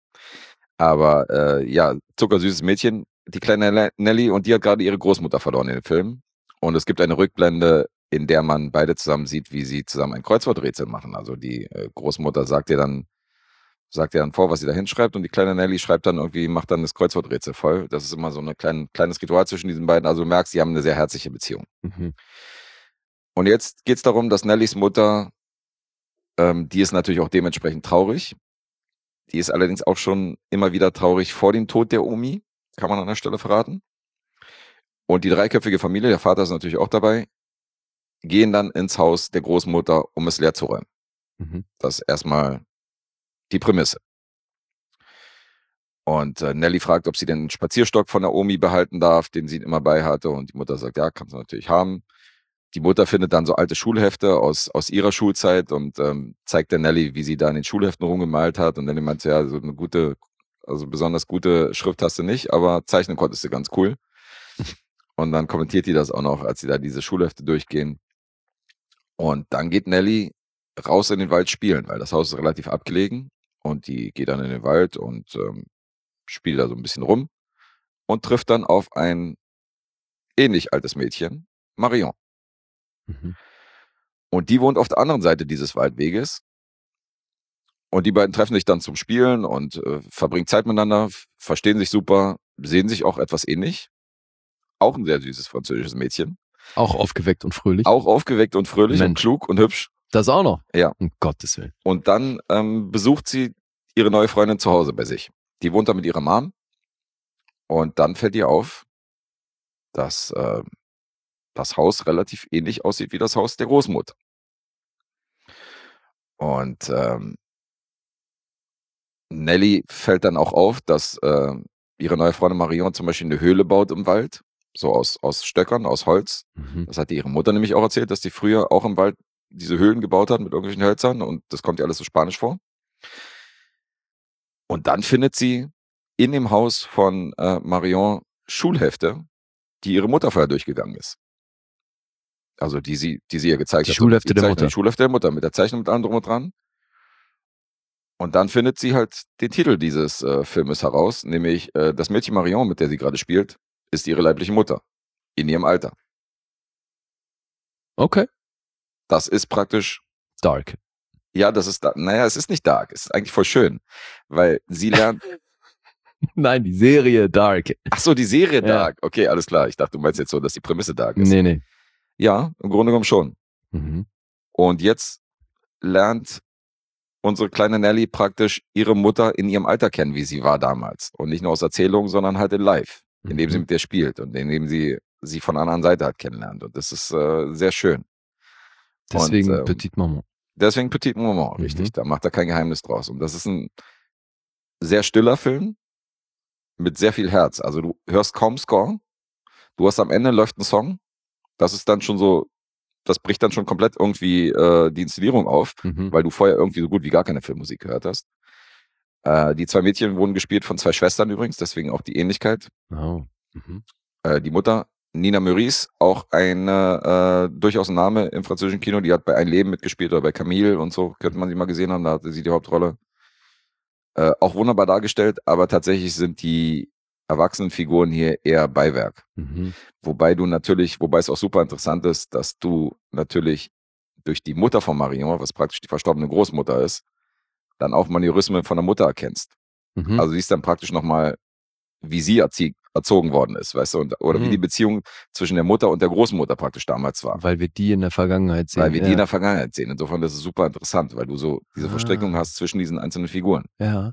[SPEAKER 2] Aber ja, zuckersüßes Mädchen, die kleine Nelly, und die hat gerade ihre Großmutter verloren in dem Film. Und es gibt eine Rückblende, in der man beide zusammen sieht, wie sie zusammen ein Kreuzworträtsel machen. Also die Großmutter sagt ihr dann vor, was sie da hinschreibt, und die kleine Nelly schreibt dann irgendwie, macht dann das Kreuzworträtsel voll. Das ist immer so ein kleines Ritual zwischen diesen beiden. Also du merkst, die haben eine sehr herzliche Beziehung.
[SPEAKER 3] Mhm.
[SPEAKER 2] Und jetzt geht es darum, dass Nellys Mutter, die ist natürlich auch dementsprechend traurig. Die ist allerdings auch schon immer wieder traurig vor dem Tod der Omi, kann man an der Stelle verraten. Und die dreiköpfige Familie, der Vater ist natürlich auch dabei, gehen dann ins Haus der Großmutter, um es leer zu räumen.
[SPEAKER 3] Mhm.
[SPEAKER 2] Das ist erstmal die Prämisse. Und Nelly fragt, ob sie den Spazierstock von der Omi behalten darf, den sie immer bei hatte. Und die Mutter sagt, ja, kannst du natürlich haben. Die Mutter findet dann so alte Schulhefte aus ihrer Schulzeit und zeigt der Nelly, wie sie da in den Schulheften rumgemalt hat. Und Nelly meint, ja, so eine gute, also besonders gute Schrift hast du nicht, aber zeichnen konntest du ganz cool. Und dann kommentiert die das auch noch, als sie da diese Schulhefte durchgehen. Und dann geht Nelly raus in den Wald spielen, weil das Haus ist relativ abgelegen. Und die geht dann in den Wald und spielt da so ein bisschen rum. und trifft dann auf ein ähnlich altes Mädchen, Marion.
[SPEAKER 3] Mhm.
[SPEAKER 2] Und die wohnt auf der anderen Seite dieses Waldweges. Und die beiden treffen sich dann zum Spielen und verbringen Zeit miteinander, verstehen sich super, sehen sich auch etwas ähnlich. Auch ein sehr süßes französisches Mädchen.
[SPEAKER 3] Auch aufgeweckt und fröhlich.
[SPEAKER 2] Auch aufgeweckt und fröhlich und klug und hübsch.
[SPEAKER 3] Das auch noch?
[SPEAKER 2] Ja.
[SPEAKER 3] Um Gottes Willen.
[SPEAKER 2] Und dann besucht sie ihre neue Freundin zu Hause bei sich. Die wohnt da mit ihrer Mom. Und dann fällt ihr auf, dass das Haus relativ ähnlich aussieht wie das Haus der Großmutter. Und Nelly fällt dann auch auf, dass ihre neue Freundin Marion zum Beispiel eine Höhle baut im Wald, so aus Stöckern, aus Holz.
[SPEAKER 3] Mhm.
[SPEAKER 2] Das hat ihre Mutter nämlich auch erzählt, dass die früher auch im Wald diese Höhlen gebaut hat mit irgendwelchen Hölzern und das kommt ihr alles so spanisch vor. Und dann findet sie in dem Haus von Marion Schulhefte, die ihre Mutter vorher durchgegangen ist. Also die sie ihr gezeigt hat.
[SPEAKER 3] Schulhefte der Mutter.
[SPEAKER 2] Die Schulhefte der Mutter mit der Zeichnung mit allem drum und dran. Und dann findet sie halt den Titel dieses Filmes heraus, nämlich das Mädchen Marion, mit der sie gerade spielt, ist ihre leibliche Mutter. In ihrem Alter.
[SPEAKER 3] Okay.
[SPEAKER 2] Das ist praktisch
[SPEAKER 3] dark.
[SPEAKER 2] Ja, das ist, naja, es ist nicht dark. Es ist eigentlich voll schön, weil sie lernt...
[SPEAKER 3] Nein, die Serie Dark.
[SPEAKER 2] Ach so, die Serie Dark. Okay, alles klar. Ich dachte, du meinst jetzt so, dass die Prämisse Dark ist.
[SPEAKER 3] Nee.
[SPEAKER 2] Ja, im Grunde genommen schon.
[SPEAKER 3] Mhm.
[SPEAKER 2] Und jetzt lernt unsere kleine Nelly praktisch ihre Mutter in ihrem Alter kennen, wie sie war damals. Und nicht nur aus Erzählungen, sondern halt in live, indem sie mit ihr spielt und indem sie von einer anderen Seite halt kennenlernt. Und das ist sehr schön.
[SPEAKER 3] Deswegen Petite Maman.
[SPEAKER 2] Deswegen Petite Maman, richtig. Da macht er kein Geheimnis draus. Und das ist ein sehr stiller Film mit sehr viel Herz. Also du hörst kaum Score. Du hast am Ende läuft ein Song. Das ist dann schon so, das bricht dann schon komplett irgendwie die Inszenierung auf, weil du vorher irgendwie so gut wie gar keine Filmmusik gehört hast. Die zwei Mädchen wurden gespielt von zwei Schwestern übrigens, deswegen auch die Ähnlichkeit.
[SPEAKER 3] Oh.
[SPEAKER 2] Die Mutter, Nina Meurice, auch durchaus ein Name im französischen Kino, die hat bei Ein Leben mitgespielt oder bei Camille und so, könnte man sie mal gesehen haben, da hatte sie die Hauptrolle. Auch wunderbar dargestellt, aber tatsächlich sind die Erwachsenenfiguren hier eher Beiwerk. Wobei es auch super interessant ist, dass du natürlich durch die Mutter von Marion, was praktisch die verstorbene Großmutter ist, dann auch Manierismen von der Mutter erkennst. Also siehst dann praktisch nochmal, wie sie erzogen worden ist, weißt du, oder wie die Beziehung zwischen der Mutter und der Großmutter praktisch damals war.
[SPEAKER 3] Weil wir die in der Vergangenheit sehen.
[SPEAKER 2] Die in der Vergangenheit sehen. Insofern ist es super interessant, weil du so diese Verstrickung hast zwischen diesen einzelnen Figuren.
[SPEAKER 3] Ja.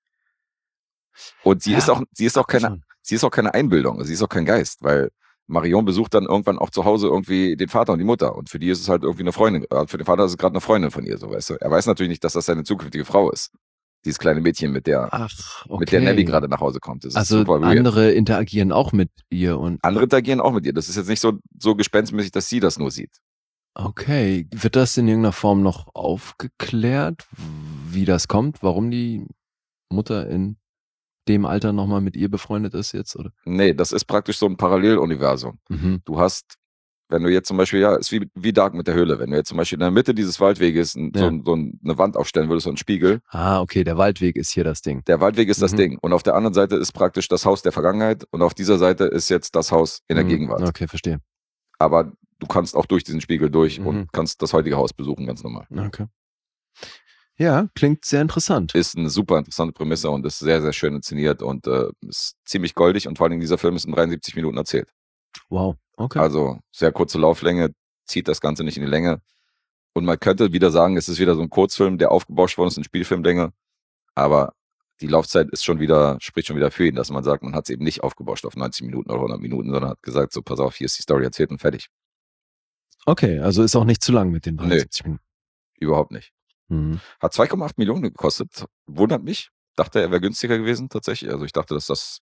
[SPEAKER 2] Und sie ist auch keine Einbildung, sie ist auch kein Geist, weil Marion besucht dann irgendwann auch zu Hause irgendwie den Vater und die Mutter und für die ist es halt irgendwie eine Freundin, für den Vater ist es gerade eine Freundin von ihr, so weißt du. Er weiß natürlich nicht, dass das seine zukünftige Frau ist. Dieses kleine Mädchen, mit der Nelly gerade nach Hause kommt. Das
[SPEAKER 3] also
[SPEAKER 2] ist super
[SPEAKER 3] andere interagieren auch mit ihr und.
[SPEAKER 2] Andere interagieren auch mit ihr. Das ist jetzt nicht so gespenstmäßig, dass sie das nur sieht.
[SPEAKER 3] Okay. Wird das in irgendeiner Form noch aufgeklärt, wie das kommt, warum die Mutter in dem Alter nochmal mit ihr befreundet ist jetzt, oder?
[SPEAKER 2] Nee, das ist praktisch so ein Paralleluniversum. Du hast, wenn du jetzt zum Beispiel, ist wie Dark mit der Höhle, wenn du jetzt zum Beispiel in der Mitte dieses Waldweges so eine Wand aufstellen würdest, so einen Spiegel.
[SPEAKER 3] Ah, okay, der Waldweg ist hier das Ding.
[SPEAKER 2] Der Waldweg ist das Ding. Und auf der anderen Seite ist praktisch das Haus der Vergangenheit und auf dieser Seite ist jetzt das Haus in der Gegenwart.
[SPEAKER 3] Okay, verstehe.
[SPEAKER 2] Aber du kannst auch durch diesen Spiegel durch und kannst das heutige Haus besuchen, ganz normal.
[SPEAKER 3] Okay. Ja, klingt sehr interessant.
[SPEAKER 2] Ist eine super interessante Prämisse und ist sehr, sehr schön inszeniert und ist ziemlich goldig und vor allem dieser Film ist in 73 Minuten erzählt.
[SPEAKER 3] Wow, okay.
[SPEAKER 2] Also sehr kurze Lauflänge, zieht das Ganze nicht in die Länge. Und man könnte wieder sagen, es ist wieder so ein Kurzfilm, der aufgebauscht worden ist in Spielfilmlänge, aber die Laufzeit spricht schon wieder für ihn, dass man sagt, man hat es eben nicht aufgebauscht auf 90 Minuten oder 100 Minuten, sondern hat gesagt, so pass auf, hier ist die Story erzählt und fertig.
[SPEAKER 3] Okay, also ist auch nicht zu lang mit den 73 Minuten.
[SPEAKER 2] Überhaupt nicht. Hat 2,8 Millionen gekostet. Wundert mich. Dachte, er wäre günstiger gewesen tatsächlich. Also ich dachte, dass das...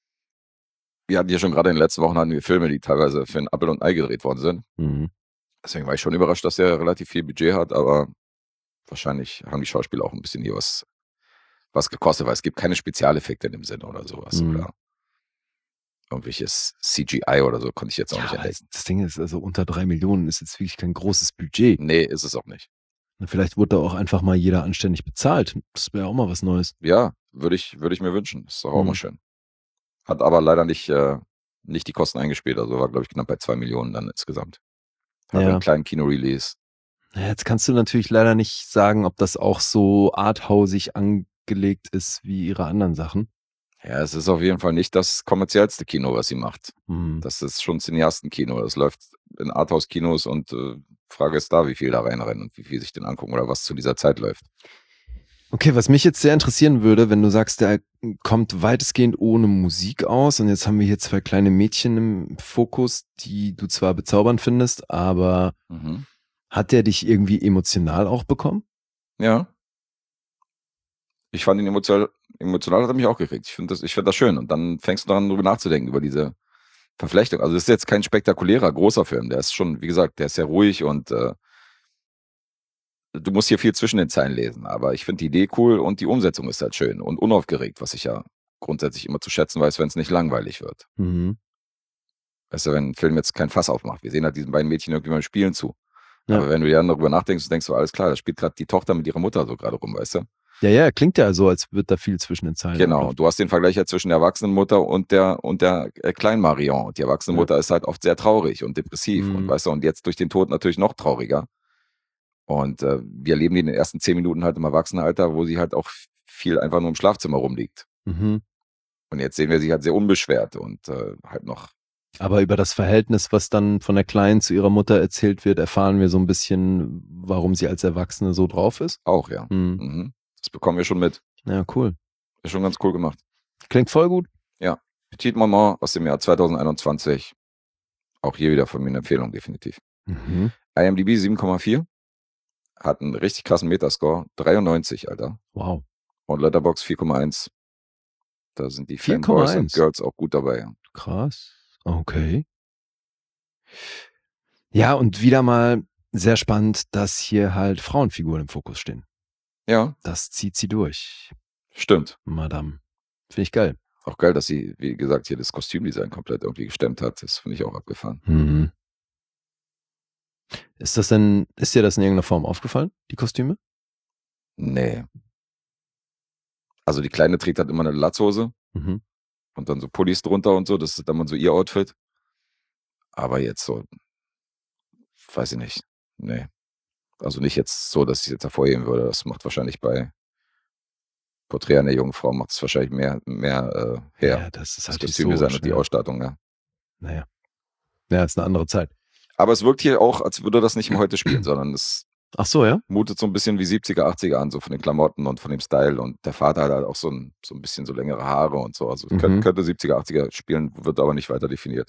[SPEAKER 2] Wir hatten hier schon gerade in den letzten Wochen Filme, die teilweise für ein Apfel und Ei gedreht worden sind. Deswegen war ich schon überrascht, dass er relativ viel Budget hat, aber wahrscheinlich haben die Schauspieler auch ein bisschen hier was gekostet, weil es gibt keine Spezialeffekte in dem Sinne oder sowas. Oder irgendwelches CGI oder so konnte ich jetzt auch nicht entdecken.
[SPEAKER 3] Das Ding ist, also unter 3 Millionen ist jetzt wirklich kein großes Budget.
[SPEAKER 2] Nee, ist es auch nicht.
[SPEAKER 3] Vielleicht wurde da auch einfach mal jeder anständig bezahlt. Das wäre auch mal was Neues.
[SPEAKER 2] Ja, würde ich mir wünschen. Das ist doch auch mal schön. Hat aber leider nicht die Kosten eingespielt. Also war, glaube ich, knapp bei 2 Millionen dann insgesamt. Hat einen kleinen Kino-Release.
[SPEAKER 3] Ja, jetzt kannst du natürlich leider nicht sagen, ob das auch so arthausig angelegt ist wie ihre anderen Sachen.
[SPEAKER 2] Ja, es ist auf jeden Fall nicht das kommerziellste Kino, was sie macht. Das ist schon Cineastenkino. Das läuft in Arthouse-Kinos und Frage ist da, wie viel da reinrennen und wie viel sich den angucken oder was zu dieser Zeit läuft.
[SPEAKER 3] Okay, was mich jetzt sehr interessieren würde, wenn du sagst, der kommt weitestgehend ohne Musik aus und jetzt haben wir hier 2 kleine Mädchen im Fokus, die du zwar bezaubernd findest, aber hat der dich irgendwie emotional auch bekommen?
[SPEAKER 2] Ja. Ich fand ihn emotional hat er mich auch gekriegt. Ich finde das schön. Und dann fängst du daran, drüber nachzudenken, über diese Verflechtung. Also das ist jetzt kein spektakulärer, großer Film. Der ist schon, wie gesagt, der ist sehr ruhig und du musst hier viel zwischen den Zeilen lesen. Aber ich finde die Idee cool und die Umsetzung ist halt schön und unaufgeregt, was ich ja grundsätzlich immer zu schätzen weiß, wenn es nicht langweilig wird. Weißt du, wenn ein Film jetzt kein Fass aufmacht. Wir sehen halt diesen beiden Mädchen irgendwie beim Spielen zu. Ja. Aber wenn du dann darüber nachdenkst, denkst du, alles klar, da spielt gerade die Tochter mit ihrer Mutter so gerade rum, weißt du?
[SPEAKER 3] Ja, klingt ja so, als würde da viel zwischen den Zeilen.
[SPEAKER 2] Genau, du hast den Vergleich ja zwischen der Erwachsenenmutter und der kleinen Marion. Und die Erwachsenenmutter ist halt oft sehr traurig und depressiv und weißt du, und jetzt durch den Tod natürlich noch trauriger. Und wir erleben die in den ersten 10 Minuten halt im Erwachsenenalter, wo sie halt auch viel einfach nur im Schlafzimmer rumliegt. Und jetzt sehen wir sie halt sehr unbeschwert und halt noch.
[SPEAKER 3] Aber über das Verhältnis, was dann von der Kleinen zu ihrer Mutter erzählt wird, erfahren wir so ein bisschen, warum sie als Erwachsene so drauf ist?
[SPEAKER 2] Auch, ja. Das bekommen wir schon mit.
[SPEAKER 3] Ja, cool.
[SPEAKER 2] Ist schon ganz cool gemacht.
[SPEAKER 3] Klingt voll gut.
[SPEAKER 2] Ja. Petite Maman aus dem Jahr 2021. Auch hier wieder von mir eine Empfehlung, definitiv. IMDb 7,4. Hat einen richtig krassen Metascore. 93, Alter.
[SPEAKER 3] Wow.
[SPEAKER 2] Und Letterboxd 4,1. Da sind die Fanboys und Girls auch gut dabei. Ja.
[SPEAKER 3] Krass. Okay. Ja, und wieder mal sehr spannend, dass hier halt Frauenfiguren im Fokus stehen.
[SPEAKER 2] Ja.
[SPEAKER 3] Das zieht sie durch.
[SPEAKER 2] Stimmt.
[SPEAKER 3] Madame. Finde ich geil.
[SPEAKER 2] Auch geil, dass sie, wie gesagt, hier das Kostümdesign komplett irgendwie gestemmt hat. Das finde ich auch abgefahren.
[SPEAKER 3] Ist dir das in irgendeiner Form aufgefallen, die Kostüme?
[SPEAKER 2] Nee. Also die Kleine trägt halt immer eine Latzhose und dann so Pullis drunter und so. Das ist dann mal so ihr Outfit. Aber jetzt so, weiß ich nicht. Nee. Also nicht jetzt so, dass ich es jetzt hervorheben würde. Das macht wahrscheinlich bei Porträt einer jungen Frau macht es wahrscheinlich mehr her.
[SPEAKER 3] Ja, das ist halt
[SPEAKER 2] das Kostümdesign und die Ausstattung, ja.
[SPEAKER 3] Naja. Ja, ist eine andere Zeit.
[SPEAKER 2] Aber es wirkt hier auch, als würde das nicht im Heute spielen, sondern es
[SPEAKER 3] Ach so, ja?
[SPEAKER 2] mutet so ein bisschen wie 70er, 80er an, so von den Klamotten und von dem Style. Und der Vater hat halt auch so ein bisschen so längere Haare und so. Also könnte 70er, 80er spielen, wird aber nicht weiter definiert.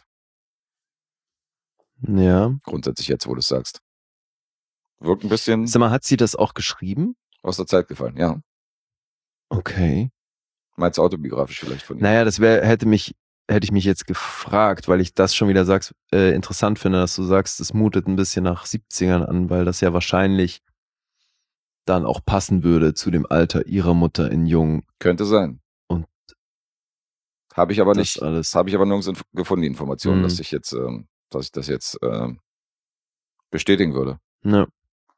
[SPEAKER 3] Ja.
[SPEAKER 2] Grundsätzlich jetzt, wo du es sagst. Wirkt ein bisschen
[SPEAKER 3] Sag mal, hat sie das auch geschrieben?
[SPEAKER 2] aus der Zeit gefallen, ja.
[SPEAKER 3] Okay.
[SPEAKER 2] Meinst du autobiografisch vielleicht von ihm?
[SPEAKER 3] Naja, hätte ich mich jetzt gefragt, weil ich das schon wieder interessant finde, dass du sagst, es mutet ein bisschen nach 70ern an, weil das ja wahrscheinlich dann auch passen würde zu dem Alter ihrer Mutter in Jung.
[SPEAKER 2] Könnte sein.
[SPEAKER 3] Und
[SPEAKER 2] habe ich aber nicht.
[SPEAKER 3] Alles.
[SPEAKER 2] Habe ich aber nirgends gefunden, die Information, dass ich das jetzt bestätigen würde.
[SPEAKER 3] Ja.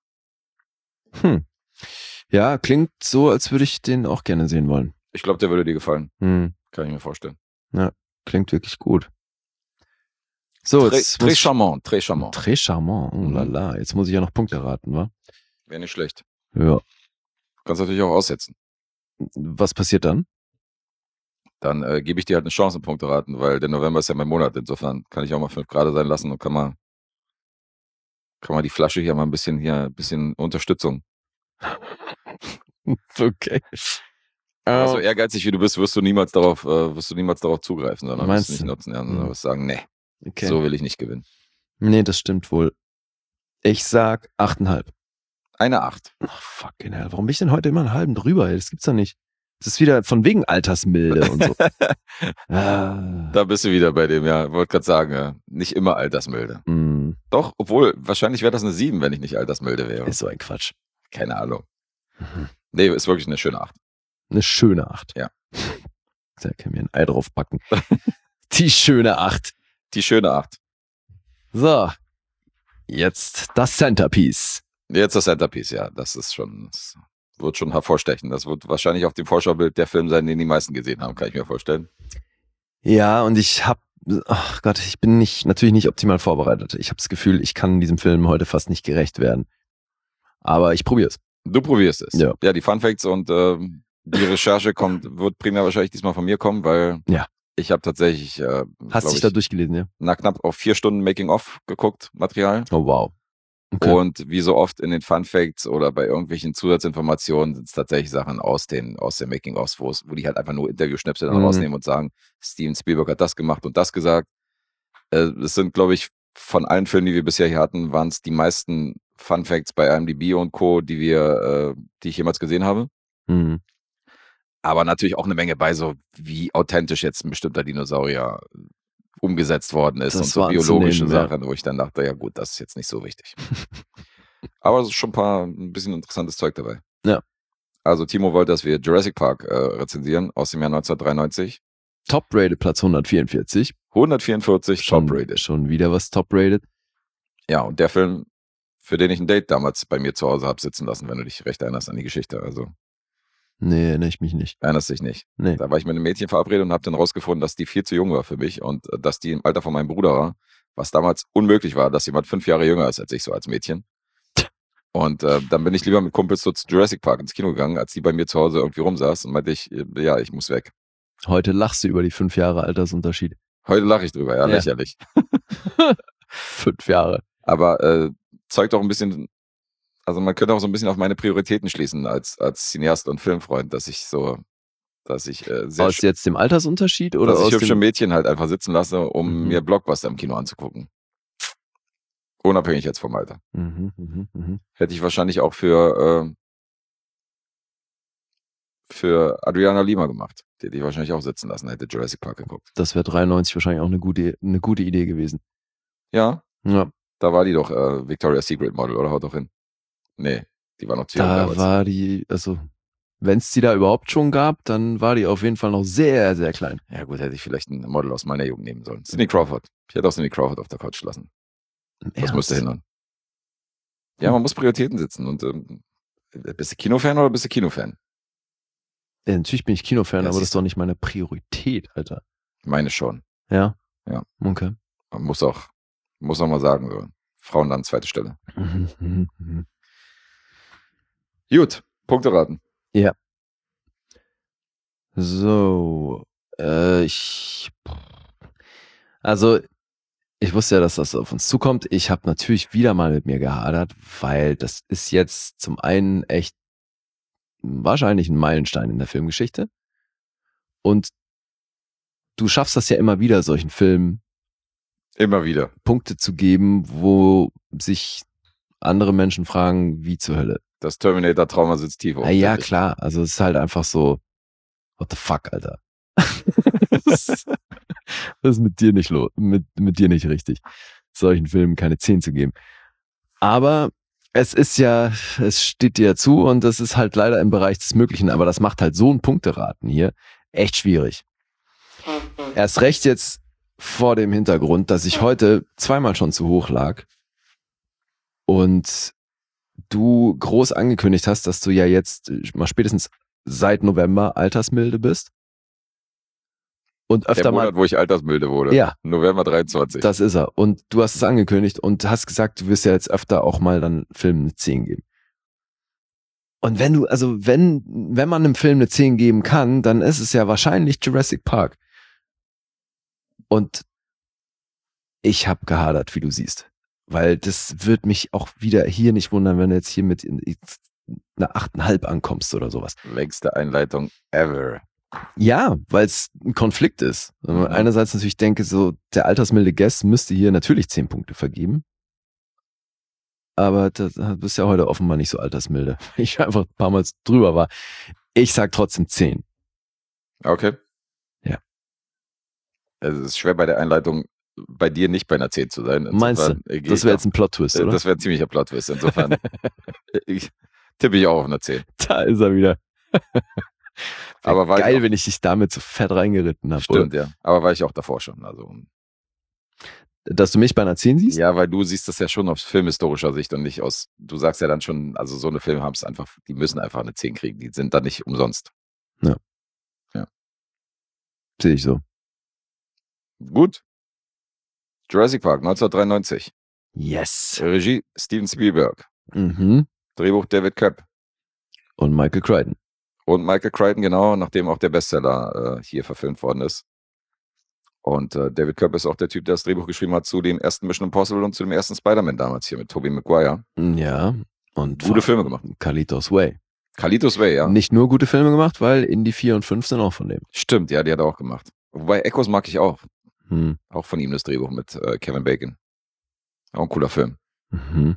[SPEAKER 3] Ja, klingt so, als würde ich den auch gerne sehen wollen.
[SPEAKER 2] Ich glaube, der würde dir gefallen. Kann ich mir vorstellen.
[SPEAKER 3] Ja, klingt wirklich gut. So,
[SPEAKER 2] très charmant, très charmant.
[SPEAKER 3] Très charmant, oh lala. Jetzt muss ich ja noch Punkte raten, wa?
[SPEAKER 2] Wäre nicht schlecht.
[SPEAKER 3] Ja.
[SPEAKER 2] Du kannst natürlich auch aussetzen.
[SPEAKER 3] Was passiert dann?
[SPEAKER 2] Dann gebe ich dir halt eine Chance, Punkte raten, weil der November ist ja mein Monat. Insofern kann ich auch mal 5 Grad sein lassen und kann mal die Flasche hier mal ein bisschen Unterstützung.
[SPEAKER 3] Okay.
[SPEAKER 2] So ehrgeizig wie du bist, wirst du niemals darauf zugreifen, sondern wirst du nicht nutzen. Ja, sondern wirst sagen, nee, so will ich nicht gewinnen.
[SPEAKER 3] Nee, das stimmt wohl. Ich sag 8,5.
[SPEAKER 2] Eine 8.
[SPEAKER 3] Ach, fucking hell. Warum bin ich denn heute immer einen halben drüber? Das gibt's doch nicht. Das ist wieder von wegen Altersmilde und so.
[SPEAKER 2] Da bist du wieder bei dem, ja. Wollte gerade sagen, ja. Nicht immer Altersmilde. Doch, obwohl, wahrscheinlich wäre das eine 7, wenn ich nicht altersmilde wäre.
[SPEAKER 3] Ist so ein Quatsch.
[SPEAKER 2] Keine Ahnung. Nee, ist wirklich eine schöne 8.
[SPEAKER 3] Eine schöne 8.
[SPEAKER 2] Ja.
[SPEAKER 3] Da kann mir ein Ei drauf packen. Die schöne 8.
[SPEAKER 2] Die schöne 8.
[SPEAKER 3] So. Jetzt das Centerpiece.
[SPEAKER 2] Jetzt das Centerpiece, ja. Das wird schon hervorstechen. Das wird wahrscheinlich auf dem Vorschaubild der Film sein, den die meisten gesehen haben, kann ich mir vorstellen.
[SPEAKER 3] Ja, und ach Gott, ich bin natürlich nicht optimal vorbereitet. Ich habe das Gefühl, ich kann diesem Film heute fast nicht gerecht werden. Aber ich probiere es.
[SPEAKER 2] Du probierst es.
[SPEAKER 3] Ja,
[SPEAKER 2] die Fun Facts und die Recherche wird primär wahrscheinlich diesmal von mir kommen, weil ich habe tatsächlich
[SPEAKER 3] hast dich da durchgelesen, ja?
[SPEAKER 2] Knapp auf 4 Stunden Making-of geguckt, Material.
[SPEAKER 3] Oh wow. Okay.
[SPEAKER 2] Und wie so oft in den Fun Facts oder bei irgendwelchen Zusatzinformationen sind es tatsächlich Sachen aus den Making-ofs, wo die halt einfach nur Interview-Schnipsel dann rausnehmen und sagen, Steven Spielberg hat das gemacht und das gesagt. Es sind, glaube ich, von allen Filmen, die wir bisher hier hatten, waren es die meisten Fun Facts bei IMDb und Co., die ich jemals gesehen habe.
[SPEAKER 3] Mhm.
[SPEAKER 2] Aber natürlich auch eine Menge bei, so wie authentisch jetzt ein bestimmter Dinosaurier umgesetzt worden ist, das und so biologische Sachen, wo ich dann dachte, ja gut, das ist jetzt nicht so wichtig. Aber es ist schon ein bisschen interessantes Zeug dabei.
[SPEAKER 3] Ja.
[SPEAKER 2] Also Timo wollte, dass wir Jurassic Park rezensieren aus dem Jahr 1993.
[SPEAKER 3] Top-rated Platz 144.
[SPEAKER 2] 144 top-rated.
[SPEAKER 3] Schon wieder was top-rated.
[SPEAKER 2] Ja, und der Film, für den ich ein Date damals bei mir zu Hause habe sitzen lassen, wenn du dich recht erinnerst an die Geschichte. Also
[SPEAKER 3] nee, erinnere ich mich nicht.
[SPEAKER 2] Erinnerst dich nicht?
[SPEAKER 3] Nee.
[SPEAKER 2] Da war ich mit einem Mädchen verabredet und habe dann rausgefunden, dass die viel zu jung war für mich und dass die im Alter von meinem Bruder war, was damals unmöglich war, dass jemand 5 Jahre jünger ist als ich, so als Mädchen. Und dann bin ich lieber mit Kumpels so zu Jurassic Park ins Kino gegangen, als die bei mir zu Hause irgendwie rumsaß und meinte ich, ja, ich muss weg.
[SPEAKER 3] Heute lachst du über die 5 Jahre Altersunterschied.
[SPEAKER 2] Heute lache ich drüber, ja, lächerlich.
[SPEAKER 3] 5 Jahre.
[SPEAKER 2] Aber zeugt auch ein bisschen, also man könnte auch so ein bisschen auf meine Prioritäten schließen als Cineast und Filmfreund, dass ich sehr
[SPEAKER 3] aus jetzt dem Altersunterschied oder
[SPEAKER 2] dass
[SPEAKER 3] aus
[SPEAKER 2] ich hübsche Mädchen halt einfach sitzen lasse, um mir Blockbuster im Kino anzugucken. Unabhängig jetzt vom Alter. Hätte ich wahrscheinlich auch für Adriana Lima gemacht. Die hätte ich wahrscheinlich auch sitzen lassen, hätte Jurassic Park geguckt.
[SPEAKER 3] Das wäre 93 wahrscheinlich auch eine gute Idee gewesen.
[SPEAKER 2] Ja?
[SPEAKER 3] Ja.
[SPEAKER 2] Da war die doch Victoria's Secret Model, oder? Haut doch hin. Nee, die war noch zu jung damals.
[SPEAKER 3] Da war die, also wenn es die da überhaupt schon gab, dann war die auf jeden Fall noch sehr, sehr klein.
[SPEAKER 2] Ja gut, hätte ich vielleicht ein Model aus meiner Jugend nehmen sollen. Cindy Crawford. Ich hätte auch Cindy Crawford auf der Couch lassen. Das müsste hindern. Ja, man muss Prioritäten setzen. Und bist du Kinofan oder bist du Kinofan?
[SPEAKER 3] Ja, natürlich bin ich Kinofan, aber das ist doch nicht meine Priorität, Alter.
[SPEAKER 2] Meine schon.
[SPEAKER 3] Ja?
[SPEAKER 2] Ja.
[SPEAKER 3] Okay.
[SPEAKER 2] Man muss auch mal sagen, so. Frauenland, zweite Stelle. Gut, Punkte raten.
[SPEAKER 3] Ja. So, ich wusste ja, dass das auf uns zukommt. Ich habe natürlich wieder mal mit mir gehadert, weil das ist jetzt zum einen echt wahrscheinlich ein Meilenstein in der Filmgeschichte. Und du schaffst das ja immer wieder, solchen Filmen
[SPEAKER 2] immer wieder
[SPEAKER 3] Punkte zu geben, wo sich andere Menschen fragen, wie zur Hölle.
[SPEAKER 2] Das Terminator-Trauma sitzt tief.
[SPEAKER 3] Ja, klar. Also es ist halt einfach so, what the fuck, Alter. Das ist mit dir nicht mit dir nicht richtig, solchen Filmen keine 10 zu geben. Aber es steht dir zu und das ist halt leider im Bereich des Möglichen, aber das macht halt so ein Punkteraten hier echt schwierig. Erst recht jetzt vor dem Hintergrund, dass ich heute zweimal schon zu hoch lag und du groß angekündigt hast, dass du ja jetzt mal spätestens seit November altersmilde bist. Und öfter
[SPEAKER 2] der Monat, wo ich altersmilde wurde.
[SPEAKER 3] Ja.
[SPEAKER 2] November 23.
[SPEAKER 3] Das ist er. Und du hast es angekündigt und hast gesagt, du wirst ja jetzt öfter auch mal dann Filmen eine 10 geben. Und wenn man einem Film eine 10 geben kann, dann ist es ja wahrscheinlich Jurassic Park. Und ich habe gehadert, wie du siehst. Weil das wird mich auch wieder hier nicht wundern, wenn du jetzt hier mit einer 8,5 ankommst oder sowas.
[SPEAKER 2] Längste Einleitung ever.
[SPEAKER 3] Ja, weil es ein Konflikt ist. Einerseits natürlich denke so, der altersmilde Guest müsste hier natürlich 10 Punkte vergeben. Aber du bist ja heute offenbar nicht so altersmilde. Ich einfach ein paar Mal drüber war. Ich sag trotzdem 10.
[SPEAKER 2] Okay.
[SPEAKER 3] Ja.
[SPEAKER 2] Also es ist schwer bei der Einleitung bei dir nicht bei einer 10 zu sein.
[SPEAKER 3] Insofern, meinst du? Das wäre jetzt ein Plot-Twist, oder?
[SPEAKER 2] Das wäre ein ziemlicher Plot-Twist. Insofern tippe ich auch auf eine 10.
[SPEAKER 3] Da ist er wieder.
[SPEAKER 2] Aber war
[SPEAKER 3] geil, wenn ich dich damit so fett reingeritten habe.
[SPEAKER 2] Stimmt, oder? Ja. Aber war ich auch davor schon. Also,
[SPEAKER 3] dass du mich bei einer 10 siehst?
[SPEAKER 2] Ja, weil du siehst das ja schon aus filmhistorischer Sicht und nicht aus, du sagst ja dann schon, also so eine Filme haben es einfach, die müssen einfach eine 10 kriegen. Die sind dann nicht umsonst.
[SPEAKER 3] Ja. Sehe ich so.
[SPEAKER 2] Gut. Jurassic Park, 1993.
[SPEAKER 3] Yes.
[SPEAKER 2] Regie Steven Spielberg.
[SPEAKER 3] Mhm.
[SPEAKER 2] Drehbuch David Koepp.
[SPEAKER 3] Und Michael Crichton.
[SPEAKER 2] Und Michael Crichton, genau, nachdem auch der Bestseller hier verfilmt worden ist. Und David Koepp ist auch der Typ, der das Drehbuch geschrieben hat zu dem ersten Mission Impossible und zu dem ersten Spider-Man damals hier mit Tobey Maguire.
[SPEAKER 3] Ja. Und
[SPEAKER 2] gute Filme gemacht.
[SPEAKER 3] Carlitos Way.
[SPEAKER 2] Carlitos Way, ja.
[SPEAKER 3] Nicht nur gute Filme gemacht, weil Indy 4 und 5 sind auch von dem.
[SPEAKER 2] Stimmt, ja, die hat er auch gemacht. Wobei Echoes mag ich auch. Auch von ihm das Drehbuch mit Kevin Bacon. Auch ein cooler Film.
[SPEAKER 3] Mhm.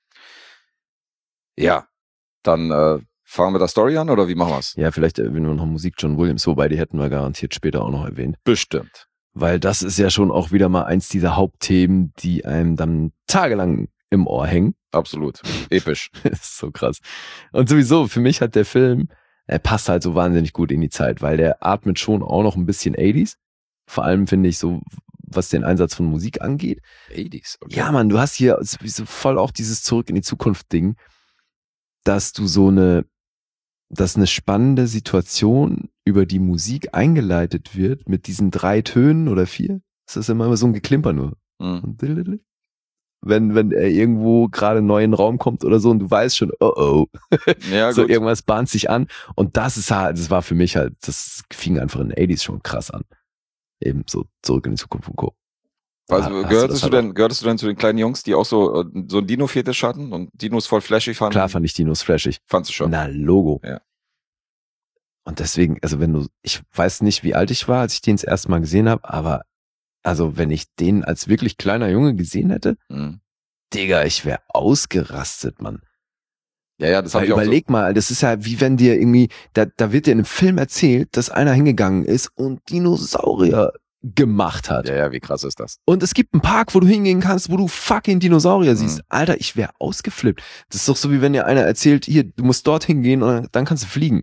[SPEAKER 2] Ja, dann fangen wir da Story an oder wie machen wir es?
[SPEAKER 3] Ja, vielleicht erwähnen wir noch Musik John Williams, wobei die hätten wir garantiert später auch noch erwähnt.
[SPEAKER 2] Bestimmt.
[SPEAKER 3] Weil das ist ja schon auch wieder mal eins dieser Hauptthemen, die einem dann tagelang im Ohr hängen.
[SPEAKER 2] Absolut. Episch.
[SPEAKER 3] Das ist so krass. Und sowieso, für mich hat der Film, er passt halt so wahnsinnig gut in die Zeit, weil der atmet schon auch noch ein bisschen 80s. Vor allem finde ich so, was den Einsatz von Musik angeht.
[SPEAKER 2] 80s, okay.
[SPEAKER 3] Ja, Mann, du hast hier so voll auch dieses Zurück in die Zukunft-Ding, dass du dass eine spannende Situation über die Musik eingeleitet wird mit diesen 3 Tönen oder 4. Das ist immer so ein Geklimper nur.
[SPEAKER 2] Mhm.
[SPEAKER 3] Wenn er irgendwo gerade neu in den Raum kommt oder so und du weißt schon, oh.
[SPEAKER 2] Ja,
[SPEAKER 3] so
[SPEAKER 2] gut.
[SPEAKER 3] irgendwas bahnt sich an. Und das war für mich halt, das fing einfach in den 80s schon krass an. Eben so Zurück in die Zukunft und Co.
[SPEAKER 2] Also gehörtest du denn zu den kleinen Jungs, die auch so ein Dino-Fetisch hatten und Dinos voll flashig fanden?
[SPEAKER 3] Klar fand ich Dinos flashig.
[SPEAKER 2] Fandst du schon?
[SPEAKER 3] Na, Logo.
[SPEAKER 2] Ja.
[SPEAKER 3] Und deswegen, also ich weiß nicht, wie alt ich war, als ich den das erste Mal gesehen habe, aber also wenn ich den als wirklich kleiner Junge gesehen hätte, Digga, ich wäre ausgerastet, Mann.
[SPEAKER 2] Ja, das habe ich auch
[SPEAKER 3] überleg mal, das ist ja wie wenn dir irgendwie, da wird dir in einem Film erzählt, dass einer hingegangen ist und Dinosaurier gemacht hat.
[SPEAKER 2] Ja, wie krass ist das?
[SPEAKER 3] Und es gibt einen Park, wo du hingehen kannst, wo du fucking Dinosaurier siehst. Alter, ich wäre ausgeflippt. Das ist doch so, wie wenn dir einer erzählt, hier, du musst dorthin gehen und dann kannst du fliegen.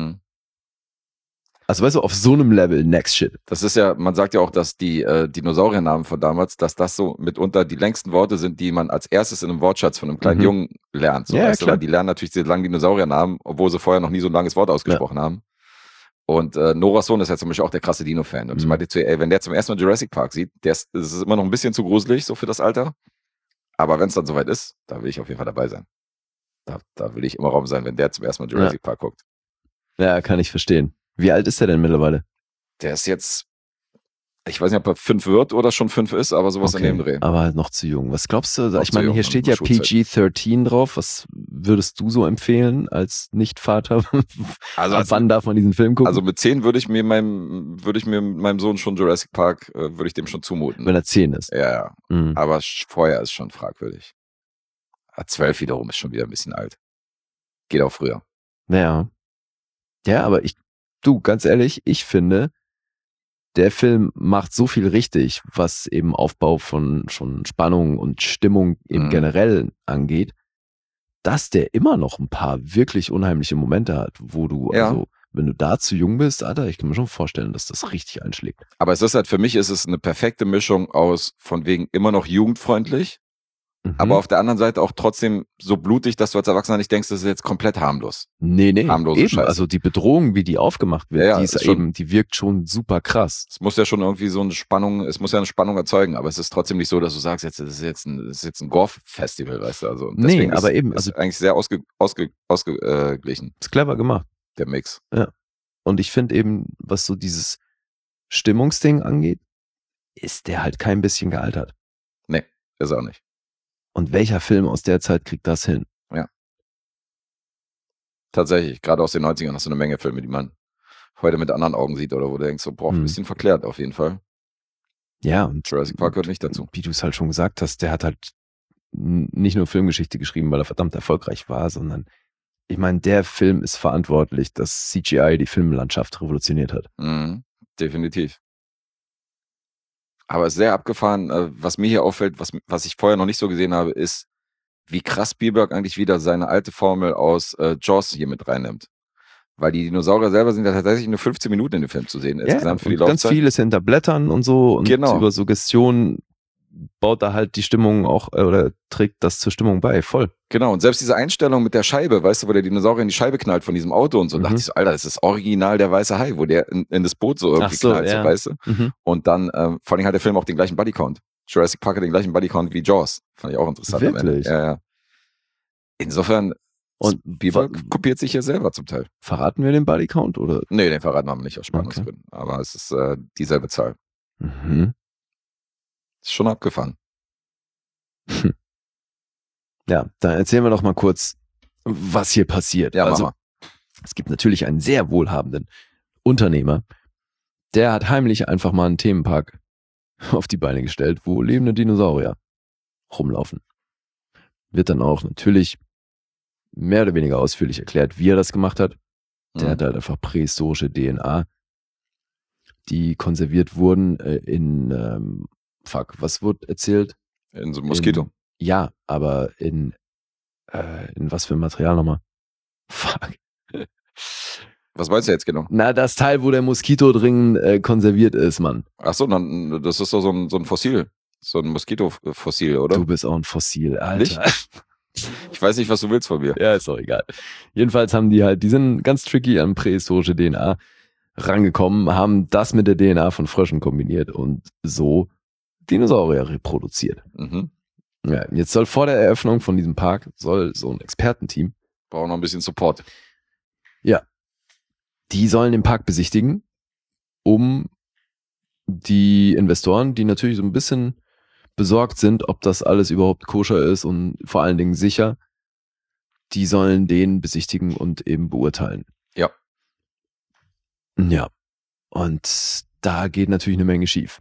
[SPEAKER 3] Also weißt du, auf so einem Level, next shit.
[SPEAKER 2] Das ist ja, man sagt ja auch, dass die Dinosauriernamen von damals, dass das so mitunter die längsten Worte sind, die man als erstes in einem Wortschatz von einem kleinen Jungen lernt. So,
[SPEAKER 3] Ja,
[SPEAKER 2] weißt du,
[SPEAKER 3] klar.
[SPEAKER 2] weil die lernen natürlich diese langen Dinosauriernamen, obwohl sie vorher noch nie so ein langes Wort ausgesprochen haben. Und Noras Sohn ist ja zum Beispiel auch der krasse Dino-Fan. Und ich meinte zu ihr, ey, wenn der zum ersten Mal Jurassic Park sieht, das ist immer noch ein bisschen zu gruselig, so für das Alter. Aber wenn es dann soweit ist, da will ich auf jeden Fall dabei sein. Da will ich immer Raum sein, wenn der zum ersten Mal Jurassic Park guckt.
[SPEAKER 3] Ja, kann ich verstehen. Wie alt ist der denn mittlerweile?
[SPEAKER 2] Der ist jetzt, ich weiß nicht, ob er 5 wird oder schon 5 ist, aber sowas in dem Dreh.
[SPEAKER 3] Aber halt noch zu jung. Was glaubst du?
[SPEAKER 2] Noch
[SPEAKER 3] Ich meine,
[SPEAKER 2] zu
[SPEAKER 3] hier
[SPEAKER 2] jung,
[SPEAKER 3] steht ja
[SPEAKER 2] Schulzeit.
[SPEAKER 3] PG-13 drauf. Was würdest du so empfehlen als Nicht-Vater?
[SPEAKER 2] Also
[SPEAKER 3] Ab wann darf man diesen Film gucken?
[SPEAKER 2] Also mit 10 würde ich mir meinem Sohn schon Jurassic Park, würde ich dem schon zumuten.
[SPEAKER 3] Wenn er 10 ist.
[SPEAKER 2] Ja.
[SPEAKER 3] Mhm.
[SPEAKER 2] Aber vorher ist schon fragwürdig. 12 wiederum ist schon wieder ein bisschen alt. Geht auch früher.
[SPEAKER 3] Ja. Ja, aber ganz ehrlich, ich finde, der Film macht so viel richtig, was eben Aufbau von schon Spannung und Stimmung im Generellen angeht, dass der immer noch ein paar wirklich unheimliche Momente hat, wo du, also, wenn du da zu jung bist, Alter, ich kann mir schon vorstellen, dass das richtig einschlägt.
[SPEAKER 2] Aber es ist halt, für mich ist es eine perfekte Mischung aus von wegen immer noch jugendfreundlich, aber auf der anderen Seite auch trotzdem so blutig, dass du als Erwachsener nicht denkst, das ist jetzt komplett harmlos.
[SPEAKER 3] Nee,
[SPEAKER 2] harmlose
[SPEAKER 3] eben,
[SPEAKER 2] Scheiße.
[SPEAKER 3] also die Bedrohung, wie die aufgemacht wird, die wirkt schon super krass.
[SPEAKER 2] Es muss ja schon irgendwie so eine Spannung erzeugen, aber es ist trotzdem nicht so, dass du sagst, das ist jetzt ein Golf-Festival, weißt du, also.
[SPEAKER 3] Nee, aber eben.
[SPEAKER 2] Also ist eigentlich sehr ausgeglichen.
[SPEAKER 3] Ist clever gemacht.
[SPEAKER 2] Der Mix.
[SPEAKER 3] Ja. Und ich finde eben, was so dieses Stimmungsding angeht, ist der halt kein bisschen gealtert.
[SPEAKER 2] Nee, ist auch nicht.
[SPEAKER 3] Und welcher Film aus der Zeit kriegt das hin?
[SPEAKER 2] Ja. Tatsächlich, gerade aus den 90ern hast du eine Menge Filme, die man heute mit anderen Augen sieht oder wo du denkst, so, boah, ein bisschen verklärt auf jeden Fall.
[SPEAKER 3] Ja, und
[SPEAKER 2] Jurassic Park gehört nicht dazu.
[SPEAKER 3] Wie du es halt schon gesagt hast, der hat halt nicht nur Filmgeschichte geschrieben, weil er verdammt erfolgreich war, sondern ich meine, der Film ist verantwortlich, dass CGI die Filmlandschaft revolutioniert hat.
[SPEAKER 2] Definitiv. Aber es ist sehr abgefahren, was mir hier auffällt, was ich vorher noch nicht so gesehen habe, ist, wie krass Spielberg eigentlich wieder seine alte Formel aus Jaws hier mit reinnimmt. Weil die Dinosaurier selber sind ja tatsächlich nur 15 Minuten in dem Film zu sehen. Insgesamt für die Laufzeit.
[SPEAKER 3] Ganz vieles hinter Blättern und so und
[SPEAKER 2] genau.
[SPEAKER 3] Über Suggestion baut da halt die Stimmung auch, oder trägt das zur Stimmung bei, voll.
[SPEAKER 2] Genau, und selbst diese Einstellung mit der Scheibe, weißt du, wo der Dinosaurier in die Scheibe knallt von diesem Auto und so, dachte ich so, Alter, das ist original der weiße Hai, wo der in das Boot so irgendwie knallt, so, weißt du? Und dann, vor allem hat der Film auch den gleichen Bodycount. Jurassic Park hat den gleichen Bodycount wie Jaws. Fand ich auch interessant.
[SPEAKER 3] Wirklich?
[SPEAKER 2] Ja. Insofern, und Spielberg kopiert sich hier selber zum Teil.
[SPEAKER 3] Verraten wir den Bodycount, oder?
[SPEAKER 2] Nee, den verraten wir nicht aus Spannungsgründen. Okay. Aber es ist dieselbe Zahl. Ist schon abgefahren.
[SPEAKER 3] Ja, dann erzählen wir doch mal kurz, was hier passiert.
[SPEAKER 2] Ja, also,
[SPEAKER 3] es gibt natürlich einen sehr wohlhabenden Unternehmer, der hat heimlich einfach mal einen Themenpark auf die Beine gestellt, wo lebende Dinosaurier rumlaufen. Wird dann auch natürlich mehr oder weniger ausführlich erklärt, wie er das gemacht hat. Der hat halt einfach prähistorische DNA, die konserviert wurden in, was wurde erzählt?
[SPEAKER 2] In so einem Moskito.
[SPEAKER 3] Ja, aber in was für ein Material nochmal? Fuck.
[SPEAKER 2] Was meinst du jetzt genau?
[SPEAKER 3] Na, das Teil, wo der Moskito drin konserviert ist, Mann.
[SPEAKER 2] Ach so, dann, das ist doch so ein Fossil. So ein Moskito-Fossil, oder?
[SPEAKER 3] Du bist auch ein Fossil, Alter.
[SPEAKER 2] Nicht? Ich weiß nicht, was du willst von mir.
[SPEAKER 3] Ja, ist doch egal. Jedenfalls haben die sind ganz tricky an prähistorische DNA rangekommen, haben das mit der DNA von Fröschen kombiniert und so Dinosaurier reproduziert. Ja, jetzt soll vor der Eröffnung von diesem Park so ein Expertenteam.
[SPEAKER 2] Brauchen noch ein bisschen Support.
[SPEAKER 3] Ja. Die sollen den Park besichtigen, um die Investoren, die natürlich so ein bisschen besorgt sind, ob das alles überhaupt koscher ist und vor allen Dingen sicher, die sollen den besichtigen und eben beurteilen.
[SPEAKER 2] Ja.
[SPEAKER 3] Ja. Und da geht natürlich eine Menge schief.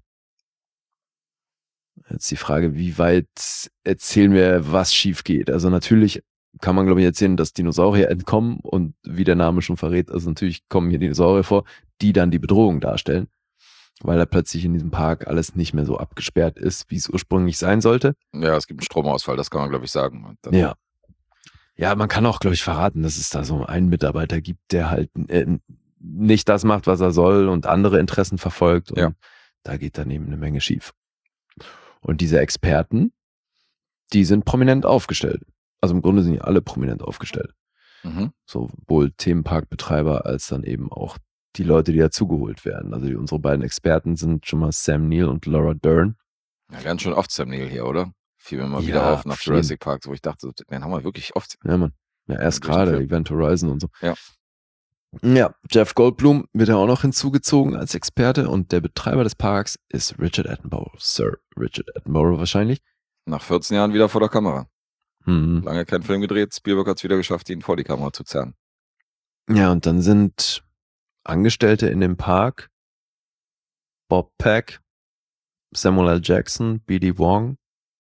[SPEAKER 3] Jetzt die Frage, wie weit erzählen wir, was schief geht? Also natürlich kann man, glaube ich, erzählen, dass Dinosaurier entkommen und wie der Name schon verrät, also natürlich kommen hier Dinosaurier vor, die dann die Bedrohung darstellen, weil da plötzlich in diesem Park alles nicht mehr so abgesperrt ist, wie es ursprünglich sein sollte.
[SPEAKER 2] Ja, es gibt einen Stromausfall, das kann man, glaube ich, sagen.
[SPEAKER 3] Ja. Ja, man kann auch, glaube ich, verraten, dass es da so einen Mitarbeiter gibt, der halt nicht das macht, was er soll und andere Interessen verfolgt und da geht dann eben eine Menge schief. Und diese Experten, die sind prominent aufgestellt. Also im Grunde sind die alle prominent aufgestellt. Sowohl Themenparkbetreiber als dann eben auch die Leute, die dazugeholt werden. Also unsere beiden Experten sind schon mal Sam Neill und Laura Dern.
[SPEAKER 2] Ja, ganz schön oft Sam Neill hier, oder? Fiel mir mal wieder auf nach Jurassic Park, wo ich dachte, den haben wir wirklich oft.
[SPEAKER 3] Ja, Mann. Ja, erst gerade Event Horizon und so.
[SPEAKER 2] Ja.
[SPEAKER 3] Ja, Jeff Goldblum wird ja auch noch hinzugezogen als Experte und der Betreiber des Parks ist Richard Attenborough. Sir Richard Attenborough wahrscheinlich.
[SPEAKER 2] Nach 14 Jahren wieder vor der Kamera. Lange keinen Film gedreht, Spielberg hat es wieder geschafft, ihn vor die Kamera zu zerren.
[SPEAKER 3] Ja, und dann sind Angestellte in dem Park Bob Peck, Samuel L. Jackson, B.D. Wong.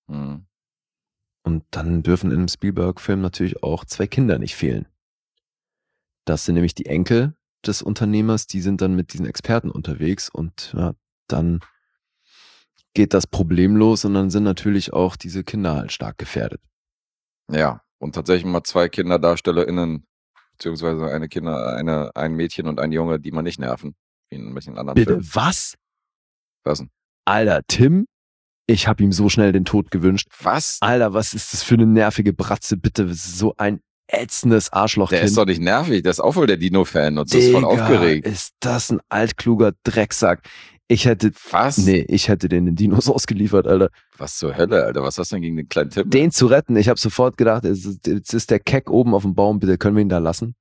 [SPEAKER 3] Und dann dürfen in einem Spielberg-Film natürlich auch 2 Kinder nicht fehlen. Das sind nämlich die Enkel des Unternehmers, die sind dann mit diesen Experten unterwegs und ja, dann geht das Problem los und dann sind natürlich auch diese Kinder halt stark gefährdet.
[SPEAKER 2] Ja, und tatsächlich mal 2 KinderdarstellerInnen, beziehungsweise ein Mädchen und ein Junge, die man nicht nerven, wie in manchen anderen
[SPEAKER 3] Bitte,
[SPEAKER 2] Filmen.
[SPEAKER 3] was?
[SPEAKER 2] Was denn?
[SPEAKER 3] Alter, Tim, ich habe ihm so schnell den Tod gewünscht.
[SPEAKER 2] Was?
[SPEAKER 3] Alter, was ist das für eine nervige Bratze, bitte, das ist so ein ätzendes Arschlochkind.
[SPEAKER 2] Der ist doch nicht nervig, der ist auch wohl der Dino-Fan und so ist voll aufgeregt.
[SPEAKER 3] Ist das ein altkluger Drecksack. Ich hätte den Dinos ausgeliefert, Alter.
[SPEAKER 2] Was zur Hölle, Alter, was hast du denn gegen den kleinen Tim?
[SPEAKER 3] Den zu retten, ich habe sofort gedacht, jetzt ist der Keck oben auf dem Baum, bitte können wir ihn da lassen?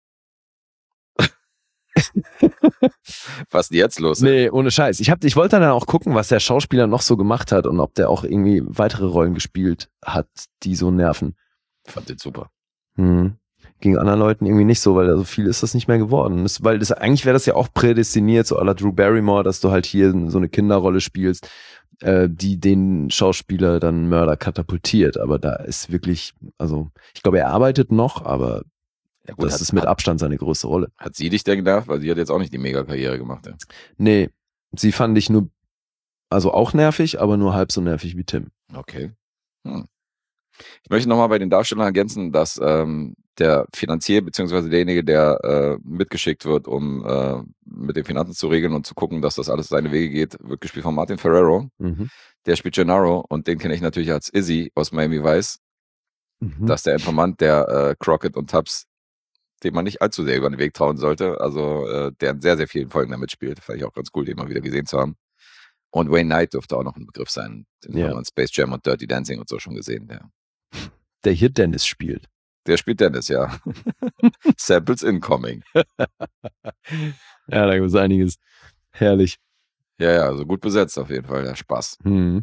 [SPEAKER 2] Was ist denn jetzt los?
[SPEAKER 3] Nee, ohne Scheiß. Ich wollte dann auch gucken, was der Schauspieler noch so gemacht hat und ob der auch irgendwie weitere Rollen gespielt hat, die so nerven.
[SPEAKER 2] Fand den super.
[SPEAKER 3] Gegen anderen Leuten irgendwie nicht so, weil so viel ist das nicht mehr geworden. Eigentlich wäre das ja auch prädestiniert, so à la Drew Barrymore, dass du halt hier so eine Kinderrolle spielst, die den Schauspieler dann Mörder katapultiert. Aber da ist wirklich, also ich glaube, er arbeitet noch, aber ja gut, das ist mit Abstand seine größte Rolle.
[SPEAKER 2] Hat sie dich denn genervt? Weil sie hat jetzt auch nicht die Mega-Karriere gemacht. Ja.
[SPEAKER 3] Nee, sie fand ich nur, also auch nervig, aber nur halb so nervig wie Tim.
[SPEAKER 2] Okay. Ich möchte nochmal bei den Darstellern ergänzen, dass der Finanzier bzw. derjenige, der mitgeschickt wird, um mit den Finanzen zu regeln und zu gucken, dass das alles seine Wege geht, wird gespielt von Martin Ferrero. Der spielt Gennaro und den kenne ich natürlich als Izzy aus Miami Vice. Das ist der Informant, der Crockett und Tubbs, dem man nicht allzu sehr über den Weg trauen sollte. Also der in sehr, sehr vielen Folgen damit spielt. Fand ich auch ganz cool, den mal wieder gesehen zu haben. Und Wayne Knight dürfte auch noch ein Begriff sein. Den haben wir in Space Jam und Dirty Dancing und so schon gesehen.
[SPEAKER 3] Der hier Dennis spielt.
[SPEAKER 2] Der spielt Dennis, ja. Samples incoming.
[SPEAKER 3] Ja, da gibt es einiges. Herrlich.
[SPEAKER 2] Ja, also gut besetzt auf jeden Fall. Ja, Spaß.
[SPEAKER 3] Und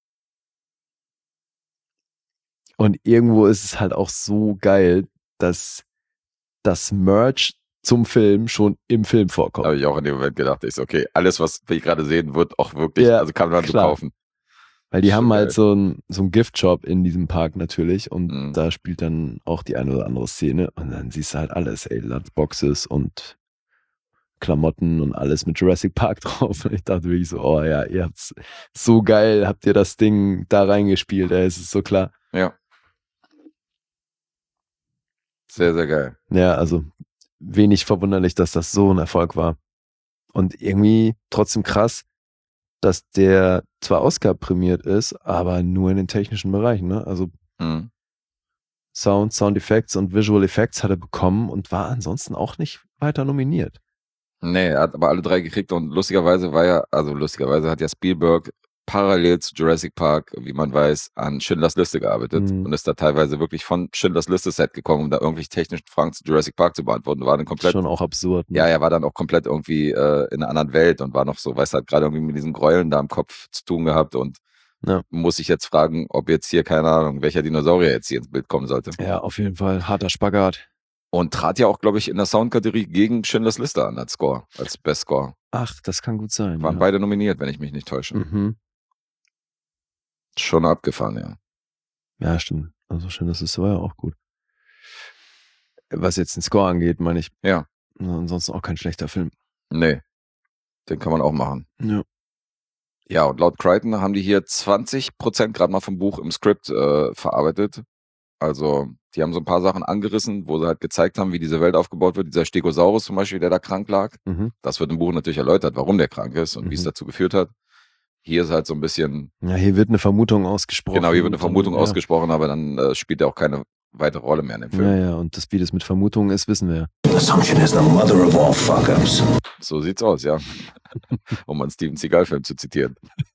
[SPEAKER 3] irgendwo ist es halt auch so geil, dass das Merch zum Film schon im Film vorkommt.
[SPEAKER 2] Habe ich auch in dem Moment gedacht, okay, alles, was wir gerade sehen, wird auch wirklich, also kann man so kaufen.
[SPEAKER 3] Weil die haben halt so einen Gift-Shop in diesem Park natürlich und da spielt dann auch die eine oder andere Szene und dann siehst du halt alles, Boxes und Klamotten und alles mit Jurassic Park drauf. Und ich dachte wirklich so, oh ja, ihr habt's so geil, habt ihr das Ding da reingespielt, es ist so klar.
[SPEAKER 2] Ja. Sehr, sehr geil.
[SPEAKER 3] Ja, also wenig verwunderlich, dass das so ein Erfolg war. Und irgendwie trotzdem krass, dass der zwar Oscar-prämiert ist, aber nur in den technischen Bereichen, ne? Also Sound Effects und Visual Effects hat er bekommen und war ansonsten auch nicht weiter nominiert.
[SPEAKER 2] Nee, er hat aber alle 3 gekriegt und lustigerweise hat ja Spielberg parallel zu Jurassic Park, wie man weiß, an Schindlers Liste gearbeitet und ist da teilweise wirklich von Schindlers Liste-Set gekommen, um da irgendwelche technischen Fragen zu Jurassic Park zu beantworten. War dann komplett,
[SPEAKER 3] schon auch absurd. Ne?
[SPEAKER 2] Ja, er war dann auch komplett irgendwie in einer anderen Welt und war noch so, weißt du, hat gerade irgendwie mit diesen Gräueln da im Kopf zu tun gehabt und muss sich jetzt fragen, ob jetzt hier, keine Ahnung, welcher Dinosaurier jetzt hier ins Bild kommen sollte.
[SPEAKER 3] Ja, auf jeden Fall harter Spagat.
[SPEAKER 2] Und trat ja auch, glaube ich, in der Soundkategorie gegen Schindlers Liste an als Score, als Best Score.
[SPEAKER 3] Ach, das kann gut sein.
[SPEAKER 2] Waren beide nominiert, wenn ich mich nicht täusche. Schon abgefahren, ja.
[SPEAKER 3] Ja, stimmt. Also Schindlers Liste war ja auch gut. Was jetzt den Score angeht, meine ich.
[SPEAKER 2] Ja.
[SPEAKER 3] Ansonsten auch kein schlechter Film.
[SPEAKER 2] Nee. Den kann man auch machen.
[SPEAKER 3] Ja.
[SPEAKER 2] Ja, und laut Crichton haben die hier 20% gerade mal vom Buch im Skript verarbeitet. Also, die haben so ein paar Sachen angerissen, wo sie halt gezeigt haben, wie diese Welt aufgebaut wird. Dieser Stegosaurus zum Beispiel, der da krank lag. Das wird im Buch natürlich erläutert, warum der krank ist und wie es dazu geführt hat. Hier ist halt so ein bisschen...
[SPEAKER 3] Ja, hier wird eine Vermutung ausgesprochen.
[SPEAKER 2] Genau, hier wird eine Vermutung ausgesprochen, aber dann spielt er auch keine weitere Rolle mehr in dem Film.
[SPEAKER 3] Ja, und wie das mit Vermutungen ist, wissen wir.
[SPEAKER 5] Assumption is the mother of all fuck-ups.
[SPEAKER 2] So sieht's aus, ja. Um einen Steven Seagal-Film zu zitieren.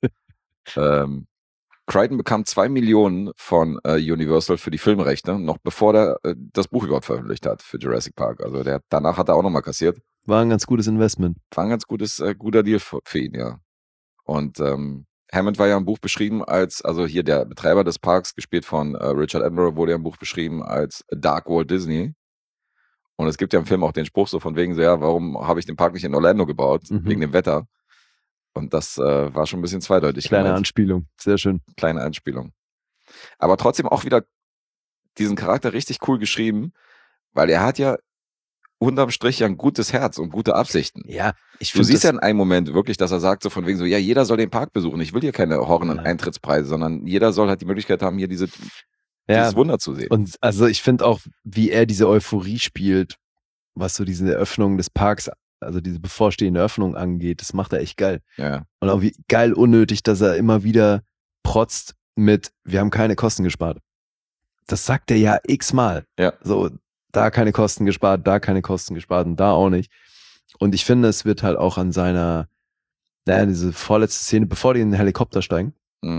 [SPEAKER 2] Crichton bekam 2 Millionen von Universal für die Filmrechte, noch bevor der das Buch überhaupt veröffentlicht hat für Jurassic Park. Also danach hat er auch nochmal kassiert.
[SPEAKER 3] War ein ganz gutes Investment.
[SPEAKER 2] War ein ganz guter Deal für ihn, ja. Und Hammond war ja im Buch beschrieben also hier der Betreiber des Parks, gespielt von Richard Attenborough, wurde ja im Buch beschrieben als Dark Walt Disney. Und es gibt ja im Film auch den Spruch so von wegen so, ja, warum habe ich den Park nicht in Orlando gebaut? Wegen dem Wetter. Und das war schon ein bisschen zweideutig.
[SPEAKER 3] Kleine Anspielung, sehr schön.
[SPEAKER 2] Kleine Anspielung. Aber trotzdem auch wieder diesen Charakter richtig cool geschrieben, weil er hat ja unterm Strich ja ein gutes Herz und gute Absichten.
[SPEAKER 3] Ja,
[SPEAKER 2] du siehst ja in einem Moment wirklich, dass er sagt so von wegen so, ja, jeder soll den Park besuchen. Ich will hier keine horrenden Eintrittspreise, sondern jeder soll halt die Möglichkeit haben, hier dieses Wunder zu sehen.
[SPEAKER 3] Und also ich finde auch, wie er diese Euphorie spielt, was so diese Eröffnung des Parks, also diese bevorstehende Öffnung angeht, das macht er echt geil.
[SPEAKER 2] Ja.
[SPEAKER 3] Und auch wie geil unnötig, dass er immer wieder protzt mit, wir haben keine Kosten gespart. Das sagt er ja x-mal.
[SPEAKER 2] Ja.
[SPEAKER 3] So, da keine Kosten gespart, da keine Kosten gespart und da auch nicht. Und ich finde, es wird halt auch an seiner, diese vorletzte Szene, bevor die in den Helikopter steigen,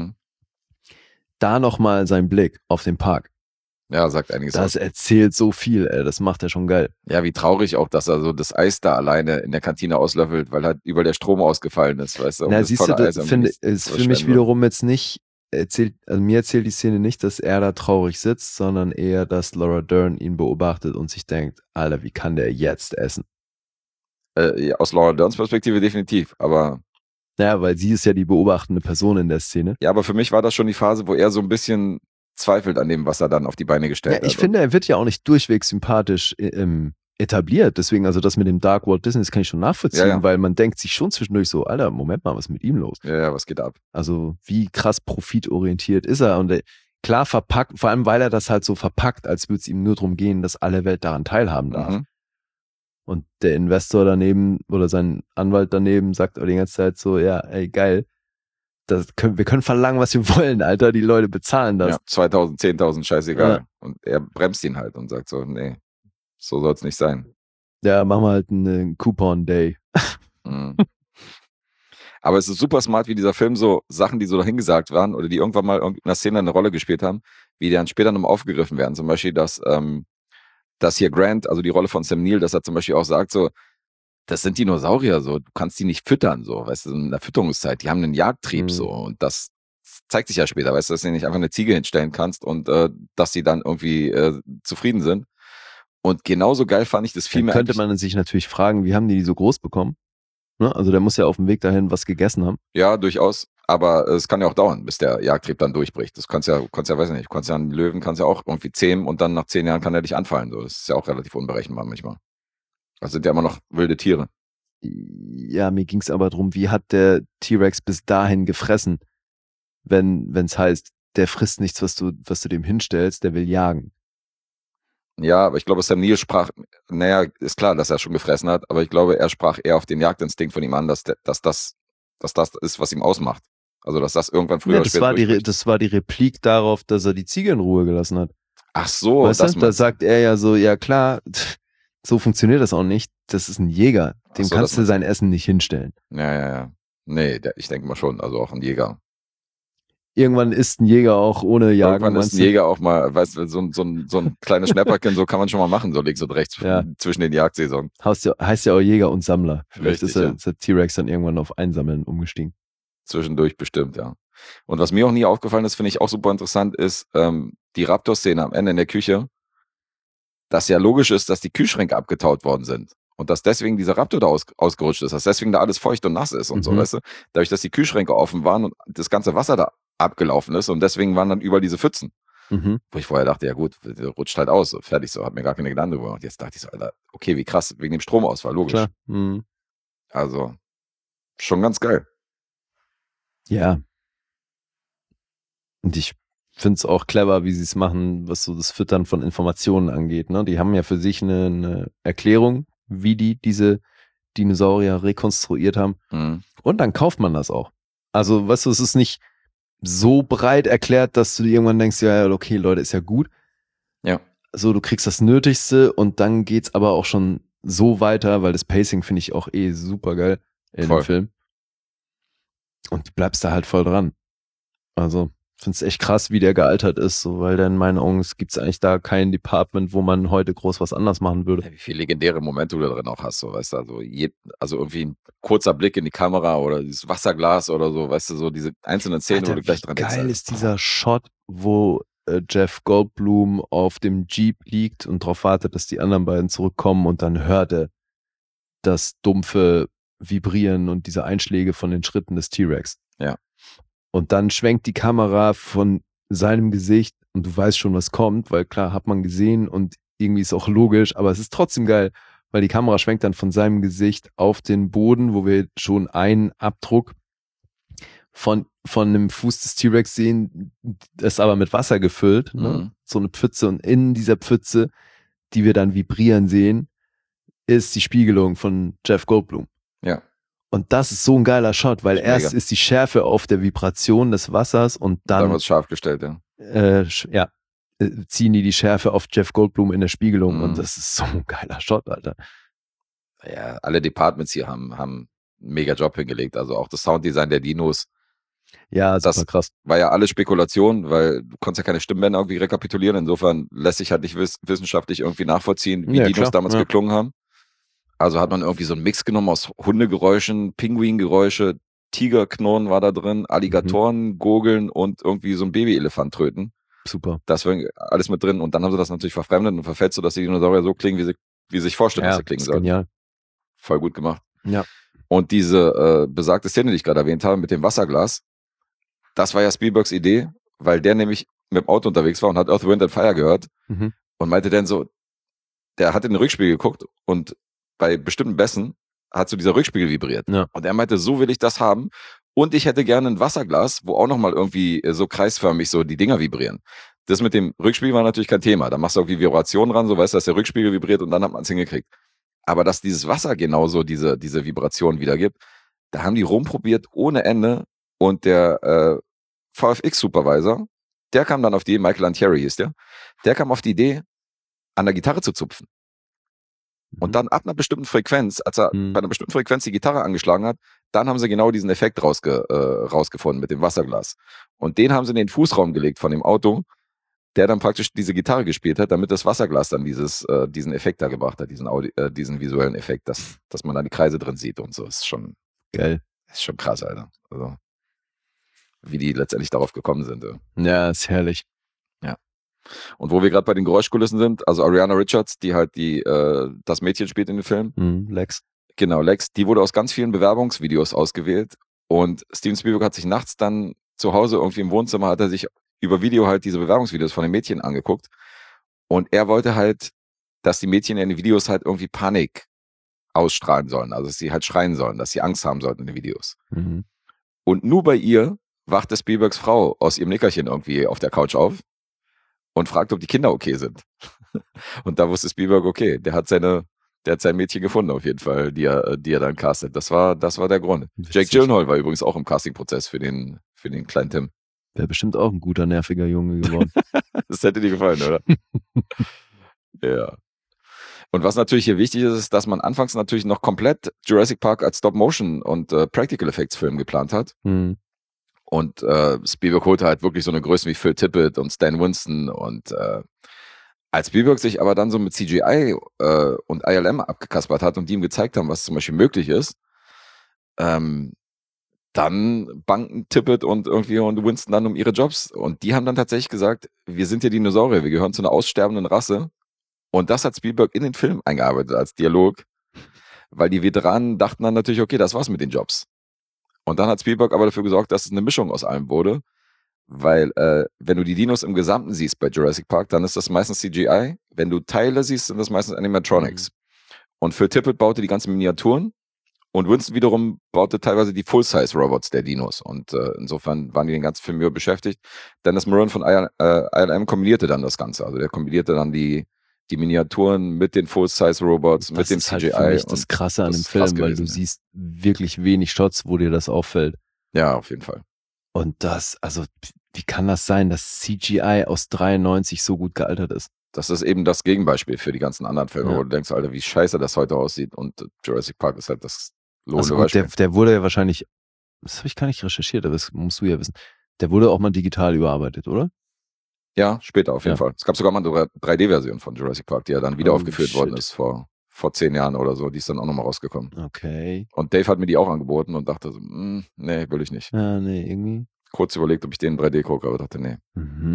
[SPEAKER 3] da nochmal sein Blick auf den Park.
[SPEAKER 2] Ja, sagt einiges.
[SPEAKER 3] Das erzählt so viel, das macht er schon geil.
[SPEAKER 2] Ja, wie traurig auch, dass er so das Eis da alleine in der Kantine auslöffelt, weil halt überall der Strom ausgefallen ist, weißt du?
[SPEAKER 3] Siehst du, das ist für mich wiederum jetzt nicht, mir erzählt die Szene nicht, dass er da traurig sitzt, sondern eher, dass Laura Dern ihn beobachtet und sich denkt, Alter, wie kann der jetzt essen?
[SPEAKER 2] Aus Laura Derns Perspektive definitiv, aber...
[SPEAKER 3] Ja, weil sie ist ja die beobachtende Person in der Szene.
[SPEAKER 2] Ja, aber für mich war das schon die Phase, wo er so ein bisschen zweifelt an dem, was er dann auf die Beine gestellt hat.
[SPEAKER 3] Ich finde, er wird ja auch nicht durchweg sympathisch etabliert. Deswegen, also das mit dem Dark Walt Disney, das kann ich schon nachvollziehen, weil man denkt sich schon zwischendurch so, Alter, Moment mal, was ist mit ihm los?
[SPEAKER 2] Ja, was geht ab?
[SPEAKER 3] Also wie krass profitorientiert ist er? Und klar verpackt, vor allem weil er das halt so verpackt, als würde es ihm nur darum gehen, dass alle Welt daran teilhaben darf.
[SPEAKER 2] Mhm.
[SPEAKER 3] Und der Investor daneben oder sein Anwalt daneben sagt auch die ganze Zeit so, ja, ey, geil, wir können verlangen, was wir wollen, Alter, die Leute bezahlen das.
[SPEAKER 2] Ja, 2.000, 10.000, scheißegal.
[SPEAKER 3] Ja.
[SPEAKER 2] Und er bremst ihn halt und sagt so, nee, so soll es nicht sein.
[SPEAKER 3] Ja, machen wir halt einen Coupon-Day.
[SPEAKER 2] Mhm. Aber es ist super smart, wie dieser Film so Sachen, die so dahingesagt waren oder die irgendwann mal in einer Szene eine Rolle gespielt haben, wie die dann später nochmal aufgegriffen werden. Zum Beispiel, dass hier Grant, also die Rolle von Sam Neill, dass er zum Beispiel auch sagt so, das sind Dinosaurier so, du kannst die nicht füttern so, weißt du, in der Fütterungszeit, die haben einen Jagdtrieb so und das zeigt sich ja später, weißt du, dass du nicht einfach eine Ziege hinstellen kannst und dass sie dann irgendwie zufrieden sind. Und genauso geil fand ich das Film.
[SPEAKER 3] Dann könnte man sich natürlich fragen, wie haben die so groß bekommen? Ne? Also der muss ja auf dem Weg dahin was gegessen haben.
[SPEAKER 2] Ja, durchaus. Aber es kann ja auch dauern, bis der Jagdtrieb dann durchbricht. Das kannst ja, weiß ich nicht, du kannst ja einen Löwen, kannst ja auch irgendwie zähmen und dann nach 10 Jahren kann er dich anfallen. So. Das ist ja auch relativ unberechenbar manchmal. Das sind ja immer noch wilde Tiere.
[SPEAKER 3] Ja, mir ging es aber darum, wie hat der T-Rex bis dahin gefressen, wenn es heißt, der frisst nichts, was du dem hinstellst, der will jagen.
[SPEAKER 2] Ja, aber ich glaube, Sam Neill sprach, naja, ist klar, dass er schon gefressen hat, aber ich glaube, er sprach eher auf den Jagdinstinkt von ihm an, dass das ist, was ihm ausmacht. Also, dass das irgendwann früher oder später
[SPEAKER 3] das war die Replik darauf, dass er die Ziege in Ruhe gelassen hat.
[SPEAKER 2] Ach so.
[SPEAKER 3] Weißt du, da sagt er ja so, ja klar, so funktioniert das auch nicht. Das ist ein Jäger. Dem kannst du sein Essen nicht hinstellen.
[SPEAKER 2] Ja. Nee, ich denke mal schon, also auch ein Jäger.
[SPEAKER 3] Irgendwann ist ein Jäger auch ohne Jagen.
[SPEAKER 2] Irgendwann ist ein Jäger auch mal, weißt du, so ein kleines Schnäpperchen, so kann man schon mal machen, so links und rechts zwischen den Jagdsaisons.
[SPEAKER 3] Heißt ja auch Jäger und Sammler. Vielleicht
[SPEAKER 2] Richtig,
[SPEAKER 3] ist der T-Rex dann irgendwann auf Einsammeln umgestiegen.
[SPEAKER 2] Zwischendurch bestimmt, ja. Und was mir auch nie aufgefallen ist, finde ich auch super interessant, ist die Raptor-Szene am Ende in der Küche, dass ja logisch ist, dass die Kühlschränke abgetaut worden sind. Und dass deswegen dieser Raptor da ausgerutscht ist, dass deswegen da alles feucht und nass ist und so, weißt du? Dadurch, dass die Kühlschränke offen waren und das ganze Wasser da abgelaufen ist und deswegen waren dann überall diese Pfützen. Wo ich vorher dachte, ja gut, der rutscht halt aus, so, fertig so, hat mir gar keine Gedanken drüber gemacht. Jetzt dachte ich so, Alter, okay, wie krass, wegen dem Stromausfall, logisch.
[SPEAKER 3] Klar.
[SPEAKER 2] Also, schon ganz geil.
[SPEAKER 3] Ja. Und ich finde es auch clever, wie sie es machen, was so das Füttern von Informationen angeht. Ne? Die haben ja für sich eine Erklärung, wie die diese Dinosaurier rekonstruiert haben. Und dann kauft man das auch. Also, weißt du, es ist nicht so breit erklärt, dass du dir irgendwann denkst, ja, okay, Leute, ist ja gut.
[SPEAKER 2] Ja.
[SPEAKER 3] So, du kriegst das Nötigste und dann geht's aber auch schon so weiter, weil das Pacing finde ich auch super geil in dem Film. Und du bleibst da halt voll dran. Also, ich finde es echt krass, wie der gealtert ist, so, weil in meinen Augen gibt es eigentlich da kein Department, wo man heute groß was anders machen würde.
[SPEAKER 2] Ja, wie viele legendäre Momente du da drin auch hast, so, weißt du, also irgendwie ein kurzer Blick in die Kamera oder dieses Wasserglas oder so, weißt du, so diese einzelnen Szenen,
[SPEAKER 3] Alter,
[SPEAKER 2] wo du gleich dran denkst.
[SPEAKER 3] Geil ist dieser Shot, wo Jeff Goldblum auf dem Jeep liegt und darauf wartet, dass die anderen beiden zurückkommen und dann hört er das dumpfe Vibrieren und diese Einschläge von den Schritten des T-Rex.
[SPEAKER 2] Ja.
[SPEAKER 3] Und dann schwenkt die Kamera von seinem Gesicht und du weißt schon, was kommt, weil klar, hat man gesehen und irgendwie ist auch logisch, aber es ist trotzdem geil, weil die Kamera schwenkt dann von seinem Gesicht auf den Boden, wo wir schon einen Abdruck von einem Fuß des T-Rex sehen, das aber mit Wasser gefüllt, ne? So eine Pfütze und in dieser Pfütze, die wir dann vibrieren sehen, ist die Spiegelung von Jeff Goldblum.
[SPEAKER 2] Ja.
[SPEAKER 3] Und das ist so ein geiler Shot, weil erst ist die Schärfe auf der Vibration des Wassers und dann
[SPEAKER 2] wird es scharf gestellt, ja.
[SPEAKER 3] Ziehen die Schärfe auf Jeff Goldblum in der Spiegelung und das ist so ein geiler Shot, Alter.
[SPEAKER 2] Ja, alle Departments hier haben einen mega Job hingelegt, also auch das Sounddesign der Dinos.
[SPEAKER 3] Ja, das krass.
[SPEAKER 2] War ja alles Spekulation, weil du konntest ja keine Stimmbänder irgendwie rekapitulieren, insofern lässt sich halt nicht wissenschaftlich irgendwie nachvollziehen, wie Dinos damals geklungen haben. Also hat man irgendwie so einen Mix genommen aus Hundegeräuschen, Pinguingeräusche, Tigerknurren war da drin, Alligatoren, Gurgeln und irgendwie so ein Babyelefant tröten.
[SPEAKER 3] Super.
[SPEAKER 2] Das war alles mit drin und dann haben sie das natürlich verfremdet und verfälscht, sodass die Dinosaurier so klingen, wie sie sich vorstellen, dass sie klingen sollen.
[SPEAKER 3] Genial.
[SPEAKER 2] Voll gut gemacht.
[SPEAKER 3] Ja.
[SPEAKER 2] Und diese besagte Szene, die ich gerade erwähnt habe, mit dem Wasserglas, das war ja Spielbergs Idee, weil der nämlich mit dem Auto unterwegs war und hat Earth, Wind and Fire gehört und meinte dann so, der hat in den Rückspiegel geguckt und bei bestimmten Bässen hat so dieser Rückspiegel vibriert.
[SPEAKER 3] Ja.
[SPEAKER 2] Und er meinte, so will ich das haben. Und ich hätte gerne ein Wasserglas, wo auch nochmal irgendwie so kreisförmig so die Dinger vibrieren. Das mit dem Rückspiegel war natürlich kein Thema. Da machst du irgendwie Vibrationen ran, so weißt du, dass der Rückspiegel vibriert und dann hat man es hingekriegt. Aber dass dieses Wasser genauso diese Vibration wiedergibt, da haben die rumprobiert ohne Ende. Und der VFX-Supervisor, der kam dann auf die Idee, Michael Lantieri hieß der kam auf die Idee, an der Gitarre zu zupfen. Und dann ab einer bestimmten Frequenz, als er bei einer bestimmten Frequenz die Gitarre angeschlagen hat, dann haben sie genau diesen Effekt rausgefunden mit dem Wasserglas. Und den haben sie in den Fußraum gelegt von dem Auto, der dann praktisch diese Gitarre gespielt hat, damit das Wasserglas dann diesen Effekt da gebracht hat, diesen visuellen Effekt, dass man da die Kreise drin sieht und so. Das ist schon
[SPEAKER 3] geil.
[SPEAKER 2] Ist schon krass, Alter. Also, wie die letztendlich darauf gekommen sind.
[SPEAKER 3] Ja, ist herrlich.
[SPEAKER 2] Ja. Und wo wir gerade bei den Geräuschkulissen sind, also Ariana Richards, die halt das Mädchen spielt in dem Film.
[SPEAKER 3] Lex.
[SPEAKER 2] Genau, Lex, die wurde aus ganz vielen Bewerbungsvideos ausgewählt und Steven Spielberg hat sich nachts dann zu Hause irgendwie im Wohnzimmer, hat er sich über Video halt diese Bewerbungsvideos von den Mädchen angeguckt und er wollte halt, dass die Mädchen in den Videos halt irgendwie Panik ausstrahlen sollen, also dass sie halt schreien sollen, dass sie Angst haben sollten in den Videos. Und nur bei ihr wachte Spielbergs Frau aus ihrem Nickerchen irgendwie auf der Couch auf und fragt, ob die Kinder okay sind. Und da wusste Spielberg, okay, der hat sein Mädchen gefunden auf jeden Fall, die er dann castet. Das war der Grund. Jake Gyllenhaal war übrigens auch im Castingprozess für den kleinen Tim.
[SPEAKER 3] Wäre bestimmt auch ein guter, nerviger Junge geworden.
[SPEAKER 2] Das hätte dir gefallen, oder? Ja. Und was natürlich hier wichtig ist, dass man anfangs natürlich noch komplett Jurassic Park als Stop-Motion und Practical Effects Film geplant hat. Und Spielberg holte halt wirklich so eine Größe wie Phil Tippett und Stan Winston und als Spielberg sich aber dann so mit CGI und ILM abgekaspert hat und die ihm gezeigt haben, was zum Beispiel möglich ist, dann banken Tippett und Winston dann um ihre Jobs. Und die haben dann tatsächlich gesagt, wir sind ja Dinosaurier, wir gehören zu einer aussterbenden Rasse. Und das hat Spielberg in den Film eingearbeitet als Dialog, weil die Veteranen dachten dann natürlich, okay, das war's mit den Jobs. Und dann hat Spielberg aber dafür gesorgt, dass es eine Mischung aus allem wurde, weil wenn du die Dinos im Gesamten siehst bei Jurassic Park, dann ist das meistens CGI. Wenn du Teile siehst, sind das meistens Animatronics. Und Phil Tippett baute die ganzen Miniaturen und Winston wiederum baute teilweise die Full-Size-Robots der Dinos. Und insofern waren die den ganzen Film über beschäftigt. Dennis Moran von ILM kombinierte dann das Ganze. Also der kombinierte dann die Miniaturen mit den Full-Size-Robots, mit dem CGI.
[SPEAKER 3] Das ist halt für mich das Krasse an dem Film, weil du siehst wirklich wenig Shots, wo dir das auffällt.
[SPEAKER 2] Ja, auf jeden Fall.
[SPEAKER 3] Und wie kann das sein, dass CGI aus 93 so gut gealtert ist?
[SPEAKER 2] Das ist eben das Gegenbeispiel für die ganzen anderen Filme, wo du denkst, Alter, wie scheiße das heute aussieht. Und Jurassic Park ist halt das lohnende Beispiel.
[SPEAKER 3] Der wurde ja wahrscheinlich, das habe ich gar nicht recherchiert, aber das musst du ja wissen. Der wurde auch mal digital überarbeitet, oder?
[SPEAKER 2] Ja, später auf jeden Fall. Es gab sogar mal eine 3D-Version von Jurassic Park, die ja dann wieder aufgeführt worden ist vor 10 Jahren oder so. Die ist dann auch nochmal rausgekommen.
[SPEAKER 3] Okay.
[SPEAKER 2] Und Dave hat mir die auch angeboten und dachte so, nee, will ich nicht.
[SPEAKER 3] Ja, nee, irgendwie.
[SPEAKER 2] Kurz überlegt, ob ich den in 3D gucke, aber dachte, nee.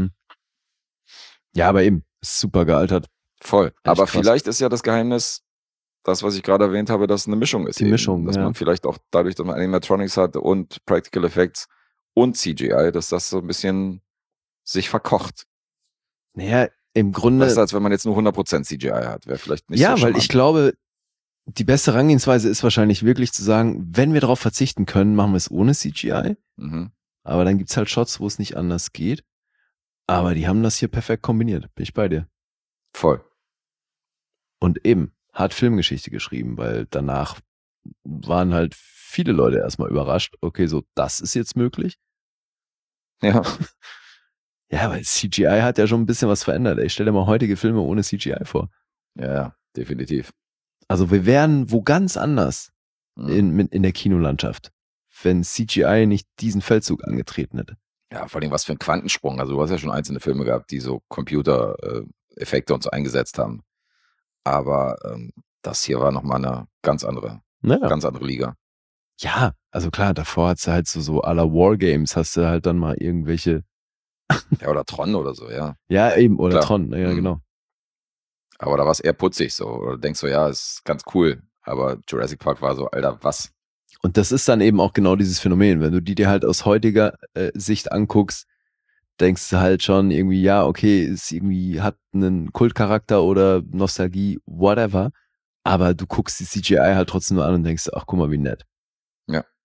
[SPEAKER 3] Ja, aber eben, super gealtert.
[SPEAKER 2] Voll.
[SPEAKER 3] Echt
[SPEAKER 2] aber
[SPEAKER 3] krass.
[SPEAKER 2] Vielleicht ist ja das Geheimnis, das, was ich gerade erwähnt habe, dass es eine Mischung ist.
[SPEAKER 3] Die Mischung,
[SPEAKER 2] dass man vielleicht auch dadurch, dass man Animatronics hat und Practical Effects und CGI, dass das so ein bisschen sich verkocht.
[SPEAKER 3] Naja, im Grunde.
[SPEAKER 2] Besser, als wenn man jetzt nur 100% CGI hat. Wäre vielleicht nicht so
[SPEAKER 3] Ja, weil
[SPEAKER 2] charmant.
[SPEAKER 3] ich glaube, die beste Herangehensweise ist wahrscheinlich wirklich zu sagen, wenn wir darauf verzichten können, machen wir es ohne CGI. Aber dann gibt's halt Shots, wo es nicht anders geht. Aber die haben das hier perfekt kombiniert. Bin ich bei dir.
[SPEAKER 2] Voll.
[SPEAKER 3] Und eben, hat Filmgeschichte geschrieben, weil danach waren halt viele Leute erstmal überrascht. Okay, so, das ist jetzt möglich.
[SPEAKER 2] Ja.
[SPEAKER 3] Ja, weil CGI hat ja schon ein bisschen was verändert. Ich stell dir mal heutige Filme ohne CGI vor.
[SPEAKER 2] Ja, definitiv.
[SPEAKER 3] Also wir wären wo ganz anders in der Kinolandschaft, wenn CGI nicht diesen Feldzug angetreten hätte.
[SPEAKER 2] Ja, vor allem was für ein Quantensprung. Also du hast ja schon einzelne Filme gehabt, die so Computer-Effekte und so eingesetzt haben. Aber das hier war nochmal eine ganz andere Liga.
[SPEAKER 3] Ja, also klar, davor hat's halt so à la Wargames, hast du halt dann mal irgendwelche.
[SPEAKER 2] Ja, oder Tron oder so, ja.
[SPEAKER 3] Ja, eben, oder
[SPEAKER 2] Klar.
[SPEAKER 3] Tron, ja, genau.
[SPEAKER 2] Aber da war es eher putzig so. Oder du denkst so, ja, ist ganz cool. Aber Jurassic Park war so, Alter, was?
[SPEAKER 3] Und das ist dann eben auch genau dieses Phänomen. Wenn du die dir halt aus heutiger Sicht anguckst, denkst du halt schon irgendwie, ja, okay, es irgendwie hat einen Kultcharakter oder Nostalgie, whatever. Aber du guckst die CGI halt trotzdem nur an und denkst, ach, guck mal, wie nett.
[SPEAKER 2] Ja.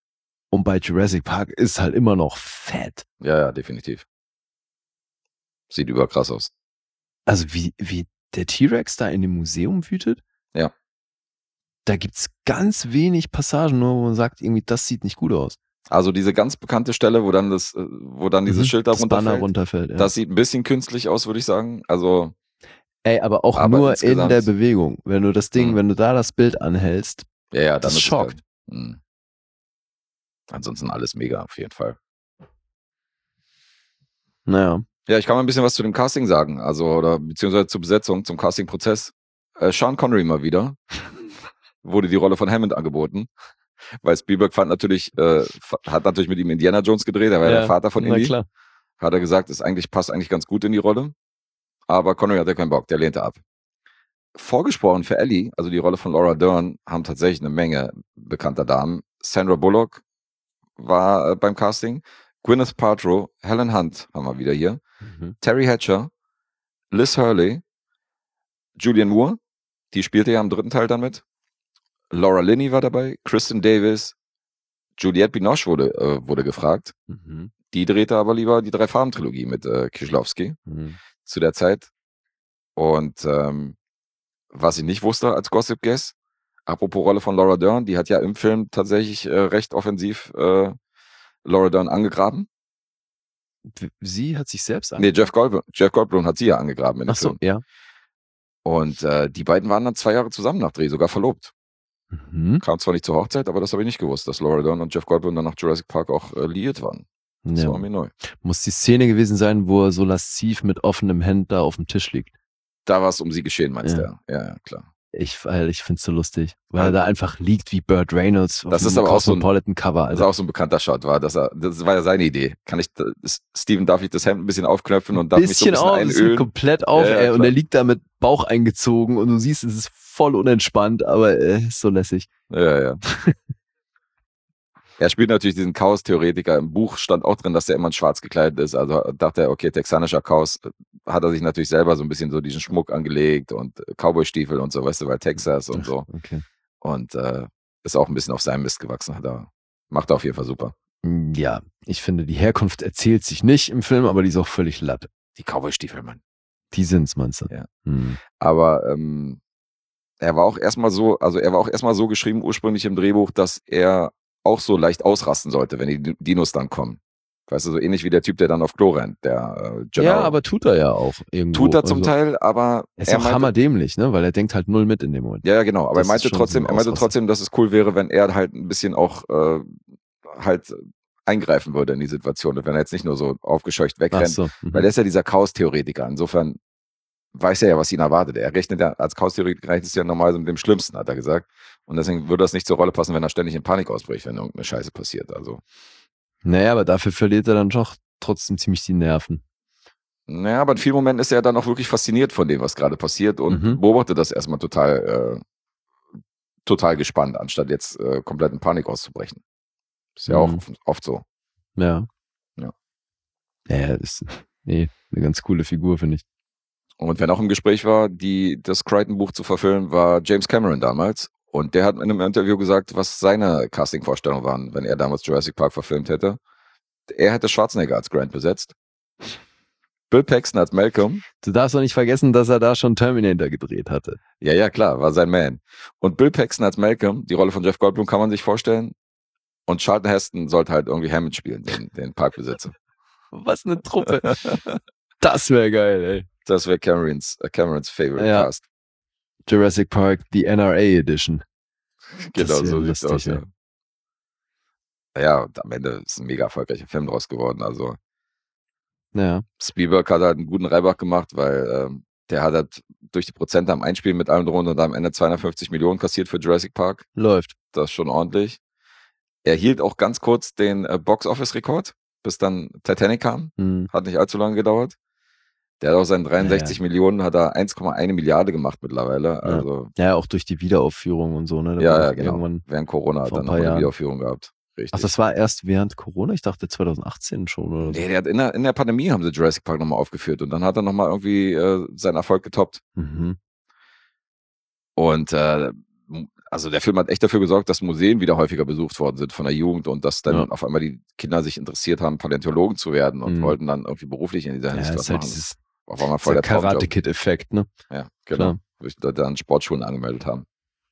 [SPEAKER 3] Und bei Jurassic Park ist halt immer noch fett.
[SPEAKER 2] Ja, definitiv. Sieht überkrass aus.
[SPEAKER 3] Also wie der T-Rex da in dem Museum wütet?
[SPEAKER 2] Ja.
[SPEAKER 3] Da gibt's ganz wenig Passagen, nur wo man sagt, irgendwie, das sieht nicht gut aus.
[SPEAKER 2] Also diese ganz bekannte Stelle, wo dann dieses Schild da
[SPEAKER 3] runterfällt. Ja.
[SPEAKER 2] Das sieht ein bisschen künstlich aus, würde ich sagen. Also.
[SPEAKER 3] Aber auch nur in der Bewegung. Wenn du das Ding, wenn du da das Bild anhältst,
[SPEAKER 2] dann
[SPEAKER 3] das schockt.
[SPEAKER 2] Ansonsten alles mega, auf jeden Fall.
[SPEAKER 3] Naja.
[SPEAKER 2] Ja, ich kann mal ein bisschen was zu dem Casting sagen, beziehungsweise zur Besetzung, zum Casting-Prozess. Sean Connery mal wieder. Wurde die Rolle von Hammond angeboten. Weil Spielberg hat natürlich mit ihm Indiana Jones gedreht, er war der Vater von Indy.
[SPEAKER 3] Klar.
[SPEAKER 2] Hat er gesagt, passt eigentlich ganz gut in die Rolle. Aber Connery hatte keinen Bock, der lehnte ab. Vorgesprochen für Ellie, also die Rolle von Laura Dern, haben tatsächlich eine Menge bekannter Damen. Sandra Bullock war beim Casting. Gwyneth Paltrow, Helen Hunt haben wir wieder hier. Terry Hatcher, Liz Hurley, Julianne Moore, die spielte ja im 3. Teil dann mit. Laura Linney war dabei, Kristen Davis, Juliette Binoche wurde gefragt. Die drehte aber lieber die 3-Farben-Trilogie mit Kieślowski zu der Zeit. Und was ich nicht wusste als Gossip Guess, apropos Rolle von Laura Dern, die hat ja im Film tatsächlich recht offensiv Laura Dern angegraben.
[SPEAKER 3] Sie hat sich selbst angegraben?
[SPEAKER 2] Nee, Jeff Goldblum hat sie ja angegraben in dem Film.
[SPEAKER 3] Ja.
[SPEAKER 2] Und die beiden waren dann 2 Jahre zusammen nach Dreh, sogar verlobt. Kam zwar nicht zur Hochzeit, aber das habe ich nicht gewusst, dass Laura Dern und Jeff Goldblum dann nach Jurassic Park auch liiert waren. Das war mir neu.
[SPEAKER 3] Muss die Szene gewesen sein, wo er so lasziv mit offenem Hemd da auf dem Tisch liegt.
[SPEAKER 2] Da war es um sie geschehen, meinst du? Ja, klar.
[SPEAKER 3] Ich finde es so lustig, weil er da einfach liegt wie Burt Reynolds
[SPEAKER 2] auf dem
[SPEAKER 3] Cosmopolitan-Cover.
[SPEAKER 2] Das ist auch so ein bekannter Shot, das war ja seine Idee. Steven, darf ich das Hemd ein bisschen aufknöpfen und darf mich so ein bisschen einölen?
[SPEAKER 3] Komplett auf, und er liegt da mit Bauch eingezogen und du siehst, es ist voll unentspannt, aber ist so lässig.
[SPEAKER 2] Ja. Er spielt natürlich diesen Chaos-Theoretiker. Im Buch stand auch drin, dass er immer in schwarz gekleidet ist. Also dachte er, okay, texanischer Chaos, hat er sich natürlich selber so ein bisschen so diesen Schmuck angelegt und Cowboy-Stiefel und so, weißt du, weil Texas und so.
[SPEAKER 3] Okay.
[SPEAKER 2] Und ist auch ein bisschen auf seinem Mist gewachsen. Macht er auf jeden Fall super.
[SPEAKER 3] Ja, ich finde, die Herkunft erzählt sich nicht im Film, aber die ist auch völlig latt.
[SPEAKER 2] Die Cowboy-Stiefel, Mann.
[SPEAKER 3] Die sind's, meinst du?
[SPEAKER 2] Ja. Aber er war auch erstmal so geschrieben ursprünglich im Drehbuch, dass er auch so leicht ausrasten sollte, wenn die Dinos dann kommen. Weißt du, so ähnlich wie der Typ, der dann auf Klo rennt.
[SPEAKER 3] Ja, aber tut er ja auch irgendwo.
[SPEAKER 2] Tut er zum Teil, aber
[SPEAKER 3] er ist auch hammerdämlich, ne? Weil er denkt halt null mit in dem Moment.
[SPEAKER 2] Ja, genau. Aber er meinte trotzdem, dass es cool wäre, wenn er halt ein bisschen auch halt eingreifen würde in die Situation. Und wenn er jetzt nicht nur so aufgescheucht wegrennt. Weil er ist ja dieser Chaos-Theoretiker. Insofern weiß er ja, was ihn erwartet. Er rechnet ja, als Chaos-Theoretiker rechnet es ja normalerweise mit dem Schlimmsten, hat er gesagt. Und deswegen würde das nicht zur Rolle passen, wenn er ständig in Panik ausbricht, wenn irgendeine Scheiße passiert. Also.
[SPEAKER 3] Naja, aber dafür verliert er dann doch trotzdem ziemlich die Nerven.
[SPEAKER 2] Naja, aber in vielen Momenten ist er dann auch wirklich fasziniert von dem, was gerade passiert und beobachtet das erstmal total gespannt, anstatt jetzt komplett in Panik auszubrechen. Ist ja auch oft so.
[SPEAKER 3] Ja. Ja, ist eine ganz coole Figur, finde ich.
[SPEAKER 2] Und wer noch im Gespräch war, das Crichton-Buch zu verfilmen, war James Cameron damals. Und der hat in einem Interview gesagt, was seine Casting-Vorstellungen waren, wenn er damals Jurassic Park verfilmt hätte. Er hätte Schwarzenegger als Grant besetzt. Bill Paxton als Malcolm.
[SPEAKER 3] Du darfst doch nicht vergessen, dass er da schon Terminator gedreht hatte.
[SPEAKER 2] Ja, klar, war sein Man. Und Bill Paxton als Malcolm, die Rolle von Jeff Goldblum kann man sich vorstellen. Und Charlton Heston sollte halt irgendwie Hammond spielen, den Parkbesitzer.
[SPEAKER 3] Was eine Truppe. Das wäre geil, ey.
[SPEAKER 2] Das wäre Camerons Favorite Cast.
[SPEAKER 3] Jurassic Park, die NRA Edition.
[SPEAKER 2] Genau, so sieht's aus, ja. Ja, und am Ende ist ein mega erfolgreicher Film draus geworden. Also Spielberg hat halt einen guten Reibach gemacht, weil der hat halt durch die Prozente am Einspielen mit allem drunter und am Ende 250 Millionen kassiert für Jurassic Park.
[SPEAKER 3] Läuft.
[SPEAKER 2] Das ist schon ordentlich. Er hielt auch ganz kurz den Box-Office-Rekord, bis dann Titanic kam. Hat nicht allzu lange gedauert. Der hat auch seinen 63 Millionen, hat er 1,1 Milliarde gemacht mittlerweile. Also,
[SPEAKER 3] ja, auch durch die Wiederaufführung und so, ne?
[SPEAKER 2] Ja, genau. Während Corona hat er noch eine Wiederaufführung gehabt. Richtig.
[SPEAKER 3] Ach, das war erst während Corona? Ich dachte 2018 schon, oder so.
[SPEAKER 2] Nee, der hat in der Pandemie haben sie Jurassic Park nochmal aufgeführt und dann hat er nochmal irgendwie seinen Erfolg getoppt. Und also der Film hat echt dafür gesorgt, dass Museen wieder häufiger besucht worden sind von der Jugend und dass dann auf einmal die Kinder sich interessiert haben, Paläontologen zu werden und wollten dann irgendwie beruflich in dieser Hinsicht was machen.
[SPEAKER 3] Auf einmal voll der Karate-Kid-Effekt, ne?
[SPEAKER 2] Ja, genau. Wo sich da dann Sportschulen angemeldet haben.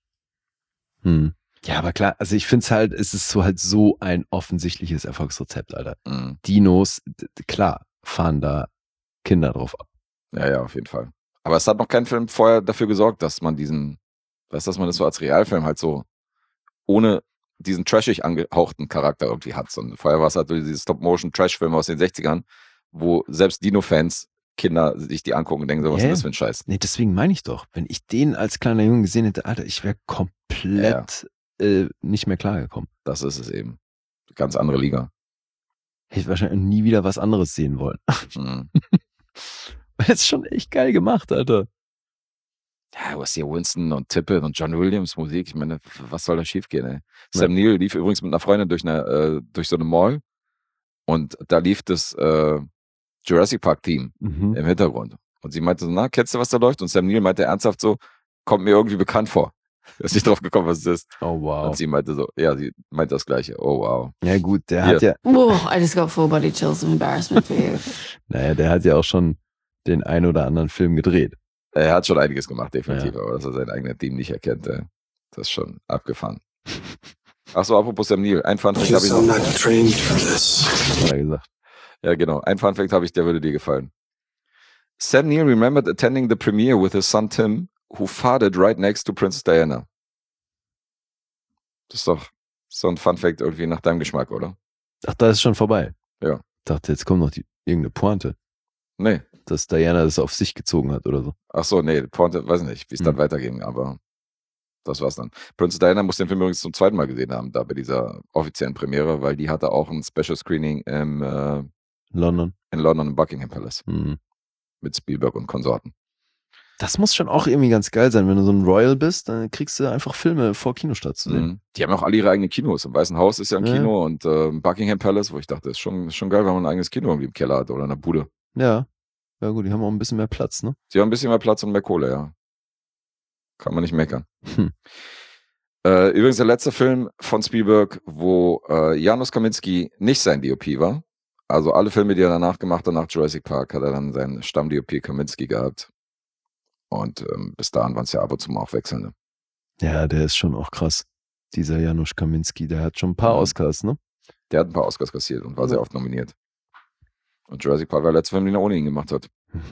[SPEAKER 3] Ja, aber klar, also ich finde es ist so halt so ein offensichtliches Erfolgsrezept, Alter. Dinos, klar, fahren da Kinder drauf ab.
[SPEAKER 2] Ja, auf jeden Fall. Aber es hat noch kein Film vorher dafür gesorgt, dass man dass man das so als Realfilm halt so ohne diesen trashig angehauchten Charakter irgendwie hat. Und vorher war es halt so diese Stop-Motion-Trash-Filme aus den 60ern, wo selbst Dino-Fans, Kinder sich die angucken und denken so, was ist das für ein Scheiß?
[SPEAKER 3] Nee, deswegen meine ich doch, wenn ich den als kleiner Junge gesehen hätte, Alter, ich wäre komplett nicht mehr klargekommen.
[SPEAKER 2] Das ist es eben. Ganz andere Liga.
[SPEAKER 3] Hätte wahrscheinlich nie wieder was anderes sehen wollen. Das ist schon echt geil gemacht, Alter.
[SPEAKER 2] Ja, du hast hier Winston und Tippett und John Williams Musik. Ich meine, was soll da schief gehen, ey? Sam Neill lief übrigens mit einer Freundin durch so eine Mall und da lief das Jurassic Park Team im Hintergrund. Und sie meinte so, na, kennst du, was da läuft? Und Sam Neill meinte ernsthaft so, kommt mir irgendwie bekannt vor. Ist nicht drauf gekommen, was es ist.
[SPEAKER 3] Oh, wow.
[SPEAKER 2] Und sie meinte so, sie meinte das Gleiche. Oh, wow.
[SPEAKER 3] Ja, gut, der hat ja...
[SPEAKER 6] I just got full body chills of embarrassment for you.
[SPEAKER 3] Naja, der hat ja auch schon den ein oder anderen Film gedreht.
[SPEAKER 2] Er hat schon einiges gemacht, definitiv. Aber dass er sein eigenes Team nicht erkennt, das ist schon abgefahren. Achso, apropos Sam Neill. Ein Funfact habe ich noch.
[SPEAKER 3] Hat er gesagt.
[SPEAKER 2] Ja, genau. Ein Funfact habe ich, der würde dir gefallen. Sam Neill remembered attending the premiere with his son Tim, who farted right next to Princess Diana. Das ist doch so ein Funfact irgendwie nach deinem Geschmack, oder?
[SPEAKER 3] Ach, da ist schon vorbei.
[SPEAKER 2] Ja.
[SPEAKER 3] Ich dachte, jetzt kommt noch irgendeine Pointe.
[SPEAKER 2] Nee.
[SPEAKER 3] Dass Diana das auf sich gezogen hat oder so.
[SPEAKER 2] Ach so, nee, Pointe, weiß nicht, wie es dann weiterging, aber das war's dann. Princess Diana muss den Film übrigens zum zweiten Mal gesehen haben, da bei dieser offiziellen Premiere, weil die hatte auch ein Special Screening in London im Buckingham Palace. Mit Spielberg und Konsorten.
[SPEAKER 3] Das muss schon auch irgendwie ganz geil sein, wenn du so ein Royal bist, dann kriegst du einfach Filme vor Kinostart zu sehen.
[SPEAKER 2] Die haben auch alle ihre eigenen Kinos. Im Weißen Haus ist ja ein Kino und Buckingham Palace, wo ich dachte, ist schon geil, wenn man ein eigenes Kino irgendwie im Keller hat oder in der Bude.
[SPEAKER 3] Ja gut, die haben auch ein bisschen mehr Platz, ne?
[SPEAKER 2] Sie haben ein bisschen mehr Platz und mehr Kohle, ja. Kann man nicht meckern. Übrigens der letzte Film von Spielberg, wo Janusz Kaminski nicht sein DOP war. Also alle Filme, die er danach gemacht hat, nach Jurassic Park, hat er dann seinen Stamm-DOP Kaminski gehabt. Und bis dahin waren es ja ab und zu mal auch wechselnde.
[SPEAKER 3] Ja, der ist schon auch krass. Dieser Janusz Kaminski, der hat schon ein paar Oscars, ne?
[SPEAKER 2] Der hat ein paar Oscars kassiert und war sehr oft nominiert. Und Jurassic Park war der letzte Film, den er ohne ihn gemacht hat.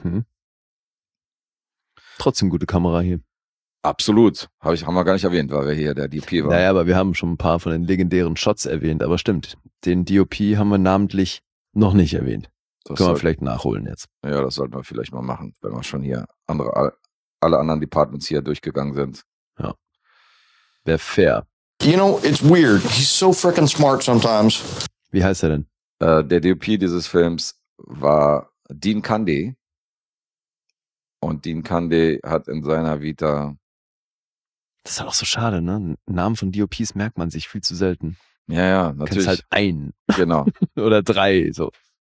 [SPEAKER 3] Trotzdem gute Kamera hier.
[SPEAKER 2] Absolut. Haben wir gar nicht erwähnt, weil wir hier der DOP war.
[SPEAKER 3] Naja, aber wir haben schon ein paar von den legendären Shots erwähnt. Aber stimmt, den DOP haben wir namentlich noch nicht erwähnt. Das können wir vielleicht nachholen jetzt.
[SPEAKER 2] Ja, das sollten wir vielleicht mal machen, wenn wir schon hier alle anderen Departments hier durchgegangen sind.
[SPEAKER 3] Ja. Wäre fair.
[SPEAKER 5] You know, it's weird. He's so freaking smart sometimes.
[SPEAKER 3] Wie heißt er denn?
[SPEAKER 2] Der DOP dieses Films war Dean Cundey. Und Dean Cundey hat in seiner Vita...
[SPEAKER 3] Das ist halt auch so schade, ne? Namen von DOPs merkt man sich viel zu selten.
[SPEAKER 2] Ja, natürlich.
[SPEAKER 3] Du kennst halt einen.
[SPEAKER 2] Genau.
[SPEAKER 3] Oder drei, so.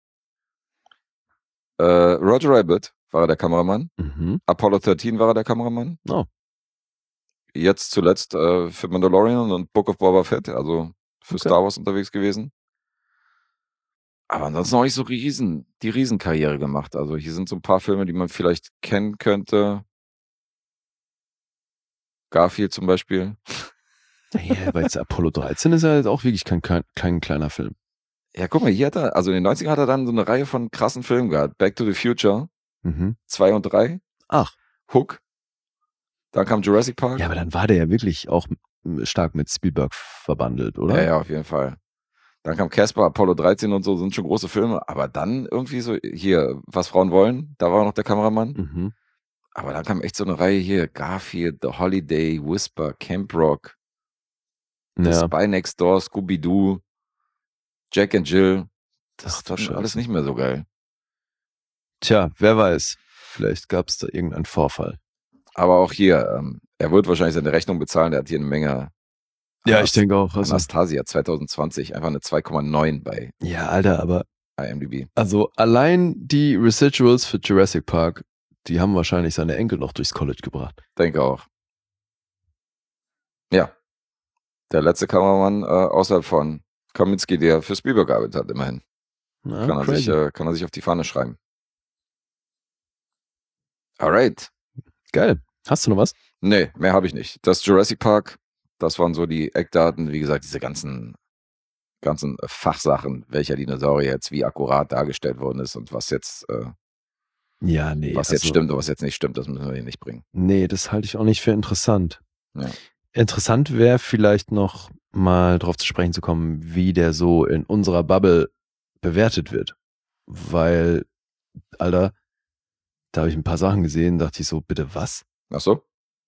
[SPEAKER 2] Roger Rabbit war er der Kameramann. Apollo 13 war er der Kameramann.
[SPEAKER 3] Oh.
[SPEAKER 2] Jetzt zuletzt für Mandalorian und Book of Boba Fett, also für Star Wars unterwegs gewesen. Aber ansonsten auch nicht so die Riesenkarriere gemacht. Also hier sind so ein paar Filme, die man vielleicht kennen könnte. Garfield zum Beispiel.
[SPEAKER 3] Ja, aber jetzt Apollo 13 ist ja jetzt auch wirklich kein kleiner Film.
[SPEAKER 2] Ja, guck mal, hier hat er, also in den 90ern hat er dann so eine Reihe von krassen Filmen gehabt. Back to the Future 2 und 3.
[SPEAKER 3] Ach.
[SPEAKER 2] Hook. Dann kam Jurassic Park.
[SPEAKER 3] Ja, aber dann war der ja wirklich auch stark mit Spielberg verbandelt, oder?
[SPEAKER 2] Ja, auf jeden Fall. Dann kam Casper, Apollo 13 und so, sind schon große Filme. Aber dann irgendwie so, hier, Was Frauen wollen, da war noch der Kameramann. Aber dann kam echt so eine Reihe hier, Garfield, The Holiday, Whisper, Camp Rock, The Spy Next Door, Scooby-Doo, Jack and Jill. Das war schon alles nicht mehr so geil.
[SPEAKER 3] Tja, wer weiß. Vielleicht gab es da irgendeinen Vorfall.
[SPEAKER 2] Aber auch hier, er wird wahrscheinlich seine Rechnung bezahlen, der hat hier eine Menge.
[SPEAKER 3] Ja, ich denke auch.
[SPEAKER 2] Also Anastasia 2020, einfach eine 2,9 bei
[SPEAKER 3] ja, Alter, aber
[SPEAKER 2] IMDb.
[SPEAKER 3] Also allein die Residuals für Jurassic Park, die haben wahrscheinlich seine Enkel noch durchs College gebracht.
[SPEAKER 2] Denke auch. Ja. Der letzte Kameramann außerhalb von Kaminski, der für Spielberg gearbeitet hat, immerhin.
[SPEAKER 3] Ja,
[SPEAKER 2] kann er sich auf die Fahne schreiben. Alright.
[SPEAKER 3] Geil. Hast du noch was?
[SPEAKER 2] Nee, mehr habe ich nicht. Das Jurassic Park, das waren so die Eckdaten, wie gesagt, diese ganzen Fachsachen, welcher Dinosaurier jetzt wie akkurat dargestellt worden ist und was jetzt jetzt stimmt und was jetzt nicht stimmt, das müssen wir hier nicht bringen.
[SPEAKER 3] Nee, das halte ich auch nicht für interessant.
[SPEAKER 2] Ja.
[SPEAKER 3] Interessant wäre vielleicht noch mal drauf zu sprechen zu kommen, wie der so in unserer Bubble bewertet wird. Weil, Alter, da habe ich ein paar Sachen gesehen, dachte ich so, bitte was?
[SPEAKER 2] Ach so?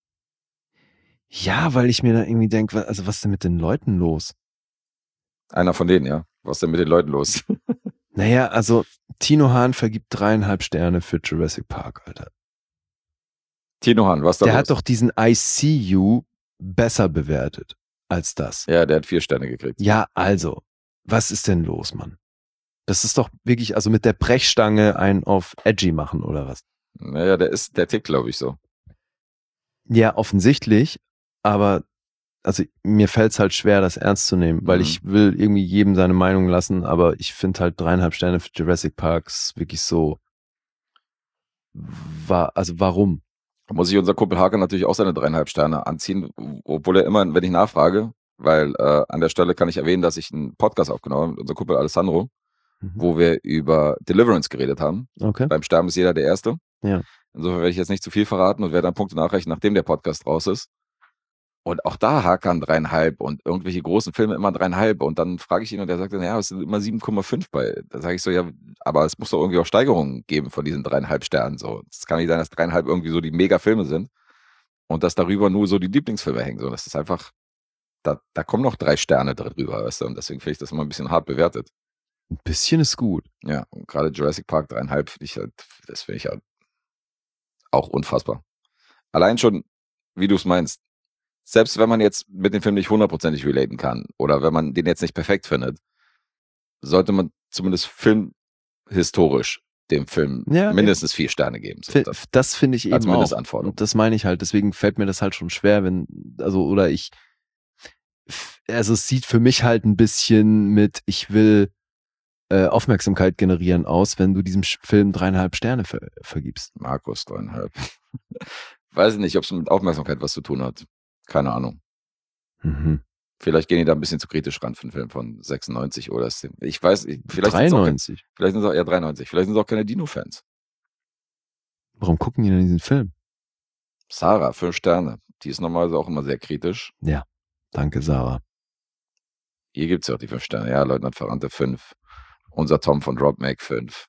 [SPEAKER 3] Ja, weil ich mir da irgendwie denke, also was ist denn mit den Leuten los?
[SPEAKER 2] Einer von denen, ja. Was ist denn mit den Leuten los?
[SPEAKER 3] Naja, also Tino Hahn vergibt 3,5 Sterne für Jurassic Park, Alter.
[SPEAKER 2] Tino Hahn, was da los?
[SPEAKER 3] Der hat doch diesen ICU besser bewertet als das.
[SPEAKER 2] Ja, der hat 4 Sterne gekriegt.
[SPEAKER 3] Ja, also, was ist denn los, Mann? Das ist doch wirklich, also mit der Brechstange einen auf edgy machen, oder was?
[SPEAKER 2] Naja, der tickt, glaube ich, so.
[SPEAKER 3] Ja, offensichtlich, aber also mir fällt es halt schwer, das ernst zu nehmen, weil ich will irgendwie jedem seine Meinung lassen, aber ich finde halt 3,5 Sterne für Jurassic Park wirklich so, also warum?
[SPEAKER 2] Da muss ich unser Kumpel Hakan natürlich auch seine 3,5 Sterne anziehen, obwohl er immer, wenn ich nachfrage, weil an der Stelle kann ich erwähnen, dass ich einen Podcast aufgenommen habe mit unserem Kumpel Alessandro, wo wir über Deliverance geredet haben.
[SPEAKER 3] Okay.
[SPEAKER 2] Beim Sterben ist jeder der Erste.
[SPEAKER 3] Ja.
[SPEAKER 2] Insofern werde ich jetzt nicht zu viel verraten und werde dann Punkte nachrechnen, nachdem der Podcast raus ist. Und auch da Hakan 3,5 und irgendwelche großen Filme immer 3,5 und dann frage ich ihn und er sagt dann, ja, es sind immer 7,5 bei. Da sage ich so, ja, aber es muss doch irgendwie auch Steigerungen geben von diesen 3,5 Sternen. So. Es kann nicht sein, dass 3,5 irgendwie so die Mega-Filme sind und dass darüber nur so die Lieblingsfilme hängen. So, das ist einfach, da kommen noch 3 Sterne drüber, weißt du? Und deswegen finde ich das immer ein bisschen hart bewertet.
[SPEAKER 3] Ein bisschen ist gut.
[SPEAKER 2] Ja, und gerade Jurassic Park 3,5 das finde ich halt auch unfassbar. Allein schon, wie du es meinst, selbst wenn man jetzt mit dem Film nicht 100%ig relaten kann oder wenn man den jetzt nicht perfekt findet, sollte man zumindest filmhistorisch dem Film mindestens 4 Sterne geben. So,
[SPEAKER 3] das finde ich eben auch.
[SPEAKER 2] Und
[SPEAKER 3] das meine ich halt. Deswegen fällt mir das halt schon schwer, es sieht für mich halt ein bisschen mit, ich will Aufmerksamkeit generieren aus, wenn du diesem Film 3,5 Sterne vergibst.
[SPEAKER 2] Markus 3,5. Weiß ich nicht, ob es mit Aufmerksamkeit was zu tun hat. Keine Ahnung. Vielleicht gehen die da ein bisschen zu kritisch ran für einen Film von 96 oder ich weiß, vielleicht
[SPEAKER 3] 93.
[SPEAKER 2] Vielleicht sind es auch eher 93. Vielleicht sind es auch keine Dino-Fans.
[SPEAKER 3] Warum gucken die denn diesen Film?
[SPEAKER 2] Sarah, 5 Sterne. Die ist normalerweise auch immer sehr kritisch.
[SPEAKER 3] Ja, danke Sarah.
[SPEAKER 2] Hier gibt es ja auch die 5 Sterne. Ja, Leutnant Ferrante 5. Unser Tom von Dropmake 5.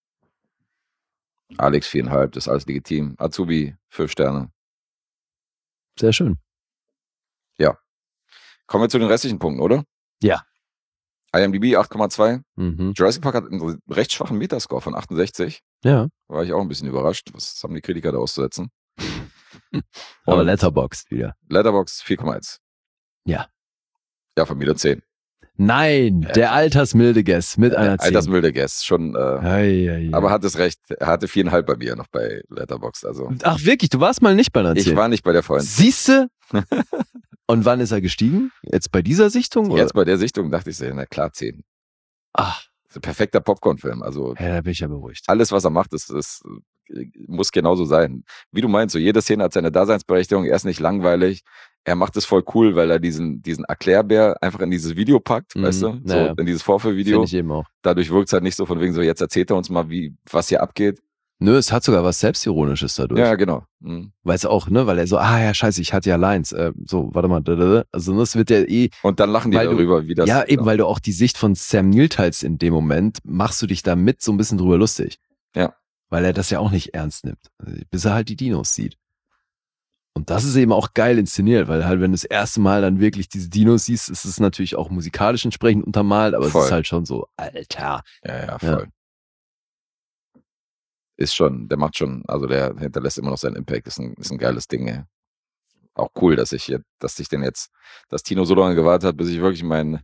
[SPEAKER 2] Alex 4,5, das ist alles legitim. Azubi 5 Sterne.
[SPEAKER 3] Sehr schön.
[SPEAKER 2] Ja. Kommen wir zu den restlichen Punkten, oder?
[SPEAKER 3] Ja.
[SPEAKER 2] IMDb 8,2. Jurassic Park hat einen recht schwachen Metascore von 68.
[SPEAKER 3] Ja.
[SPEAKER 2] War ich auch ein bisschen überrascht. Was haben die Kritiker da auszusetzen?
[SPEAKER 3] Aber Letterboxd wieder.
[SPEAKER 2] Letterboxd 4,1.
[SPEAKER 3] Ja.
[SPEAKER 2] Ja, von mir eine 10.
[SPEAKER 3] Nein, der altersmilde Guess mit einer 10.
[SPEAKER 2] Altersmilde Guess, schon. Aber hat es recht. Er hatte 4,5 bei mir noch bei Letterboxd. Also.
[SPEAKER 3] Ach wirklich, du warst mal nicht bei einer 10?
[SPEAKER 2] Ich war nicht bei der vorhin.
[SPEAKER 3] Siehste? Und wann ist er gestiegen? Jetzt bei dieser Sichtung? Oder?
[SPEAKER 2] Jetzt bei der Sichtung dachte ich, na klar 10.
[SPEAKER 3] Ach.
[SPEAKER 2] Das ist ein perfekter Popcorn-Film. Also,
[SPEAKER 3] ja, da bin ich ja beruhigt.
[SPEAKER 2] Alles, was er macht, das muss genauso sein. Wie du meinst, so jede Szene hat seine Daseinsberechtigung. Er ist nicht langweilig. Er macht es voll cool, weil er diesen Erklärbär einfach in dieses Video packt, weißt du? So in dieses Vorführvideo.
[SPEAKER 3] Finde ich eben auch.
[SPEAKER 2] Dadurch wirkt es halt nicht so von wegen so, jetzt erzählt er uns mal, was hier abgeht.
[SPEAKER 3] Nö, es hat sogar was Selbstironisches dadurch.
[SPEAKER 2] Ja, genau.
[SPEAKER 3] Weil es auch, ne, weil er so, ja, scheiße, ich hatte ja Lines. So, warte mal, also das wird ja
[SPEAKER 2] Und dann lachen die darüber, wie das.
[SPEAKER 3] Ja, eben, weil du auch die Sicht von Sam Neill teilst in dem Moment, machst du dich damit so ein bisschen drüber lustig.
[SPEAKER 2] Ja.
[SPEAKER 3] Weil er das ja auch nicht ernst nimmt. Bis er halt die Dinos sieht. Und das ist eben auch geil inszeniert, weil halt, wenn du das erste Mal dann wirklich diese Dinos siehst, ist es natürlich auch musikalisch entsprechend untermalt, aber
[SPEAKER 2] voll.
[SPEAKER 3] Es ist halt schon so, Alter.
[SPEAKER 2] Ja, voll. Ja. Ist schon, der macht schon, also der hinterlässt immer noch seinen Impact, ist ein geiles Ding, ey. Auch cool, dass ich denn jetzt, dass Tino so lange gewartet hat, bis ich wirklich mein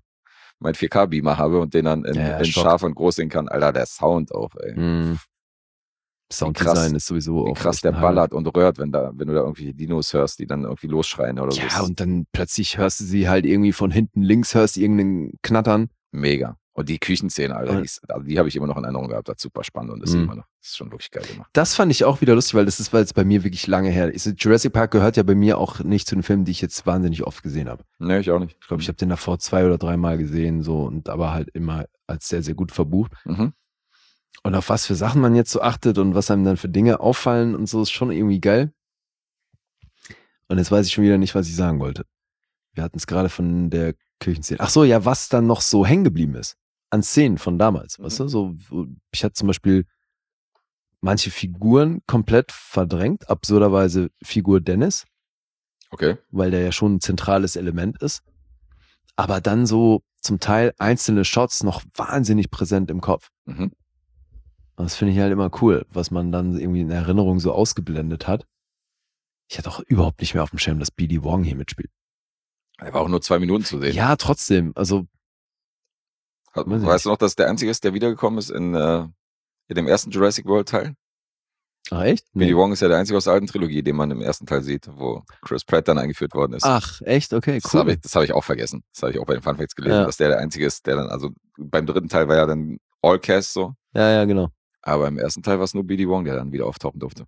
[SPEAKER 2] 4K-Beamer habe und den dann in scharf und groß sehen kann. Alter, der Sound auch, ey.
[SPEAKER 3] Sounddesign ist sowieso
[SPEAKER 2] auch. Wie krass der ballert und röhrt, wenn du da irgendwie Dinos hörst, die dann irgendwie losschreien oder so.
[SPEAKER 3] Ja, und dann plötzlich hörst du sie halt irgendwie von hinten links, hörst irgendeinen Knattern.
[SPEAKER 2] Mega. Und die Küchenszene, Alter, die habe ich immer noch in Erinnerung gehabt. Das ist super spannend und das ist schon wirklich geil gemacht.
[SPEAKER 3] Das fand ich auch wieder lustig, weil das ist jetzt bei mir wirklich lange her. Jurassic Park gehört ja bei mir auch nicht zu den Filmen, die ich jetzt wahnsinnig oft gesehen habe.
[SPEAKER 2] Nee, ich auch nicht.
[SPEAKER 3] Ich glaube, ich habe den davor 2 oder 3 Mal gesehen, so, und aber halt immer als sehr, sehr gut verbucht.
[SPEAKER 2] Mhm.
[SPEAKER 3] Und auf was für Sachen man jetzt so achtet und was einem dann für Dinge auffallen und so, ist schon irgendwie geil. Und jetzt weiß ich schon wieder nicht, was ich sagen wollte. Wir hatten es gerade von der Küchenszene. Ach so, ja, was dann noch so hängen geblieben ist an Szenen von damals, weißt du? So, ich hatte zum Beispiel manche Figuren komplett verdrängt, absurderweise Figur Dennis.
[SPEAKER 2] Okay. Weil
[SPEAKER 3] der ja schon ein zentrales Element ist. Aber dann so zum Teil einzelne Shots noch wahnsinnig präsent im Kopf.
[SPEAKER 2] Mhm.
[SPEAKER 3] Das finde ich halt immer cool, was man dann irgendwie in Erinnerung so ausgeblendet hat. Ich hatte auch überhaupt nicht mehr auf dem Schirm, dass BD Wong hier mitspielt.
[SPEAKER 2] Er war auch nur 2 Minuten zu sehen.
[SPEAKER 3] Ja, trotzdem. Also.
[SPEAKER 2] Weißt du noch, dass der Einzige ist, der wiedergekommen ist in dem ersten Jurassic World Teil?
[SPEAKER 3] Ach, echt?
[SPEAKER 2] BD Wong ist ja der Einzige aus der alten Trilogie, den man im ersten Teil sieht, wo Chris Pratt dann eingeführt worden ist.
[SPEAKER 3] Ach, echt? Okay, cool.
[SPEAKER 2] Das habe ich auch vergessen. Das habe ich auch bei den Fun Facts gelesen, dass der Einzige ist, der dann, also beim dritten Teil war ja dann All-Cast so.
[SPEAKER 3] Ja, genau.
[SPEAKER 2] Aber im ersten Teil war es nur BD Wong, der dann wieder auftauchen durfte.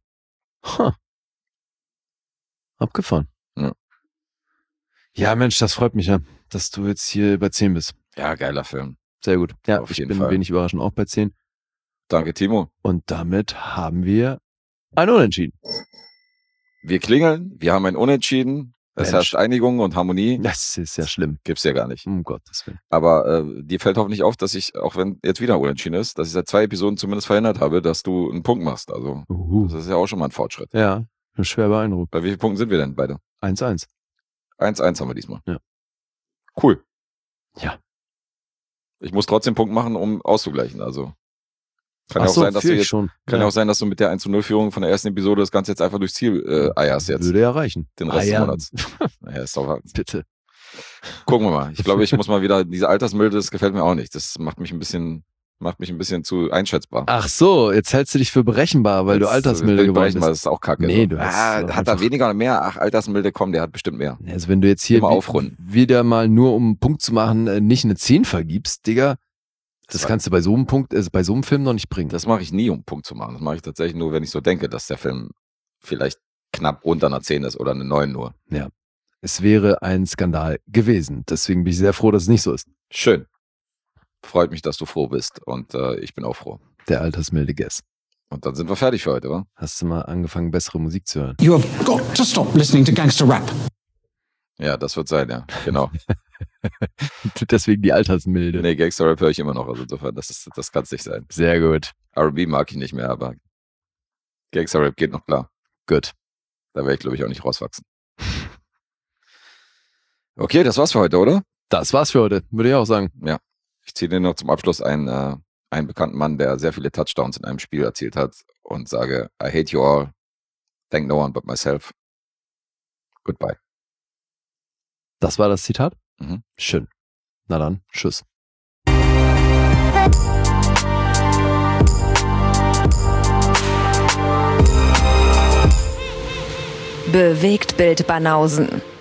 [SPEAKER 3] Abgefahren.
[SPEAKER 2] Ja.
[SPEAKER 3] Ja, Mensch, das freut mich ja, dass du jetzt hier bei 10 bist.
[SPEAKER 2] Ja, geiler Film.
[SPEAKER 3] Sehr gut. Ja,
[SPEAKER 2] auf
[SPEAKER 3] ich
[SPEAKER 2] jeden
[SPEAKER 3] bin
[SPEAKER 2] Fall.
[SPEAKER 3] wenig überraschend auch bei 10.
[SPEAKER 2] Danke, Timo.
[SPEAKER 3] Und damit haben wir ein Unentschieden.
[SPEAKER 2] Wir klingeln, wir haben ein Unentschieden. Es herrscht Einigung und Harmonie.
[SPEAKER 3] Das ist ja schlimm.
[SPEAKER 2] Gibt's ja gar nicht.
[SPEAKER 3] Um Gottes Willen.
[SPEAKER 2] Aber dir fällt hoffentlich auf, dass ich, auch wenn jetzt wieder Unentschieden ist, dass ich seit 2 Episoden zumindest verhindert habe, dass du einen Punkt machst. Also das ist ja auch schon mal ein Fortschritt.
[SPEAKER 3] Ja, bin schwer beeindruckt.
[SPEAKER 2] Bei wie vielen Punkten sind wir denn beide?
[SPEAKER 3] 1-1.
[SPEAKER 2] 1-1 haben wir diesmal.
[SPEAKER 3] Ja.
[SPEAKER 2] Cool.
[SPEAKER 3] Ja.
[SPEAKER 2] Ich muss trotzdem Punkt machen, um auszugleichen. Also kann ja auch sein, dass du jetzt, kann ja auch sein, dass du mit der 1-0-Führung von der ersten Episode das Ganze jetzt einfach durchs Ziel eierst jetzt.
[SPEAKER 3] Würde ja reichen.
[SPEAKER 2] Den Rest des Monats. Naja, ist doch
[SPEAKER 3] bitte.
[SPEAKER 2] Gucken wir mal. Ich glaube, ich muss mal wieder, diese Altersmilde, das gefällt mir auch nicht. Das macht mich ein bisschen zu einschätzbar.
[SPEAKER 3] Ach so, jetzt hältst du dich für berechenbar, weil du altersmilde geworden bist.
[SPEAKER 2] Das ist auch kacke.
[SPEAKER 3] Nee,
[SPEAKER 2] so.
[SPEAKER 3] du hast
[SPEAKER 2] hat er weniger oder mehr? Ach, altersmilde, komm, der hat bestimmt mehr.
[SPEAKER 3] Also wenn du jetzt hier wieder mal nur um einen Punkt zu machen, nicht eine 10 vergibst, Digga, das kannst du bei so einem Punkt, bei so einem Film noch nicht bringen.
[SPEAKER 2] Das mache ich nie, um einen Punkt zu machen. Das mache ich tatsächlich nur, wenn ich so denke, dass der Film vielleicht knapp unter einer 10 ist oder eine 9 nur.
[SPEAKER 3] Ja. Es wäre ein Skandal gewesen. Deswegen bin ich sehr froh, dass es nicht so ist.
[SPEAKER 2] Schön. Freut mich, dass du froh bist. Und ich bin auch froh.
[SPEAKER 3] Der altersmilde Guess.
[SPEAKER 2] Und dann sind wir fertig für heute, oder?
[SPEAKER 3] Hast du mal angefangen, bessere Musik zu hören?
[SPEAKER 5] You have got to stop listening to gangster rap.
[SPEAKER 2] Ja, das wird sein, ja. Genau.
[SPEAKER 3] Deswegen die Altersmilde.
[SPEAKER 2] Nee, Gangster-Rap höre ich immer noch. Also insofern, das kann es nicht sein.
[SPEAKER 3] Sehr gut.
[SPEAKER 2] R&B mag ich nicht mehr, aber Gangster-Rap geht noch klar.
[SPEAKER 3] Gut.
[SPEAKER 2] Da werde ich, glaube ich, auch nicht rauswachsen. Okay, das war's für heute, oder?
[SPEAKER 3] Das war's für heute, würde ich auch sagen.
[SPEAKER 2] Ja. Ich ziehe dir noch zum Abschluss einen bekannten Mann, der sehr viele Touchdowns in einem Spiel erzielt hat und sage, I hate you all. Thank no one but myself. Goodbye.
[SPEAKER 3] Das war das Zitat?
[SPEAKER 2] Mhm.
[SPEAKER 3] Schön. Na dann, tschüss.
[SPEAKER 1] Bewegtbild Banausen.